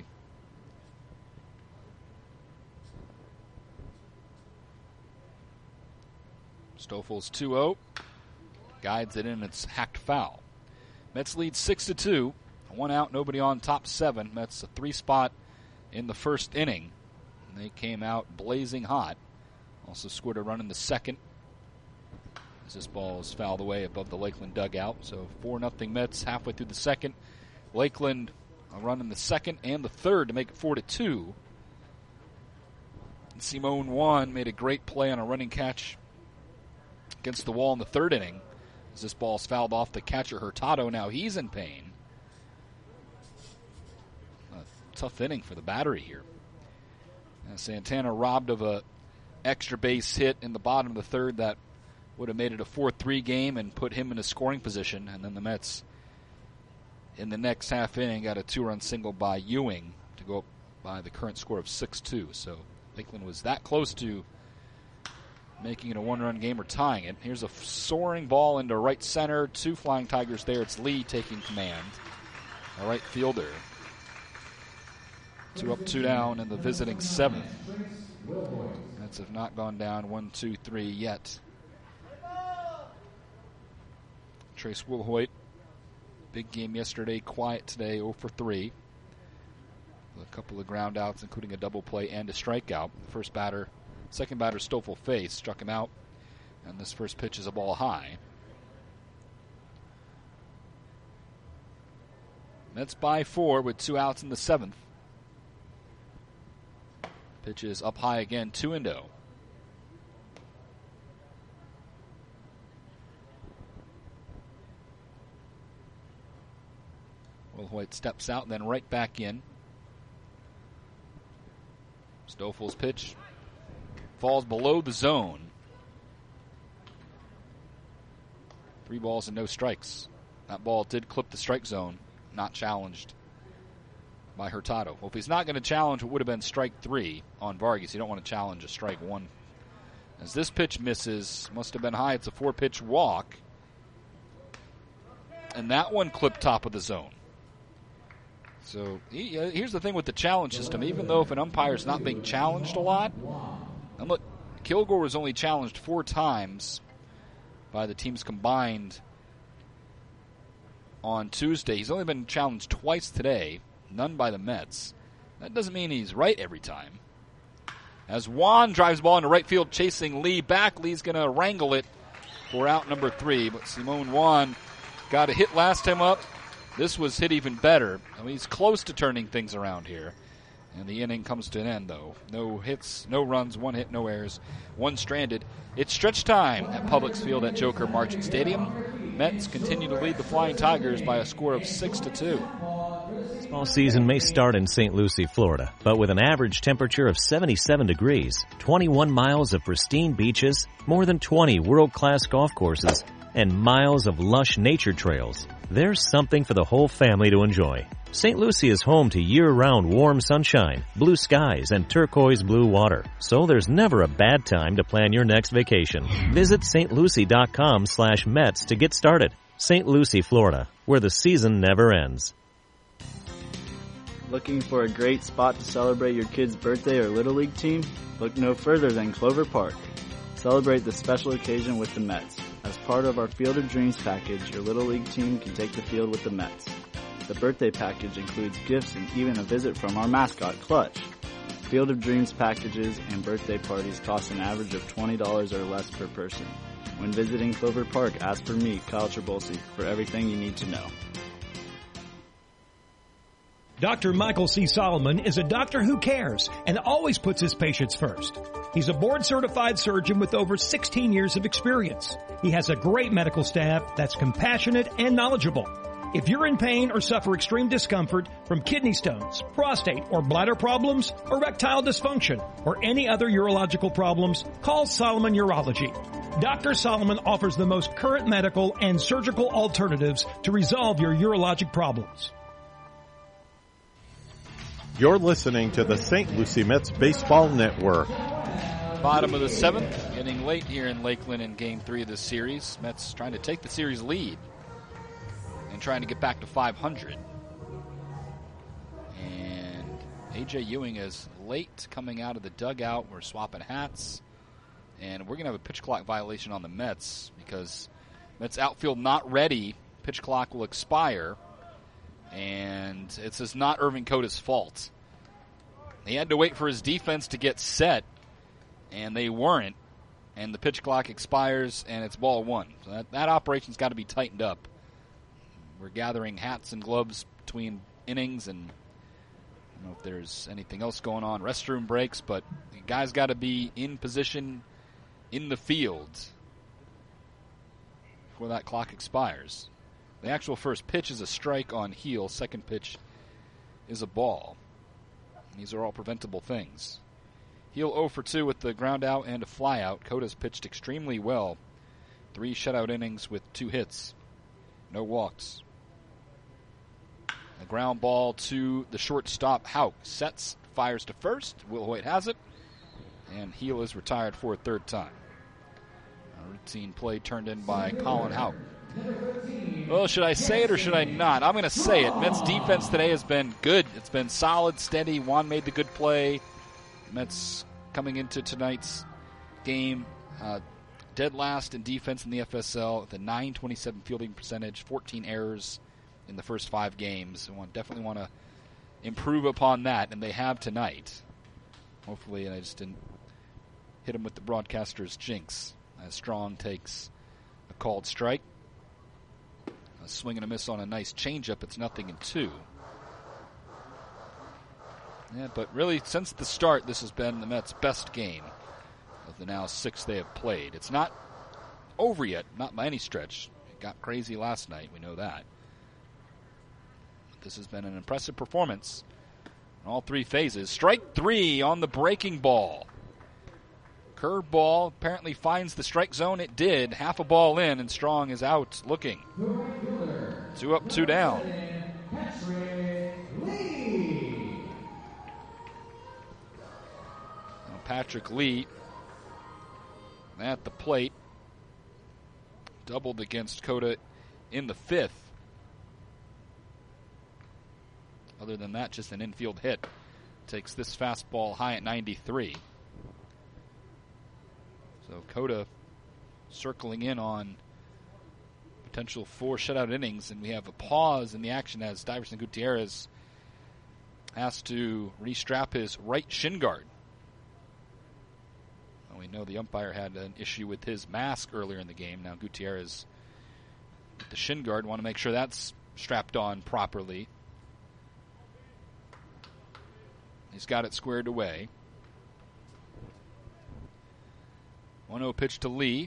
Stoffel's 2-0. Guides it in, it's hacked foul. Mets lead 6-2. 1 out, nobody on, top 7. Mets a 3 spot in the first inning. And they came out blazing hot. Also scored a run in the second, as this ball is fouled away above the Lakeland dugout. So 4-0 Mets halfway through the second. Lakeland a run in the second and the third to make it 4-2. And Simone Juan made a great play on a running catch against the wall in the 3rd inning. As this ball is fouled off the catcher Hurtado, now he's in pain. A tough inning for the battery here. And Santana robbed of a extra base hit in the bottom of the 3rd that would have made it a 4-3 game and put him in a scoring position. And then the Mets, in the next half inning, got a 2-run single by Ewing to go up by the current score of 6-2. So Lakeland was that close to making it a 1-run game or tying it. Here's a soaring ball into right center. 2 Flying Tigers there. It's Lee taking command, a right fielder. 2 up, 2 down in the visiting 7th. Mets have not gone down 1-2-3 yet. Trace Wilhoit, big game yesterday, quiet today, 0 for 3. With a couple of ground outs, including a double play and a strikeout. Second batter, Stoffel faced, struck him out, and this first pitch is a ball high. Mets by 4 with 2 outs in the 7th. Pitch is up high again, 2-0. Wilhoit steps out and then right back in. Stoffel's pitch falls below the zone. 3 balls and no strikes. That ball did clip the strike zone, not challenged by Hurtado. Well, if he's not going to challenge, it would have been strike 3 on Vargas. You don't want to challenge a strike 1. As this pitch misses, must have been high. It's a 4-pitch walk. And that one clipped top of the zone. So here's the thing with the challenge system. Even though if an umpire is not being challenged a lot, and look, Kilgore was only challenged 4 times by the teams combined on Tuesday. He's only been challenged twice today, none by the Mets. That doesn't mean he's right every time. As Juan drives the ball into right field, chasing Lee back. Lee's going to wrangle it for out number 3, but Simon Juan got a hit last time up. This was hit even better. I mean, he's close to turning things around here. And the inning comes to an end, though. No hits, no runs, 1 hit, no errors, 1 stranded. It's stretch time at Publix Field at Joker Marchant Stadium. Mets continue to lead the Flying Tigers by a score of 6-2. Baseball season may start in St. Lucie, Florida, but with an average temperature of 77 degrees, 21 miles of pristine beaches, more than 20 world-class golf courses, and miles of lush nature trails, there's something for the whole family to enjoy. St. Lucie is home to year-round warm sunshine, blue skies, and turquoise blue water, so there's never a bad time to plan your next vacation. Visit stlucie.com/Mets to get started. St. Lucie, Florida, where the season never ends. Looking for a great spot to celebrate your kid's birthday or Little League team? Look no further than Clover Park. Celebrate the special occasion with the Mets. As part of our Field of Dreams package, your Little League team can take the field with the Mets. The birthday package includes gifts and even a visit from our mascot, Clutch. Field of Dreams packages and birthday parties cost an average of $20 or less per person. When visiting Clover Park, ask for me, Kyle Trabolsi, for everything you need to know. Dr. Michael C. Solomon is a doctor who cares and always puts his patients first. He's a board-certified surgeon with over 16 years of experience. He has a great medical staff that's compassionate and knowledgeable. If you're in pain or suffer extreme discomfort from kidney stones, prostate or bladder problems, erectile dysfunction, or any other urological problems, call Solomon Urology. Dr. Solomon offers the most current medical and surgical alternatives to resolve your urologic problems. You're listening to the St. Lucie Mets Baseball Network. Bottom of the 7th, getting late here in Lakeland in Game 3 of this series. Mets trying to take the series lead and trying to get back to 500. And A.J. Ewing is late coming out of the dugout. We're swapping hats. And we're going to have a pitch clock violation on the Mets because Mets outfield not ready. Pitch clock will expire. And it's just not Irvin Coda's fault. He had to wait for his defense to get set, and they weren't. And the pitch clock expires, and it's ball 1. So that operation's got to be tightened up. We're gathering hats and gloves between innings, and I don't know if there's anything else going on, restroom breaks, but the guys got to be in position in the field before that clock expires. The actual first pitch is a strike on Heel. Second pitch is a ball. And these are all preventable things. Heel 0 for 2 with the ground out and a fly out. Coda's pitched extremely well. 3 shutout innings with 2 hits. No walks. A ground ball to the shortstop, Houck. Sets, fires to first. Will Hoyt has it. And Heel is retired for a 3rd time. A routine play turned in by Colin Houck. Well, should I say it or should I not? I'm going to say it. Mets defense today has been good. It's been solid, steady. Juan made the good play. Mets coming into tonight's game dead last in defense in the FSL with a .927 fielding percentage, 14 errors in the first 5 games. We definitely want to improve upon that, and they have tonight. Hopefully, and I just didn't hit him with the broadcaster's jinx as Strong takes a called strike. A swing and a miss on a nice changeup. It's 0-2. Yeah, but really, since the start, this has been the Mets' best game of the now 6 they have played. It's not over yet, not by any stretch. It got crazy last night, we know that. But this has been an impressive performance in all 3 phases. Strike 3 on the breaking ball. Curveball apparently finds the strike zone. It did. Half a ball in, and Strong is out looking. 2 up, 2 down. Now Patrick Lee at the plate. Doubled against Cota in the 5th. Other than that, just an infield hit. Takes this fastball high at 93. So Cota circling in on potential 4 shutout innings, and we have a pause in the action as Diverson Gutierrez has to restrap his right shin guard. Well, we know the umpire had an issue with his mask earlier in the game. Now Gutierrez with the shin guard, want to make sure that's strapped on properly. He's got it squared away. 1-0 pitch to Lee.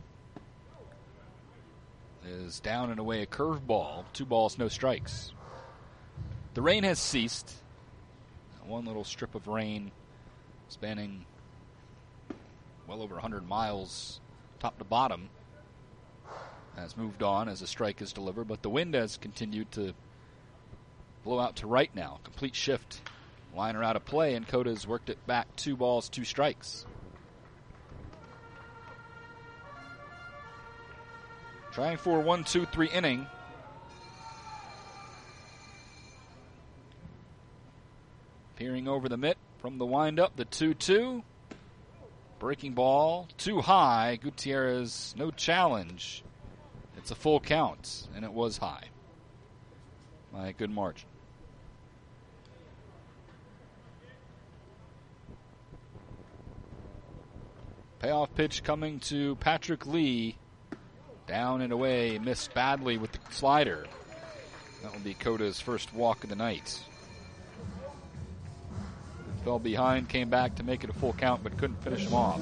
Is down and away a curveball. 2 balls, no strikes. The rain has ceased. One little strip of rain spanning well over 100 miles top to bottom has moved on as a strike is delivered, but the wind has continued to blow out to right now. Complete shift. Liner out of play, and Cota's worked it back. 2 balls, 2 strikes. Trying for 1-2-3 inning. Peering over the mitt from the windup, the 2-2. Breaking ball, too high. Gutierrez, no challenge. It's a full count, and it was high by a good margin. Payoff pitch coming to Patrick Lee. Down and away, missed badly with the slider. That will be Cota's first walk of the night. Fell behind, came back to make it a full count, but couldn't finish him off.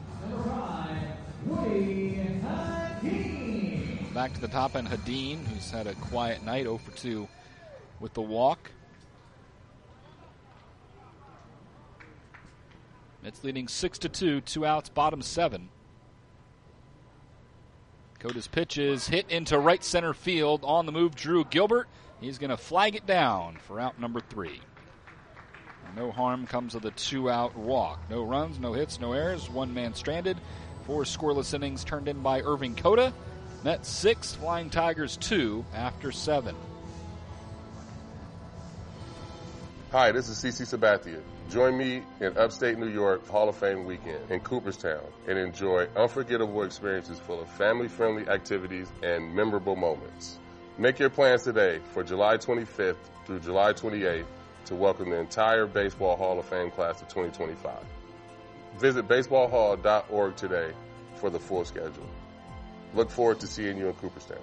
Back to the top end, Hadeen, who's had a quiet night, 0 for 2 with the walk. It's leading 6-2, 2 outs, bottom 7. Cota's pitch is hit into right center field. On the move, Drew Gilbert. He's going to flag it down for out number 3. No harm comes of the 2-out walk. No runs, no hits, no errors. 1 man stranded. 4 scoreless innings turned in by Irving Cota. Mets 6, Flying Tigers 2 after 7. Hi, this is CC Sabathia. Join me in upstate New York Hall of Fame weekend in Cooperstown and enjoy unforgettable experiences full of family-friendly activities and memorable moments. Make your plans today for July 25th through July 28th to welcome the entire Baseball Hall of Fame class of 2025. Visit baseballhall.org today for the full schedule. Look forward to seeing you in Cooperstown.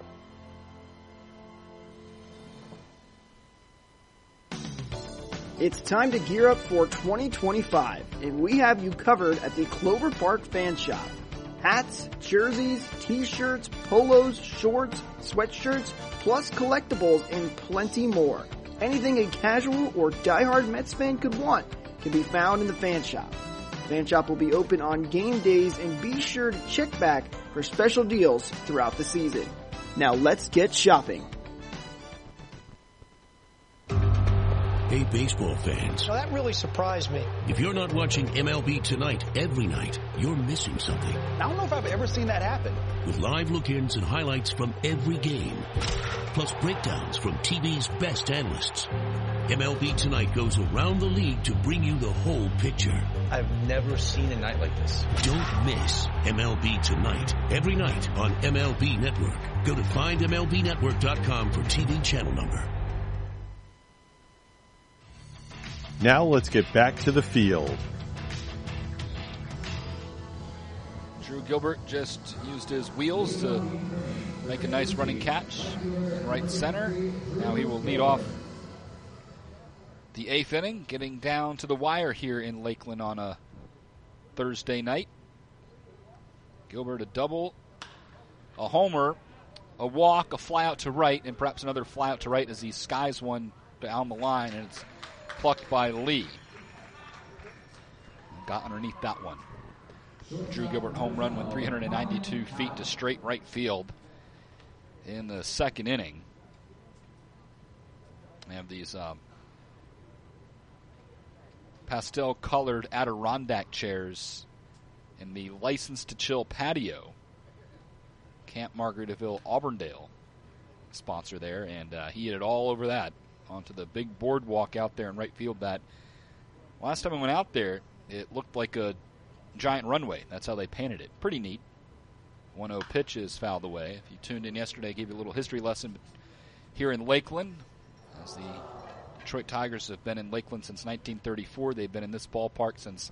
It's time to gear up for 2025, and we have you covered at the Clover Park Fan Shop. Hats, jerseys, t-shirts, polos, shorts, sweatshirts, plus collectibles and plenty more. Anything a casual or diehard Mets fan could want can be found in the Fan Shop. Fan Shop will be open on game days, and be sure to check back for special deals throughout the season. Now let's get shopping. Hey, baseball fans. So that really surprised me. If you're not watching MLB Tonight every night, you're missing something. I don't know if I've ever seen that happen. With live look-ins and highlights from every game, plus breakdowns from TV's best analysts. MLB Tonight goes around the league to bring you the whole picture. I've never seen a night like this. Don't miss MLB Tonight every night on MLB Network. Go to findmlbnetwork.com for TV channel number. Now let's get back to the field. Drew Gilbert just used his wheels to make a nice running catch in right center. Now he will lead off the 8th inning, getting down to the wire here in Lakeland on a Thursday night. Gilbert a double, a homer, a walk, a fly out to right, and perhaps another fly out to right as he skies one down the line, and it's plucked by Lee. Got underneath that one. Drew Gilbert home run went 392 feet to straight right field in the second inning. They have these pastel-colored Adirondack chairs in the License to Chill patio. Camp Margaritaville Auburndale sponsor there, and he hit it all over that onto the big boardwalk out there in right field. That last time I went out there, it looked like a giant runway. That's how they painted it. Pretty neat. 1-0 pitch is fouled away. If you tuned in yesterday, I gave you a little history lesson here in Lakeland, as the Detroit Tigers have been in Lakeland since 1934. They've been in this ballpark since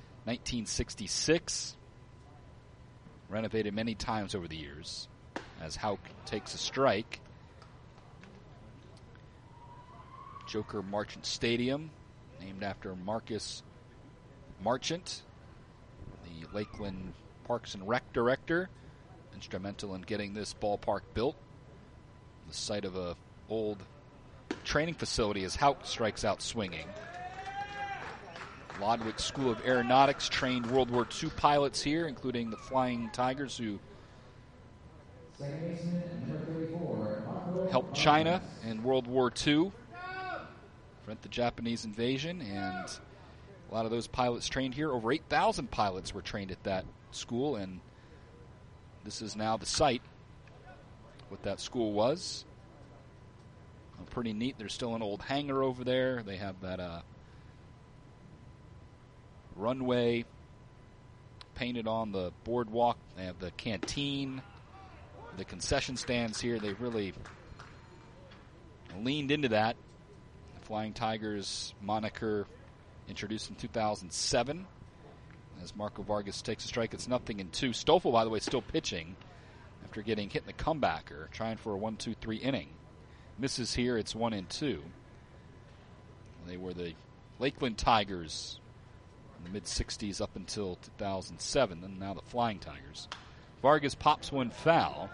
1966. Renovated many times over the years. As Houck takes a strike. Joker Marchant Stadium, named after Marcus Marchant, the Lakeland Parks and Rec director, instrumental in getting this ballpark built. The site of a old training facility as Houck strikes out swinging. Lodwick School of Aeronautics trained World War II pilots here, including the Flying Tigers, who helped China in World War II, prevent the Japanese invasion, and a lot of those pilots trained here. Over 8,000 pilots were trained at that school, and this is now the site what that school was. Pretty neat. There's still an old hangar over there. They have that runway painted on the boardwalk. They have the canteen, the concession stands here. They've really leaned into that. The Flying Tigers moniker introduced in 2007. As Marco Vargas takes a strike, it's 0-2. Stoffel, by the way, still pitching after getting hit in the comebacker, trying for a 1-2-3 inning. Misses here, it's 1-2. They were the Lakeland Tigers in the mid-60s up until 2007, and now the Flying Tigers. Vargas pops one foul.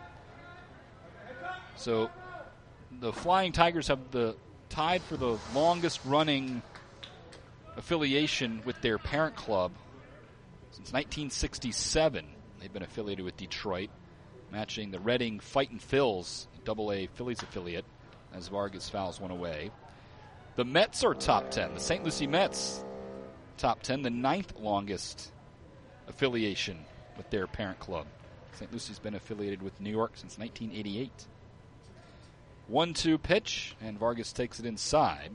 So the Flying Tigers have tied for the longest running affiliation with their parent club since 1967. They've been affiliated with Detroit, matching the Reading Fightin' Phils, AA Phillies affiliate, as Vargas fouls one away. The Mets are top 10. The St. Lucie Mets, top 10, the 9th longest affiliation with their parent club. St. Lucie's been affiliated with New York since 1988. 1-2 pitch, and Vargas takes it inside.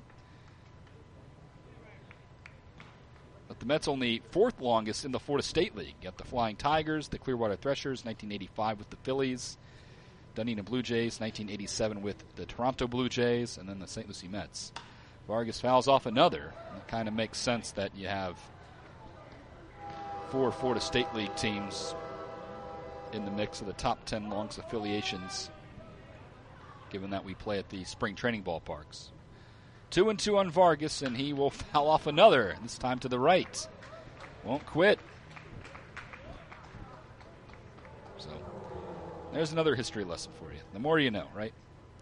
But the Mets only 4th longest in the Florida State League. You got the Flying Tigers, the Clearwater Threshers, 1985 with the Phillies, Dunedin Blue Jays, 1987 with the Toronto Blue Jays, and then the St. Lucie Mets. Vargas fouls off another. It kind of makes sense that you have 4 Florida State League teams in the mix of the top 10 longest affiliations, given that we play at the spring training ballparks. 2-2 on Vargas, and he will foul off another, this time to the right. Won't quit. So, there's another history lesson for you. The more you know, right?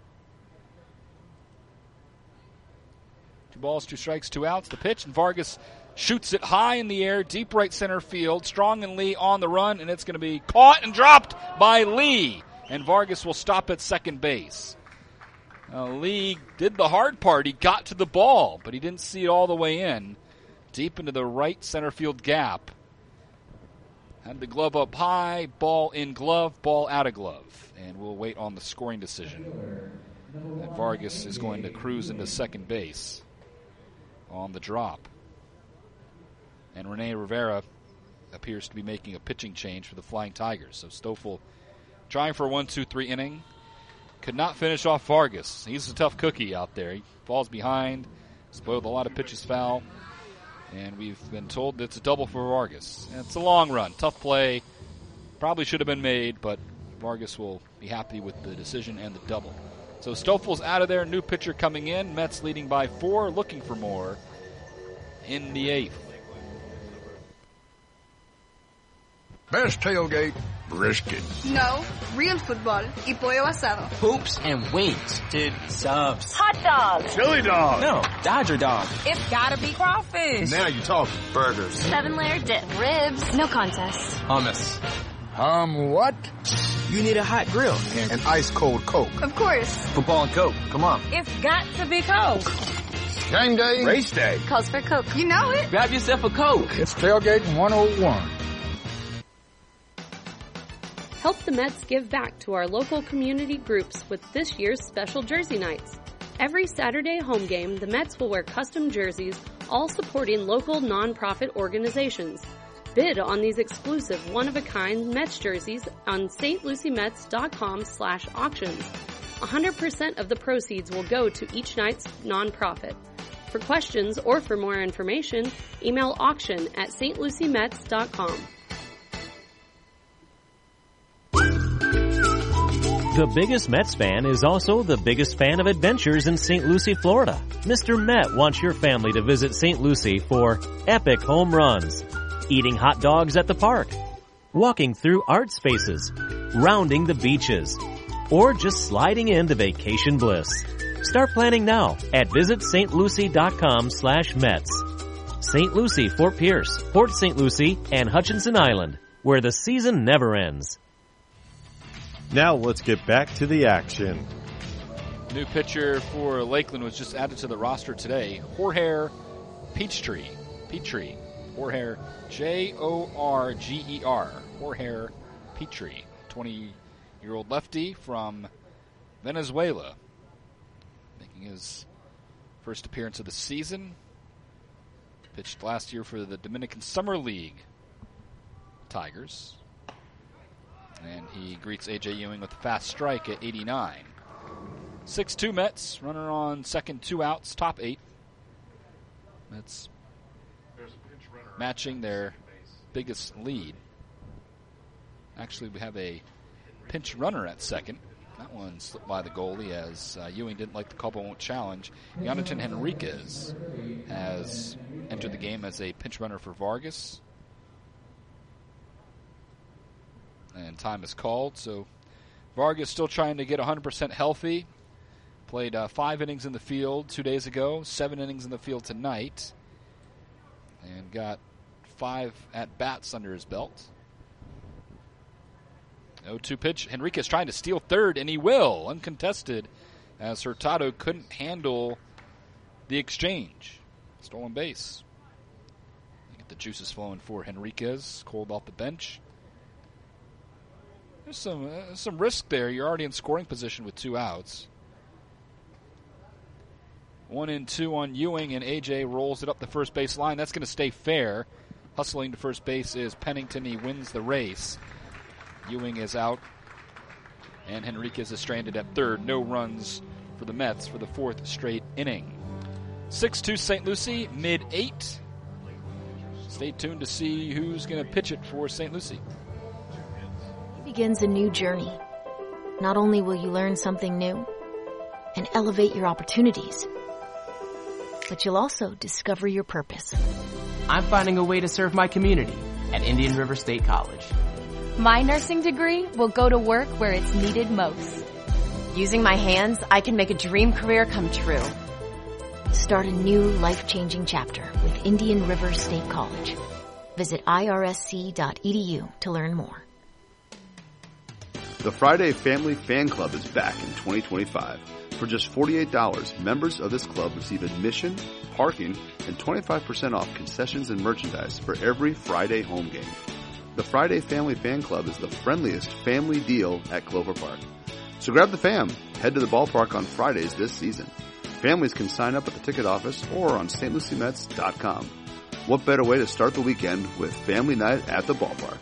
2 balls, 2 strikes, 2 outs. The pitch, and Vargas shoots it high in the air, deep right center field. Strong and Lee on the run, and it's going to be caught and dropped by Lee. And Vargas will stop at second base. Lee did the hard part. He got to the ball, but he didn't see it all the way in. Deep into the right center field gap. Had the glove up high, ball in glove, ball out of glove. And we'll wait on the scoring decision. And Vargas is going to cruise into second base on the drop. And Rene Rivera appears to be making a pitching change for the Flying Tigers. So Stoffel trying for a 1-2-3 inning. Could not finish off Vargas. He's a tough cookie out there. He falls behind, spoiled a lot of pitches foul, and we've been told that it's a double for Vargas. And it's a long run. Tough play. Probably should have been made, but Vargas will be happy with the decision and the double. So Stoffel's out of there. New pitcher coming in. Mets leading by 4, looking for more in the 8th. Best tailgate, brisket. No, real football y pollo asado. Hoops and wings. Dude, subs. Hot dog. Chili dog. No, Dodger dog. It's gotta be crawfish. Now you're talking. Burgers. 7-layer dip. Ribs. No contest. Hummus. What? You need a hot grill. And an ice-cold Coke. Of course. Football and Coke. Come on. It's got to be Coke. Game day. Race day. Calls for Coke. You know it. Grab yourself a Coke. It's Tailgate 101. Help the Mets give back to our local community groups with this year's special jersey nights. Every Saturday home game, the Mets will wear custom jerseys, all supporting local nonprofit organizations. Bid on these exclusive one-of-a-kind Mets jerseys on stlucymets.com/auctions. 100% of the proceeds will go to each night's nonprofit. For questions or for more information, email auction@stlucymets.com. The biggest Mets fan is also the biggest fan of adventures in St. Lucie, Florida. Mr. Met wants your family to visit St. Lucie for epic home runs, eating hot dogs at the park, walking through art spaces, rounding the beaches, or just sliding into vacation bliss. Start planning now at visitstlucie.com/Mets. St. Lucie, Fort Pierce, Port St. Lucie, and Hutchinson Island, where the season never ends. Now let's get back to the action. New pitcher for Lakeland was just added to the roster today. Jorge Petrie. Jorge, Jorger. Jorge Petrie, 20-year-old lefty from Venezuela, making his first appearance of the season. Pitched last year for the Dominican Summer League Tigers. And he greets A.J. Ewing with a fast strike at 89. 6-2 Mets, runner on second, 2 outs, top 8. Mets matching their biggest lead. Actually, we have a pinch runner at second. That one slipped by the goalie as Ewing didn't like the call but won't challenge. Jonathan Henriquez has entered the game as a pinch runner for Vargas. And time is called, so Vargas still trying to get 100% healthy. Played 5 innings in the field 2 days ago, 7 innings in the field tonight, and got 5 at-bats under his belt. 0-2 pitch. Henriquez trying to steal third, and he will, uncontested, as Hurtado couldn't handle the exchange. Stolen base. Get the juices flowing for Henriquez, cold off the bench. There's some risk there. You're already in scoring position with 2 outs. 1-2 on Ewing, and A.J. rolls it up the first base line. That's going to stay fair. Hustling to first base is Pennington. He wins the race. Ewing is out, and Henriquez is stranded at third. No runs for the Mets for the 4th straight inning. 6-2 St. Lucie, mid-8. Stay tuned to see who's going to pitch it for St. Lucie. Begins a new journey. Not only will you learn something new and elevate your opportunities, but you'll also discover your purpose. I'm finding a way to serve my community at Indian River State College. My nursing degree will go to work where it's needed most. Using my hands, I can make a dream career come true. Start a new life-changing chapter with Indian River State College. Visit irsc.edu to learn more. The Friday Family Fan Club is back in 2025. For just $48, members of this club receive admission, parking, and 25% off concessions and merchandise for every Friday home game. The Friday Family Fan Club is the friendliest family deal at Clover Park. So grab the fam. Head to the ballpark on Fridays this season. Families can sign up at the ticket office or on stluciemets.com. What better way to start the weekend with family night at the ballpark?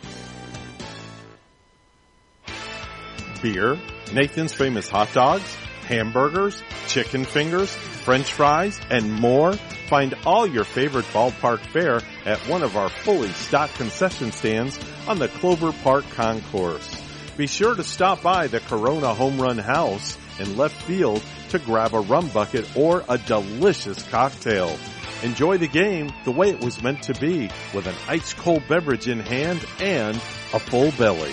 Beer, Nathan's Famous Hot Dogs, hamburgers, chicken fingers, French fries, and more. Find all your favorite ballpark fare at one of our fully stocked concession stands on the Clover Park Concourse. Be sure to stop by the Corona Home Run House in left field to grab a rum bucket or a delicious cocktail. Enjoy the game the way it was meant to be, with an ice-cold beverage in hand and a full belly.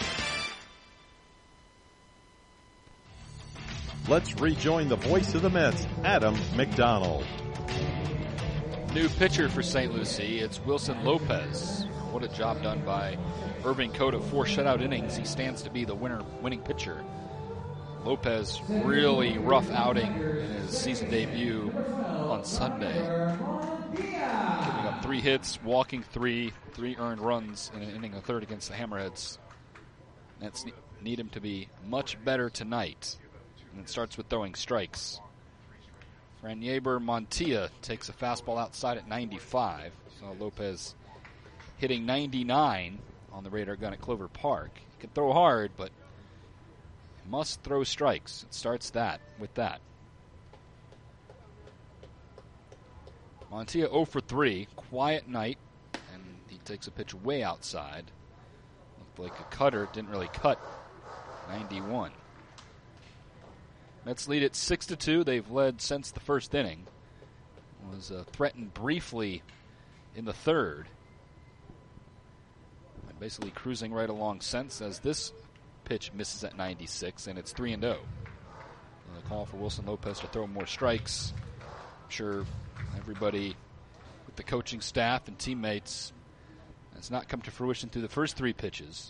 Let's rejoin the voice of the Mets, Adam McDonald. New pitcher for St. Lucie, it's Wilson Lopez. What a job done by Irving Cota. 4 shutout innings. He stands to be the winning pitcher. Lopez, really rough outing in his season debut on Sunday. Giving up 3 hits, walking 3 earned runs in an inning of third against the Hammerheads. Mets need him to be much better tonight. And it starts with throwing strikes. Franyeber Montilla takes a fastball outside at 95. So Lopez hitting 99 on the radar gun at Clover Park. He can throw hard, but must throw strikes. It starts with that. Montilla 0 for 3. Quiet night, and he takes a pitch way outside. Looked like a cutter. Didn't really cut. 91. Mets lead it 6-2. They've led since the first inning. Was threatened briefly in the third. And basically cruising right along since, as this pitch misses at 96, and it's 3-0. The call for Wilson Lopez to throw more strikes. I'm sure everybody with the coaching staff and teammates has not come to fruition through the first 3 pitches.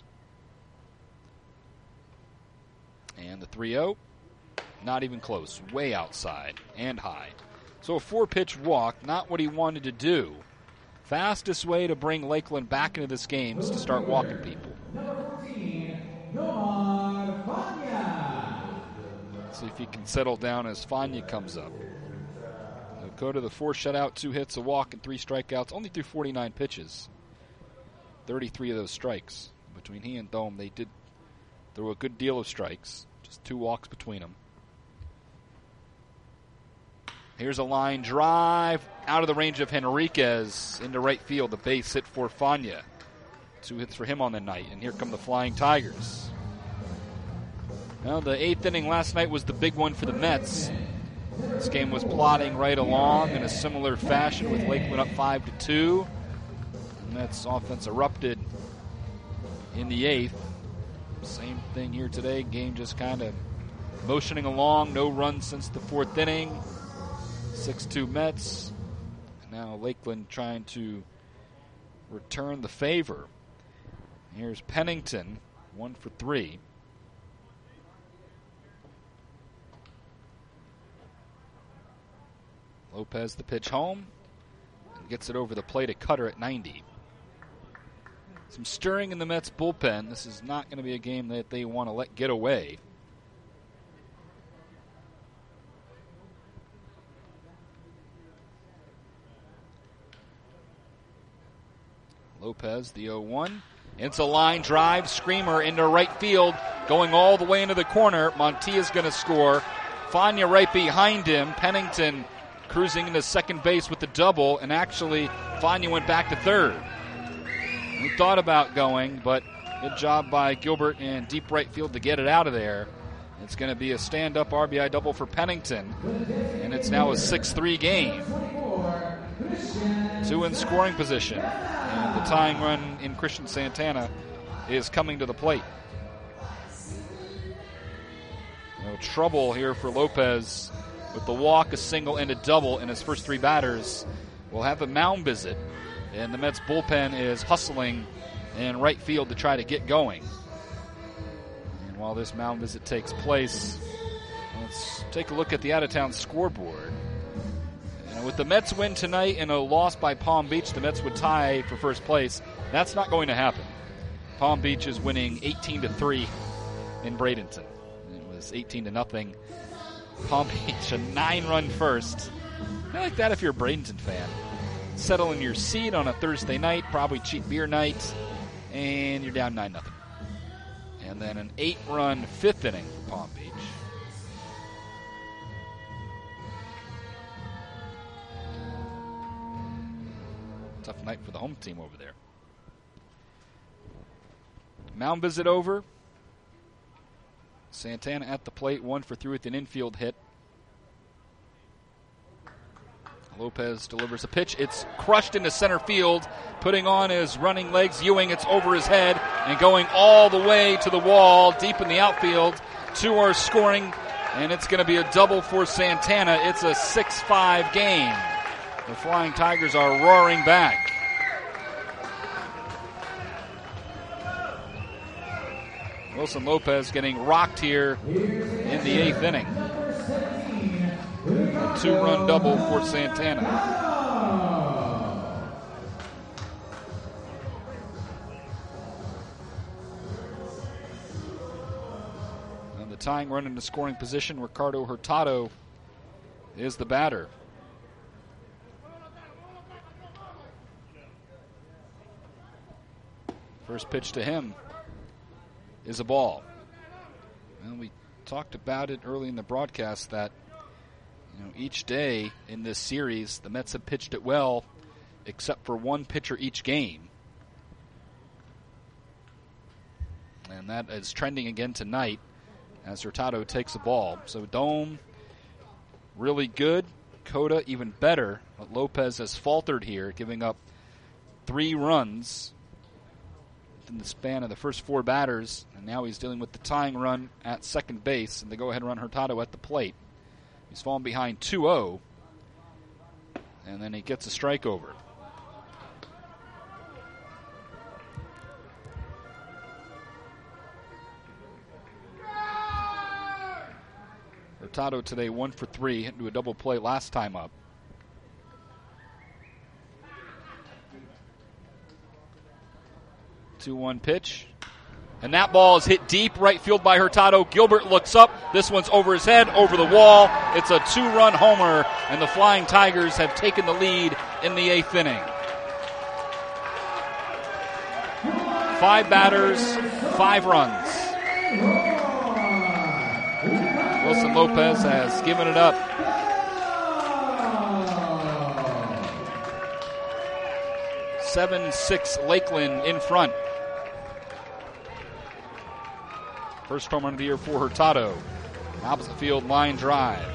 And the 3-0. Not even close. Way outside and high. So a 4-pitch walk, not what he wanted to do. Fastest way to bring Lakeland back into this game is to start walking people. See if he can settle down as Fania comes up. He'll go to the 4 shutout, 2 hits, a walk, and 3 strikeouts. Only threw 49 pitches. 33 of those strikes. Between he and Thome, they did throw a good deal of strikes. Just 2 walks between them. Here's a line drive out of the range of Henriquez into right field. The base hit for Fania. 2 hits for him on the night. And here come the Flying Tigers. Well, the 8th inning last night was the big one for the Mets. This game was plodding right along in a similar fashion with Lakeland up 5-2. The Mets offense erupted in the 8th. Same thing here today. Game just kind of motioning along. No runs since the 4th inning. 6-2 Mets. And now Lakeland trying to return the favor. Here's Pennington, 1 for 3. Lopez the pitch home and gets it over the plate at Cutter at 90. Some stirring in the Mets bullpen. This is not going to be a game that they want to let get away. Lopez, the 0-1. It's a line drive, screamer into right field, going all the way into the corner. Montilla's going to score. Fania right behind him. Pennington cruising into second base with the double, and actually Fania went back to third. We thought about going, but good job by Gilbert in deep right field to get it out of there. It's going to be a stand-up RBI double for Pennington, and it's now a 6-3 game. 2 in scoring position, and the tying run in Christian Santana is coming to the plate. No trouble here for Lopez with the walk, a single, and a double in his first 3 batters. We'll have a mound visit, and the Mets bullpen is hustling in right field to try to get going. And while this mound visit takes place, let's take a look at the out-of-town scoreboard. And with the Mets win tonight and a loss by Palm Beach, the Mets would tie for first place. That's not going to happen. Palm Beach is winning 18-3 in Bradenton. It was 18-0. Palm Beach, a 9-run first. I like that if you're a Bradenton fan. Settle in your seat on a Thursday night, probably cheap beer night, and you're down 9-0. And then an 8-run 5th inning for Palm Beach. Tough night for the home team over there. Mound visit over. Santana at the plate, 1 for 3 with an infield hit. Lopez delivers a pitch. It's crushed into center field. Putting on his running legs. Ewing, it's over his head and going all the way to the wall, deep in the outfield. 2 are scoring, and it's going to be a double for Santana. It's a 6-5 game. The Flying Tigers are roaring back. Wilson Lopez getting rocked here in the 8th inning. A 2-run double for Santana. And the tying run into scoring position, Ricardo Hurtado is the batter. First pitch to him is a ball. And we talked about it early in the broadcast that each day in this series, the Mets have pitched it well, except for one pitcher each game. And that is trending again tonight as Hurtado takes a ball. So Dome, really good. Cota, even better. But Lopez has faltered here, giving up 3 runs in the span of the first 4 batters. And now he's dealing with the tying run at second base and the go-ahead run Hurtado at the plate. He's fallen behind 2-0, and then he gets a strike over. Hurtado today 1 for 3, hit into a double play last time up. The 2-1 pitch. And that ball is hit deep right field by Hurtado. Gilbert looks up. This one's over his head, over the wall. It's a 2-run homer, and the Flying Tigers have taken the lead in the 8th inning. 5 batters, 5 runs. Wilson Lopez has given it up. (7-6) Lakeland in front. First home run of the year for Hurtado. Opposite field line drive.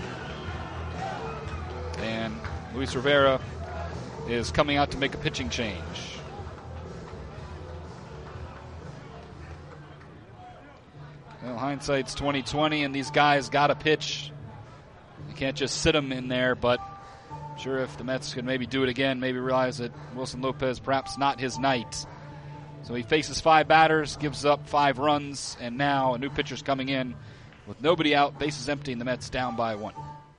And Luis Rivera is coming out to make a pitching change. Well, hindsight's 20/20, and these guys got to pitch. You can't just sit them in there, but I'm sure if the Mets could maybe do it again, maybe realize that Wilson Lopez perhaps not his night. So he faces 5 batters, gives up 5 runs, and now a new pitcher's coming in with nobody out, bases empty, and the Mets down by 1.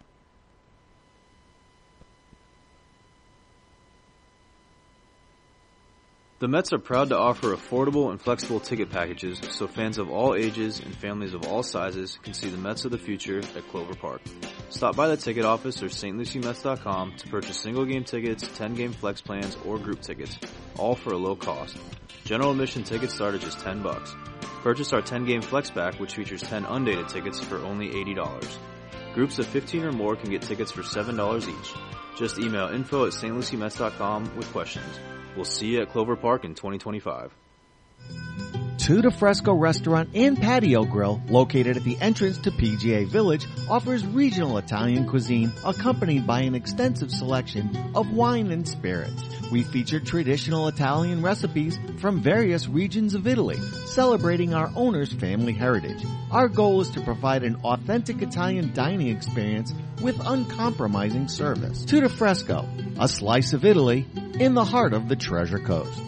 The Mets are proud to offer affordable and flexible ticket packages so fans of all ages and families of all sizes can see the Mets of the future at Clover Park. Stop by the ticket office or stluciemets.com to purchase single game tickets, 10-game flex plans, or group tickets, all for a low cost. General admission tickets start at just $10. Purchase our 10-game flex pack, which features 10 undated tickets for only $80. Groups of 15 or more can get tickets for $7 each. Just email info@stluciemets.com with questions. We'll see you at Clover Park in 2025. Two de Fresco Restaurant and Patio Grill, located at the entrance to PGA Village, offers regional Italian cuisine accompanied by an extensive selection of wine and spirits. We feature traditional Italian recipes from various regions of Italy, celebrating our owner's family heritage. Our goal is to provide an authentic Italian dining experience with uncompromising service. Two de Fresco, a slice of Italy in the heart of the Treasure Coast.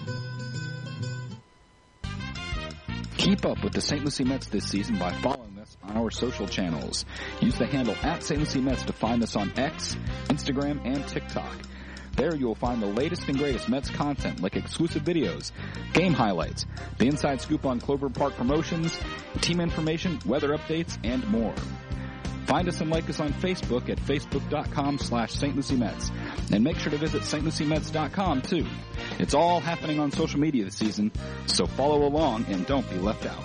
Keep up with the St. Lucie Mets this season by following us on our social channels. Use the handle @StLucieMets to find us on X, Instagram, and TikTok. There you'll find the latest and greatest Mets content like exclusive videos, game highlights, the inside scoop on Clover Park promotions, team information, weather updates, and more. Find us and like us on Facebook at facebook.com/St. Lucie Mets. And make sure to visit stluciemets.com too. It's all happening on social media this season, so follow along and don't be left out.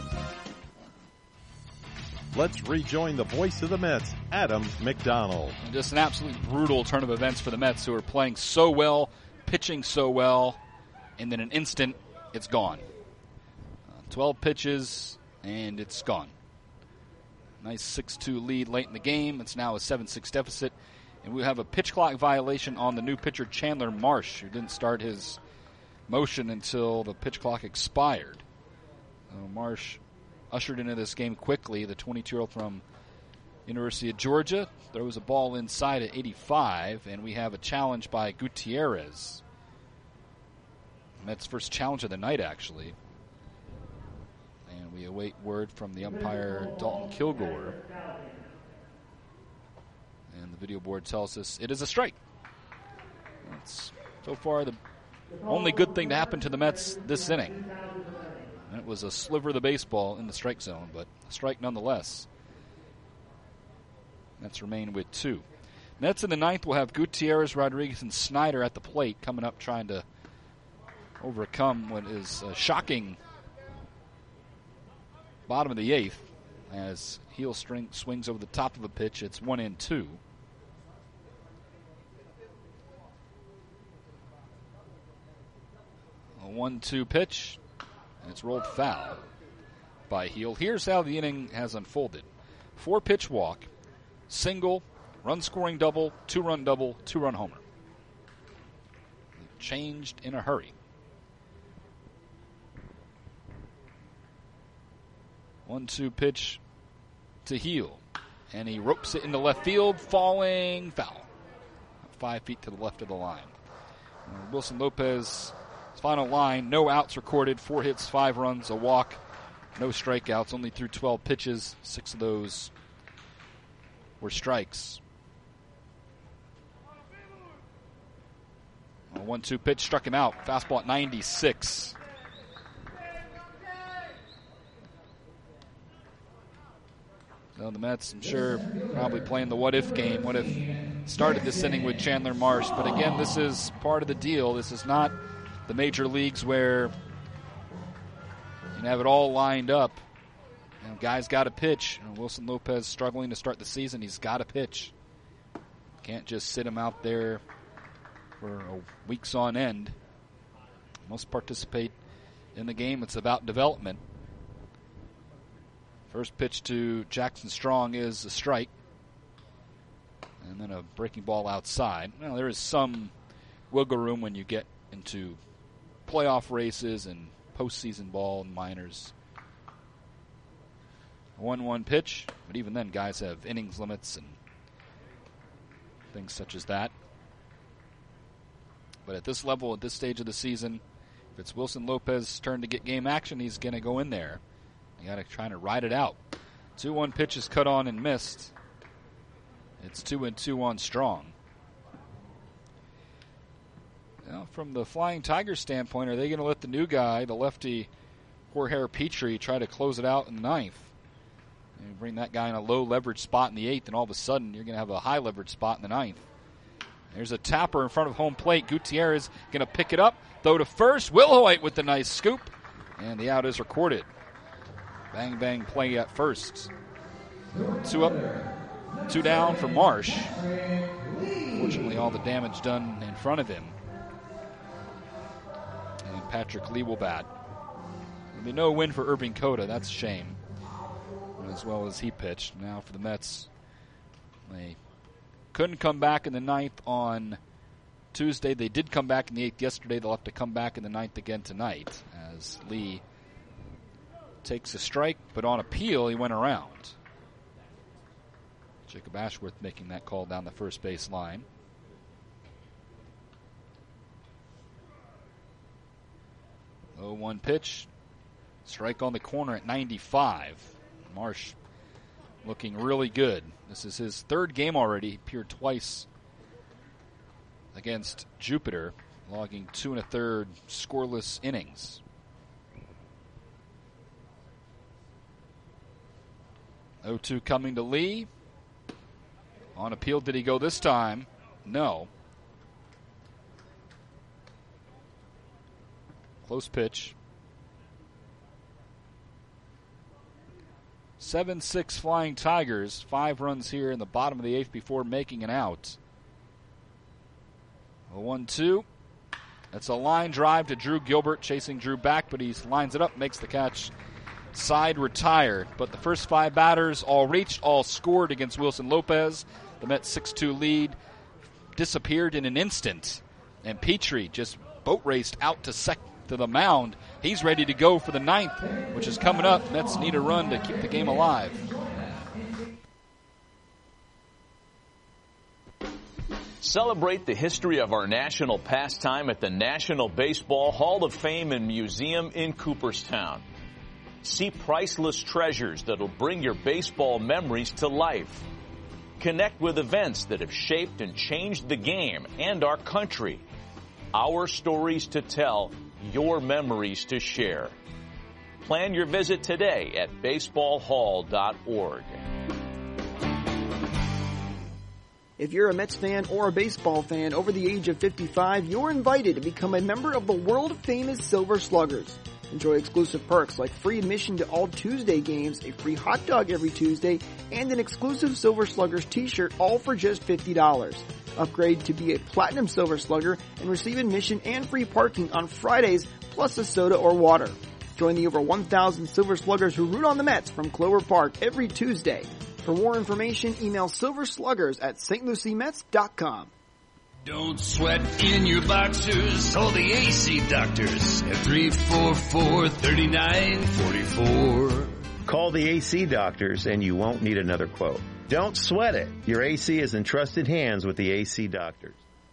Let's rejoin the voice of the Mets, Adam McDonald. Just an absolutely brutal turn of events for the Mets, who are playing so well, pitching so well, and in an instant, it's gone. 12 pitches, and it's gone. Nice 6-2 lead late in the game. It's now a 7-6 deficit And we have a pitch clock violation on the new pitcher, Chandler Marsh, who didn't start his motion until the pitch clock expired. Marsh ushered into this game quickly. The 22-year-old from University of Georgia throws a ball inside at 85, and we have a challenge by Gutierrez. Mets' first challenge of the night, actually. And we await word from the umpire, Dalton Kilgore. And the video board tells us it is a strike. That's so far the only good thing to happen to the Mets this inning. And it was a sliver of the baseball in the strike zone, but a strike nonetheless. Mets remain with 2. Mets in the 9th will have Gutierrez, Rodriguez, and Snyder at the plate, coming up trying to overcome what is a shocking bottom of the 8th as heel string swings over the top of a pitch. It's 1-2. A 1-2 pitch, and it's rolled foul by Heel. Here's how the inning has unfolded. 4-pitch walk, single, run-scoring double, 2-run double, 2-run homer. Changed in a hurry. 1-2 pitch to Heel, and he ropes it into left field, falling foul. 5 feet to the left of the line. Wilson Lopez, his final line, no outs recorded, 4 hits, 5 runs, a walk, no strikeouts, only threw 12 pitches, 6 of those were strikes. A 1-2 pitch struck him out, fastball at 96. So the Mets, I'm sure, probably playing the what-if game. What if started this inning with Chandler Marsh? But again, this is part of the deal. This is not the major leagues where you have it all lined up. You know, guys got to pitch. You know, Wilson Lopez struggling to start the season. He's got to pitch. Can't just sit him out there for weeks on end. Must participate in the game. It's about development. First pitch to Jackson Strong is a strike. And then a breaking ball outside. Now, there is some wiggle room when you get into playoff races and postseason ball and minors. 1-1 pitch, but even then guys have innings limits and things such as that. But at this level, at this stage of the season, if it's Wilson Lopez's turn to get game action, he's going to go in there. You got to try to ride it out. 2-1 pitch is cut on and missed. It's 2-2 on Strong. Now, from the Flying Tigers standpoint, are they going to let the new guy, the lefty Jorge Petrie, try to close it out in the 9th? You bring that guy in a low leverage spot in the 8th, and all of a sudden you're going to have a high leverage spot in the 9th. There's a tapper in front of home plate. Gutierrez going to pick it up, throw to first. Wilhoit with the nice scoop, and the out is recorded. Bang, bang play at first. 2 up, 2 down for Marsh. Fortunately, all the damage done in front of him. And Patrick Lee will bat. There'll be no win for Irving Cota. That's a shame. As well as he pitched. Now for the Mets, they couldn't come back in the 9th on Tuesday. They did come back in the 8th yesterday. They'll have to come back in the 9th again tonight as Lee takes a strike, but on appeal, he went around. Jacob Ashworth making that call down the first base line. Oh, 1 pitch. Strike on the corner at 95. Marsh looking really good. This is his 3rd game already. He appeared twice against Jupiter, logging 2 1/3 scoreless innings. 0-2 coming to Lee. On appeal, did he go this time? No. Close pitch. 7-6 Flying Tigers. 5 runs here in the bottom of the 8th before making an out. A 1-2. That's a line drive to Drew Gilbert, chasing Drew back, but he lines it up, makes the catch. Side retired, but the first 5 batters all reached, all scored against Wilson Lopez. The Mets 6-2 lead disappeared in an instant. And Petrie just boat raced out to the mound. He's ready to go for the 9th, which is coming up. Mets need a run to keep the game alive. Celebrate the history of our national pastime at the National Baseball Hall of Fame and Museum in Cooperstown. See priceless treasures that'll bring your baseball memories to life. Connect with events that have shaped and changed the game and our country. Our stories to tell, your memories to share. Plan your visit today at baseballhall.org. If you're a Mets fan or a baseball fan over the age of 55, you're invited to become a member of the world-famous Silver Sluggers. Enjoy exclusive perks like free admission to all Tuesday games, a free hot dog every Tuesday, and an exclusive Silver Sluggers t-shirt, all for just $50. Upgrade to be a Platinum Silver Slugger and receive admission and free parking on Fridays, plus a soda or water. Join the over 1,000 Silver Sluggers who root on the Mets from Clover Park every Tuesday. For more information, email silversluggers@stluciemets.com. Don't sweat in your boxers. Call the AC doctors at 344-3944. Call the AC doctors and you won't need another quote. Don't sweat it. Your AC is in trusted hands with the AC doctors.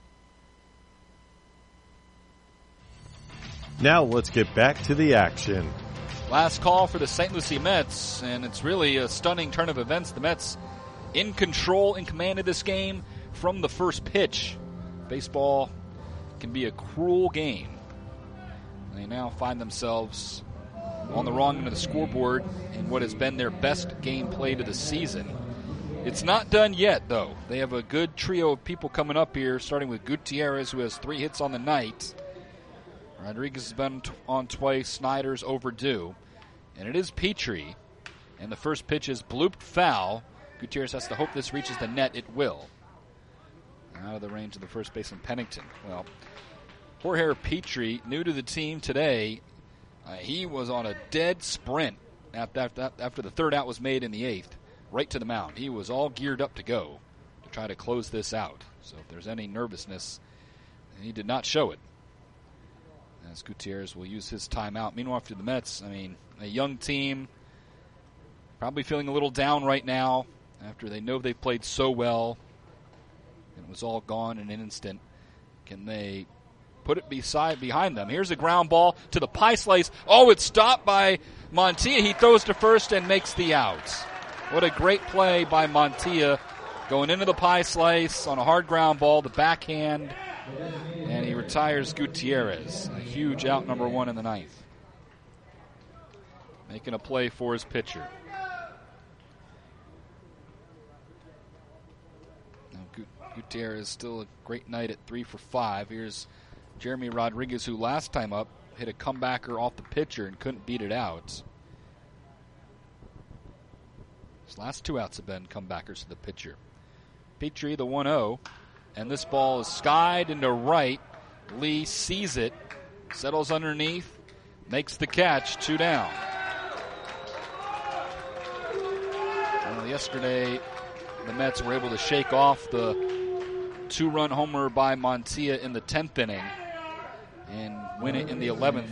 Now let's get back to the action. Last call for the St. Lucie Mets, and it's really a stunning turn of events. The Mets in control, in command of this game from the first pitch. Baseball can be a cruel game. They now find themselves on the wrong end of the scoreboard in what has been their best game played of the season. It's not done yet, though. They have a good trio of people coming up here, starting with Gutierrez, who has 3 hits on the night. Rodriguez has been on twice. Snyder's overdue. And it is Petrie. And the first pitch is blooped foul. Gutierrez has to hope this reaches the net. It will. Out of the range of the first baseman, Pennington. Well, Jorge Petrie, new to the team today. He was on a dead sprint after the third out was made in the 8th, right to the mound. He was all geared up to go to try to close this out. So if there's any nervousness, he did not show it. As Gutierrez will use his timeout. Meanwhile, for the Mets, a young team, probably feeling a little down right now after they know they've played so well. And it was all gone in an instant. Can they put it behind them? Here's a ground ball to the pie slice. Oh, it's stopped by Montilla. He throws to first and makes the out. What a great play by Montilla, going into the pie slice on a hard ground ball, the backhand, and he retires Gutierrez. A huge out, number 1 in the 9th. Making a play for his pitcher. Gutierrez still a great night at 3 for 5. Here's Jeremy Rodriguez, who last time up hit a comebacker off the pitcher and couldn't beat it out. His last 2 outs have been comebackers to the pitcher. Petrie, the 1-0, and this ball is skied into right. Lee sees it, settles underneath, makes the catch, 2 down. Well, yesterday, the Mets were able to shake off the 2-run homer by Montilla in the 10th inning and win it in the 11th.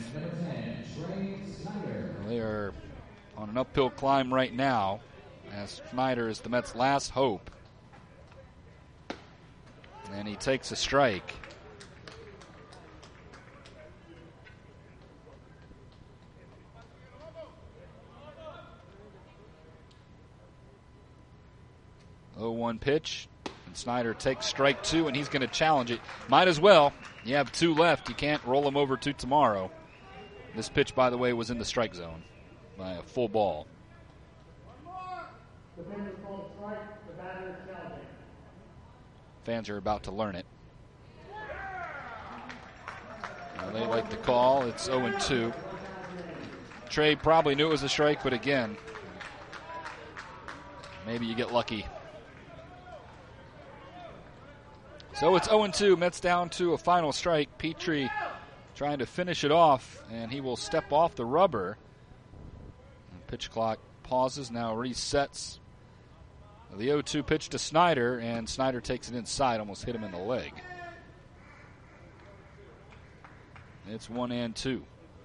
They are on an uphill climb right now, as Schneider is the Mets' last hope. And he takes a strike. Oh, 1 pitch. And Snyder takes strike 2, and he's going to challenge it. Might as well. You have 2 left. You can't roll them over to tomorrow. This pitch, by the way, was in the strike zone by a full ball. Fans are about to learn it. Well, they like the call. It's 0-2. Trey probably knew it was a strike, but again, maybe you get lucky. So it's 0-2. Mets down to a final strike. Petrie trying to finish it off, and he will step off the rubber. And pitch clock pauses, now resets The 0-2 pitch to Snyder, and Snyder takes it inside, almost hit him in the leg. It's 1-2.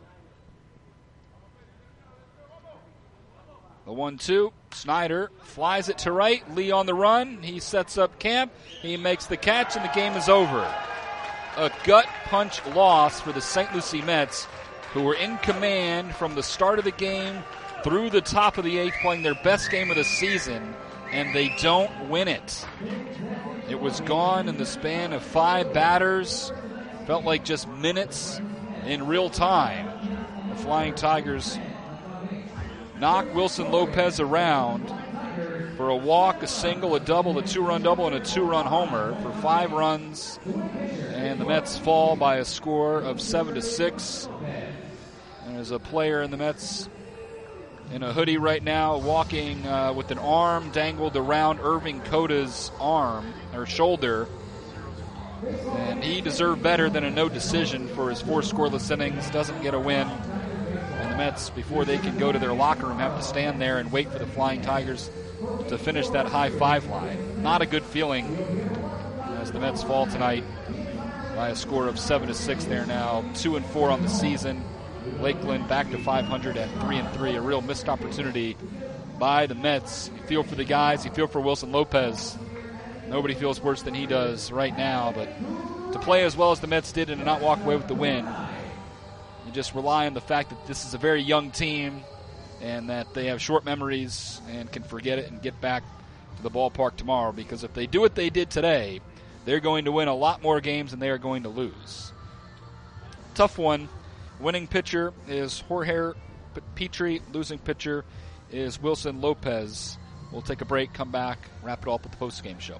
The 1-2, Snyder flies it to right, Lee on the run, he sets up camp, he makes the catch, and the game is over. A gut punch loss for the St. Lucie Mets, who were in command from the start of the game through the top of the 8th, playing their best game of the season, and they don't win it. It was gone in the span of 5 batters, felt like just minutes in real time. The Flying Tigers knock Wilson Lopez around for a walk, a single, a double, a 2-run double, and a 2-run homer for 5 runs. And the Mets fall by a score of 7-6. And there's a player in the Mets in a hoodie right now walking with an arm dangled around Irving Coda's arm or shoulder. And he deserved better than a no decision for his 4 scoreless innings, doesn't get a win. And the Mets, before they can go to their locker room, have to stand there and wait for the Flying Tigers to finish that high 5 line. Not a good feeling as the Mets fall tonight by a score of 7-6. They're now 2-4 on the season. Lakeland back to 500 at 3-3. A real missed opportunity by the Mets. You feel for the guys. You feel for Wilson Lopez. Nobody feels worse than he does right now. But to play as well as the Mets did and to not walk away with the win, you just rely on the fact that this is a very young team and that they have short memories and can forget it and get back to the ballpark tomorrow. Because if they do what they did today, they're going to win a lot more games than they are going to lose. Tough one. Winning pitcher is Jorge Petrie. Losing pitcher is Wilson Lopez. We'll take a break, come back, wrap it all up with the post-game show.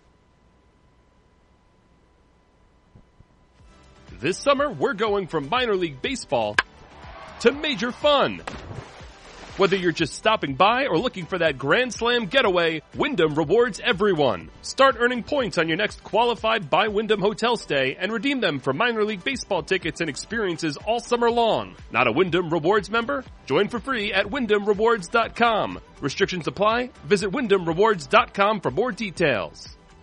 This summer, we're going from minor league baseball to major fun. Whether you're just stopping by or looking for that Grand Slam getaway, Wyndham rewards everyone. Start earning points on your next qualified by Wyndham hotel stay and redeem them for minor league baseball tickets and experiences all summer long. Not a Wyndham Rewards member? Join for free at WyndhamRewards.com. Restrictions apply. Visit WyndhamRewards.com for more details.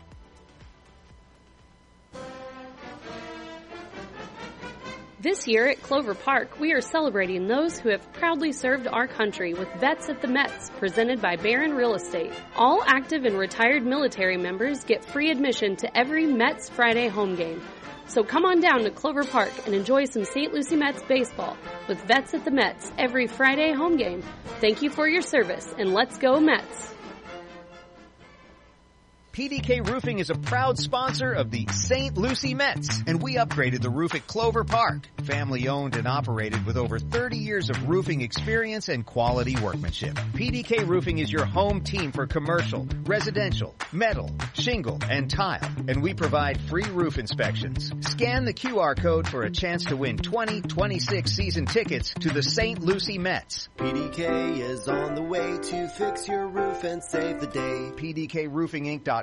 This year at Clover Park, we are celebrating those who have proudly served our country with Vets at the Mets, presented by Barron Real Estate. All active and retired military members get free admission to every Mets Friday home game. So come on down to Clover Park and enjoy some St. Lucie Mets baseball with Vets at the Mets every Friday home game. Thank you for your service, and let's go Mets! PDK Roofing is a proud sponsor of the St. Lucie Mets, and we upgraded the roof at Clover Park. Family owned and operated with over 30 years of roofing experience and quality workmanship. PDK Roofing is your home team for commercial, residential, metal, shingle, and tile, and we provide free roof inspections. Scan the QR code for a chance to win 2026 season tickets to the St. Lucie Mets. PDK is on the way to fix your roof and save the day. PDKRoofingInc.com.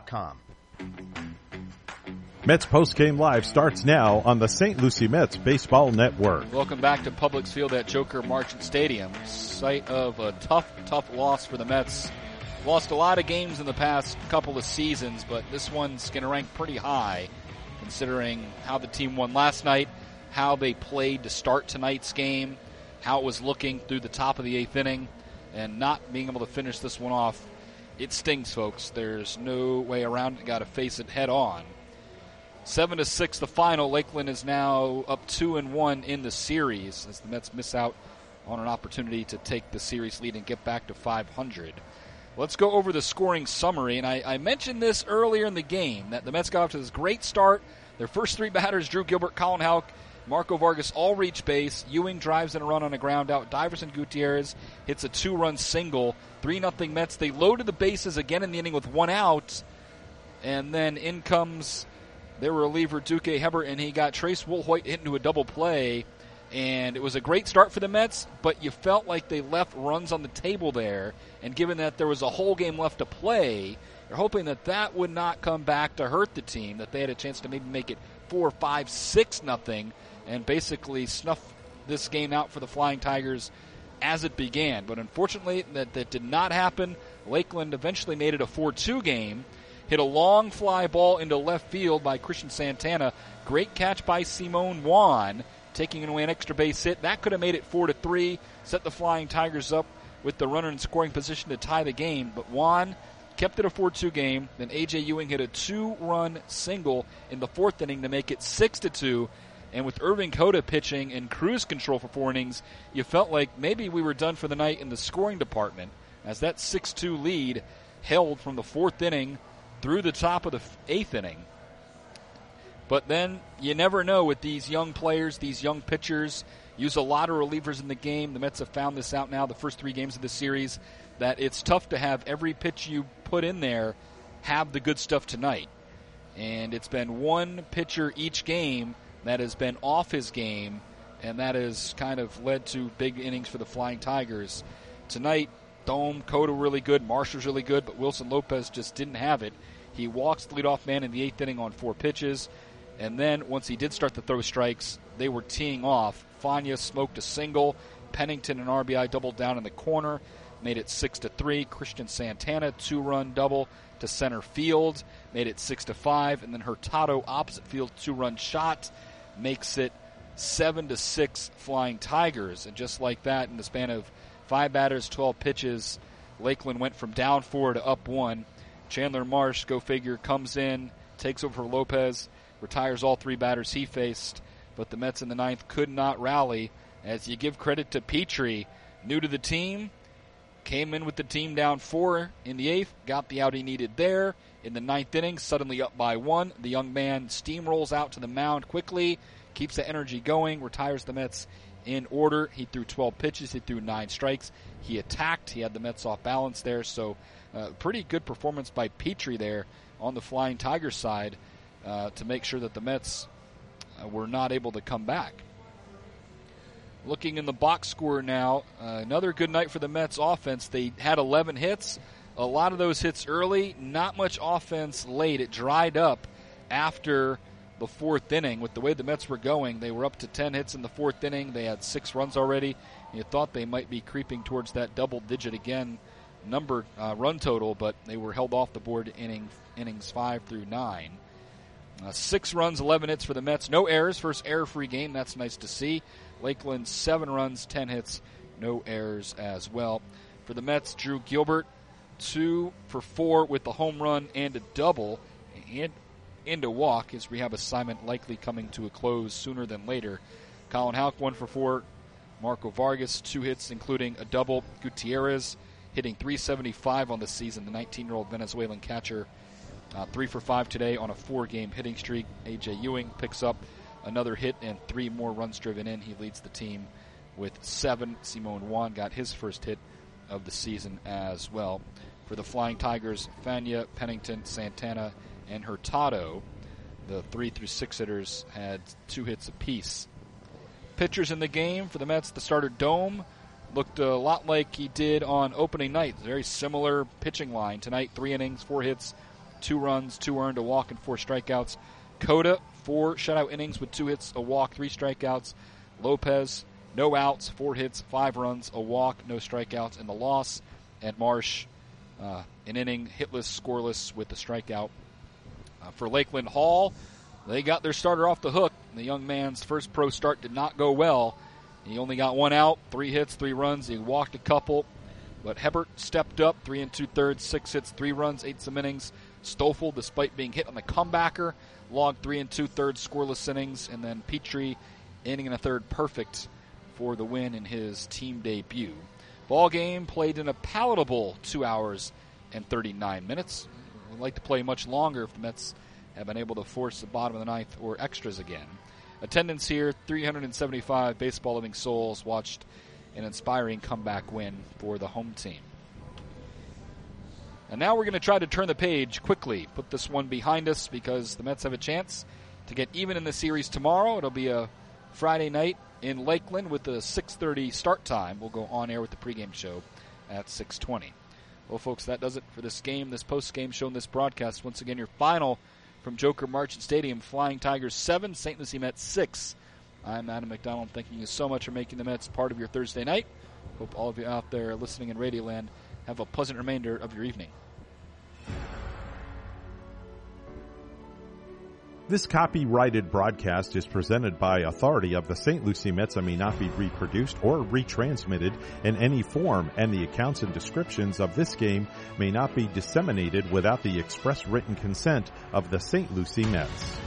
Mets Postgame Live starts now on the St. Lucie Mets Baseball Network. Welcome back to Publix Field at Joker Marchant Stadium, site of a tough loss for the Mets. Lost a lot of games in the past couple of seasons, but this one's going to rank pretty high considering how the team won last night, how they played to start tonight's game, how it was looking through the top of the 8th inning, and not being able to finish this one off. It stings, folks. There's no way around it. Got to face it head on. 7-6 the final. Lakeland is now up 2-1 in the series as the Mets miss out on an opportunity to take the series lead and get back to 500. Let's go over the scoring summary. And I mentioned this earlier in the game, that the Mets got off to this great start. Their first 3 batters, Drew Gilbert, Colin Houck, Marco Vargas, all reach base. Ewing drives in a run on a ground out. Diverson Gutierrez hits a 2-run single. 3-0 Mets. They loaded the bases again in the inning with 1 out. And then in comes their reliever, Duque Hebert, and he got Trace Woolhoit hit into a double play. And it was a great start for the Mets, but you felt like they left runs on the table there. And given that there was a whole game left to play, you're hoping that that would not come back to hurt the team, that they had a chance to maybe make it 4, 5, 6-0. And basically snuff this game out for the Flying Tigers as it began. But unfortunately, that did not happen. Lakeland eventually made it a 4-2 game. Hit a long fly ball into left field by Christian Santana. Great catch by Simone Juan, taking away an extra base hit. That could have made it 4-3, set the Flying Tigers up with the runner in scoring position to tie the game. But Juan kept it a 4-2 game. Then A.J. Ewing hit a 2-run single in the 4th inning to make it 6-2. And with Irving Coda pitching in cruise control for 4 innings, you felt like maybe we were done for the night in the scoring department, as that 6-2 lead held from the 4th inning through the top of the 8th inning. But then you never know with these young players, these young pitchers, use a lot of relievers in the game. The Mets have found this out now the first 3 games of the series, that it's tough to have every pitch you put in there have the good stuff tonight. And it's been one pitcher each game that has been off his game, and that has kind of led to big innings for the Flying Tigers. Tonight, Dome, Cota really good, Marshall's really good, but Wilson Lopez just didn't have it. He walks the leadoff man in the 8th inning on 4 pitches, and then once he did start to throw strikes, they were teeing off. Fania smoked a single, Pennington and RBI doubled down in the corner, made it 6-3. Christian Santana 2-run double to center field, made it 6-5, and then Hurtado opposite field 2-run shot makes it 7-6 Flying Tigers. And just like that, in the span of 5 batters, 12 pitches, Lakeland went from down 4 to up 1. Chandler Marsh, go figure, comes in, takes over for Lopez, retires all 3 batters he faced, but the Mets in the 9th could not rally. As you give credit to Petrie, new to the team, came in with the team down 4 in the 8th, got the out he needed there. In the 9th inning, suddenly up by 1. The young man steamrolls out to the mound quickly, keeps the energy going, retires the Mets in order. He threw 12 pitches, he threw 9 strikes. He attacked, he had the Mets off balance there, so pretty good performance by Petrie there on the Flying Tigers side to make sure that the Mets were not able to come back. Looking in the box score now, another good night for the Mets offense. They had 11 hits, a lot of those hits early, not much offense late. It dried up after the 4th inning. With the way the Mets were going, they were up to 10 hits in the 4th inning. They had 6 runs already. You thought they might be creeping towards that double-digit again number run total, but they were held off the board innings 5 through 9. 6 runs, 11 hits for the Mets. No errors. First error-free game. That's nice to see. Lakeland, 7 runs, 10 hits, no errors as well. For the Mets, Drew Gilbert, 2 for 4 with the home run and a double and a walk. His rehab assignment likely coming to a close sooner than later. Colin Houck, 1 for 4. Marco Vargas, 2 hits, including a double. Gutierrez hitting .375 on the season. The 19-year-old Venezuelan catcher, 3 for 5 today on a 4-game hitting streak. A.J. Ewing picks up another hit and 3 more runs driven in. He leads the team with 7. Simone Juan got his first hit of the season as well. For the Flying Tigers, Fania, Pennington, Santana, and Hurtado, the 3 through 6 hitters had 2 hits apiece. Pitchers in the game for the Mets, the starter Dome looked a lot like he did on opening night. Very similar pitching line. Tonight, 3 innings, 4 hits, 2 runs, 2 earned, a walk, and 4 strikeouts. Cota, 4 shutout innings with 2 hits, a walk, 3 strikeouts. Lopez, no outs, 4 hits, 5 runs, a walk, no strikeouts, and the loss. And Marsh, an inning, hitless, scoreless with a strikeout. For Lakeland Hall, they got their starter off the hook. The young man's first pro start did not go well. He only got 1 out, 3 hits, 3 runs. He walked a couple. But Hebert stepped up, 3 2/3, 6 hits, 3 runs, 8 some innings. Stoffel, despite being hit on the comebacker, logged 3 2/3 scoreless innings. And then Petrie, inning and a third perfect for the win in his team debut. Ball game played in a palatable 2 hours and 39 minutes. We'd like to play much longer if the Mets have been able to force the bottom of the 9th or extras again. Attendance here, 375 baseball-loving souls watched an inspiring comeback win for the home team. And now we're going to try to turn the page quickly, put this one behind us because the Mets have a chance to get even in the series tomorrow. It'll be a Friday night in Lakeland with a 6:30 start time. We'll go on air with the pregame show at 6:20. Well, folks, that does it for this game, this post-game show, and this broadcast. Once again, your final from Joker Marchant Stadium, Flying Tigers 7, St. Lucie Mets 6. I'm Adam McDonald. Thanking you so much for making the Mets part of your Thursday night. Hope all of you out there listening in Radioland Have a pleasant remainder of your evening. This copyrighted broadcast is presented by authority of the St. Lucie Mets and may not be reproduced or retransmitted in any form, and the accounts and descriptions of this game may not be disseminated without the express written consent of the St. Lucie Mets.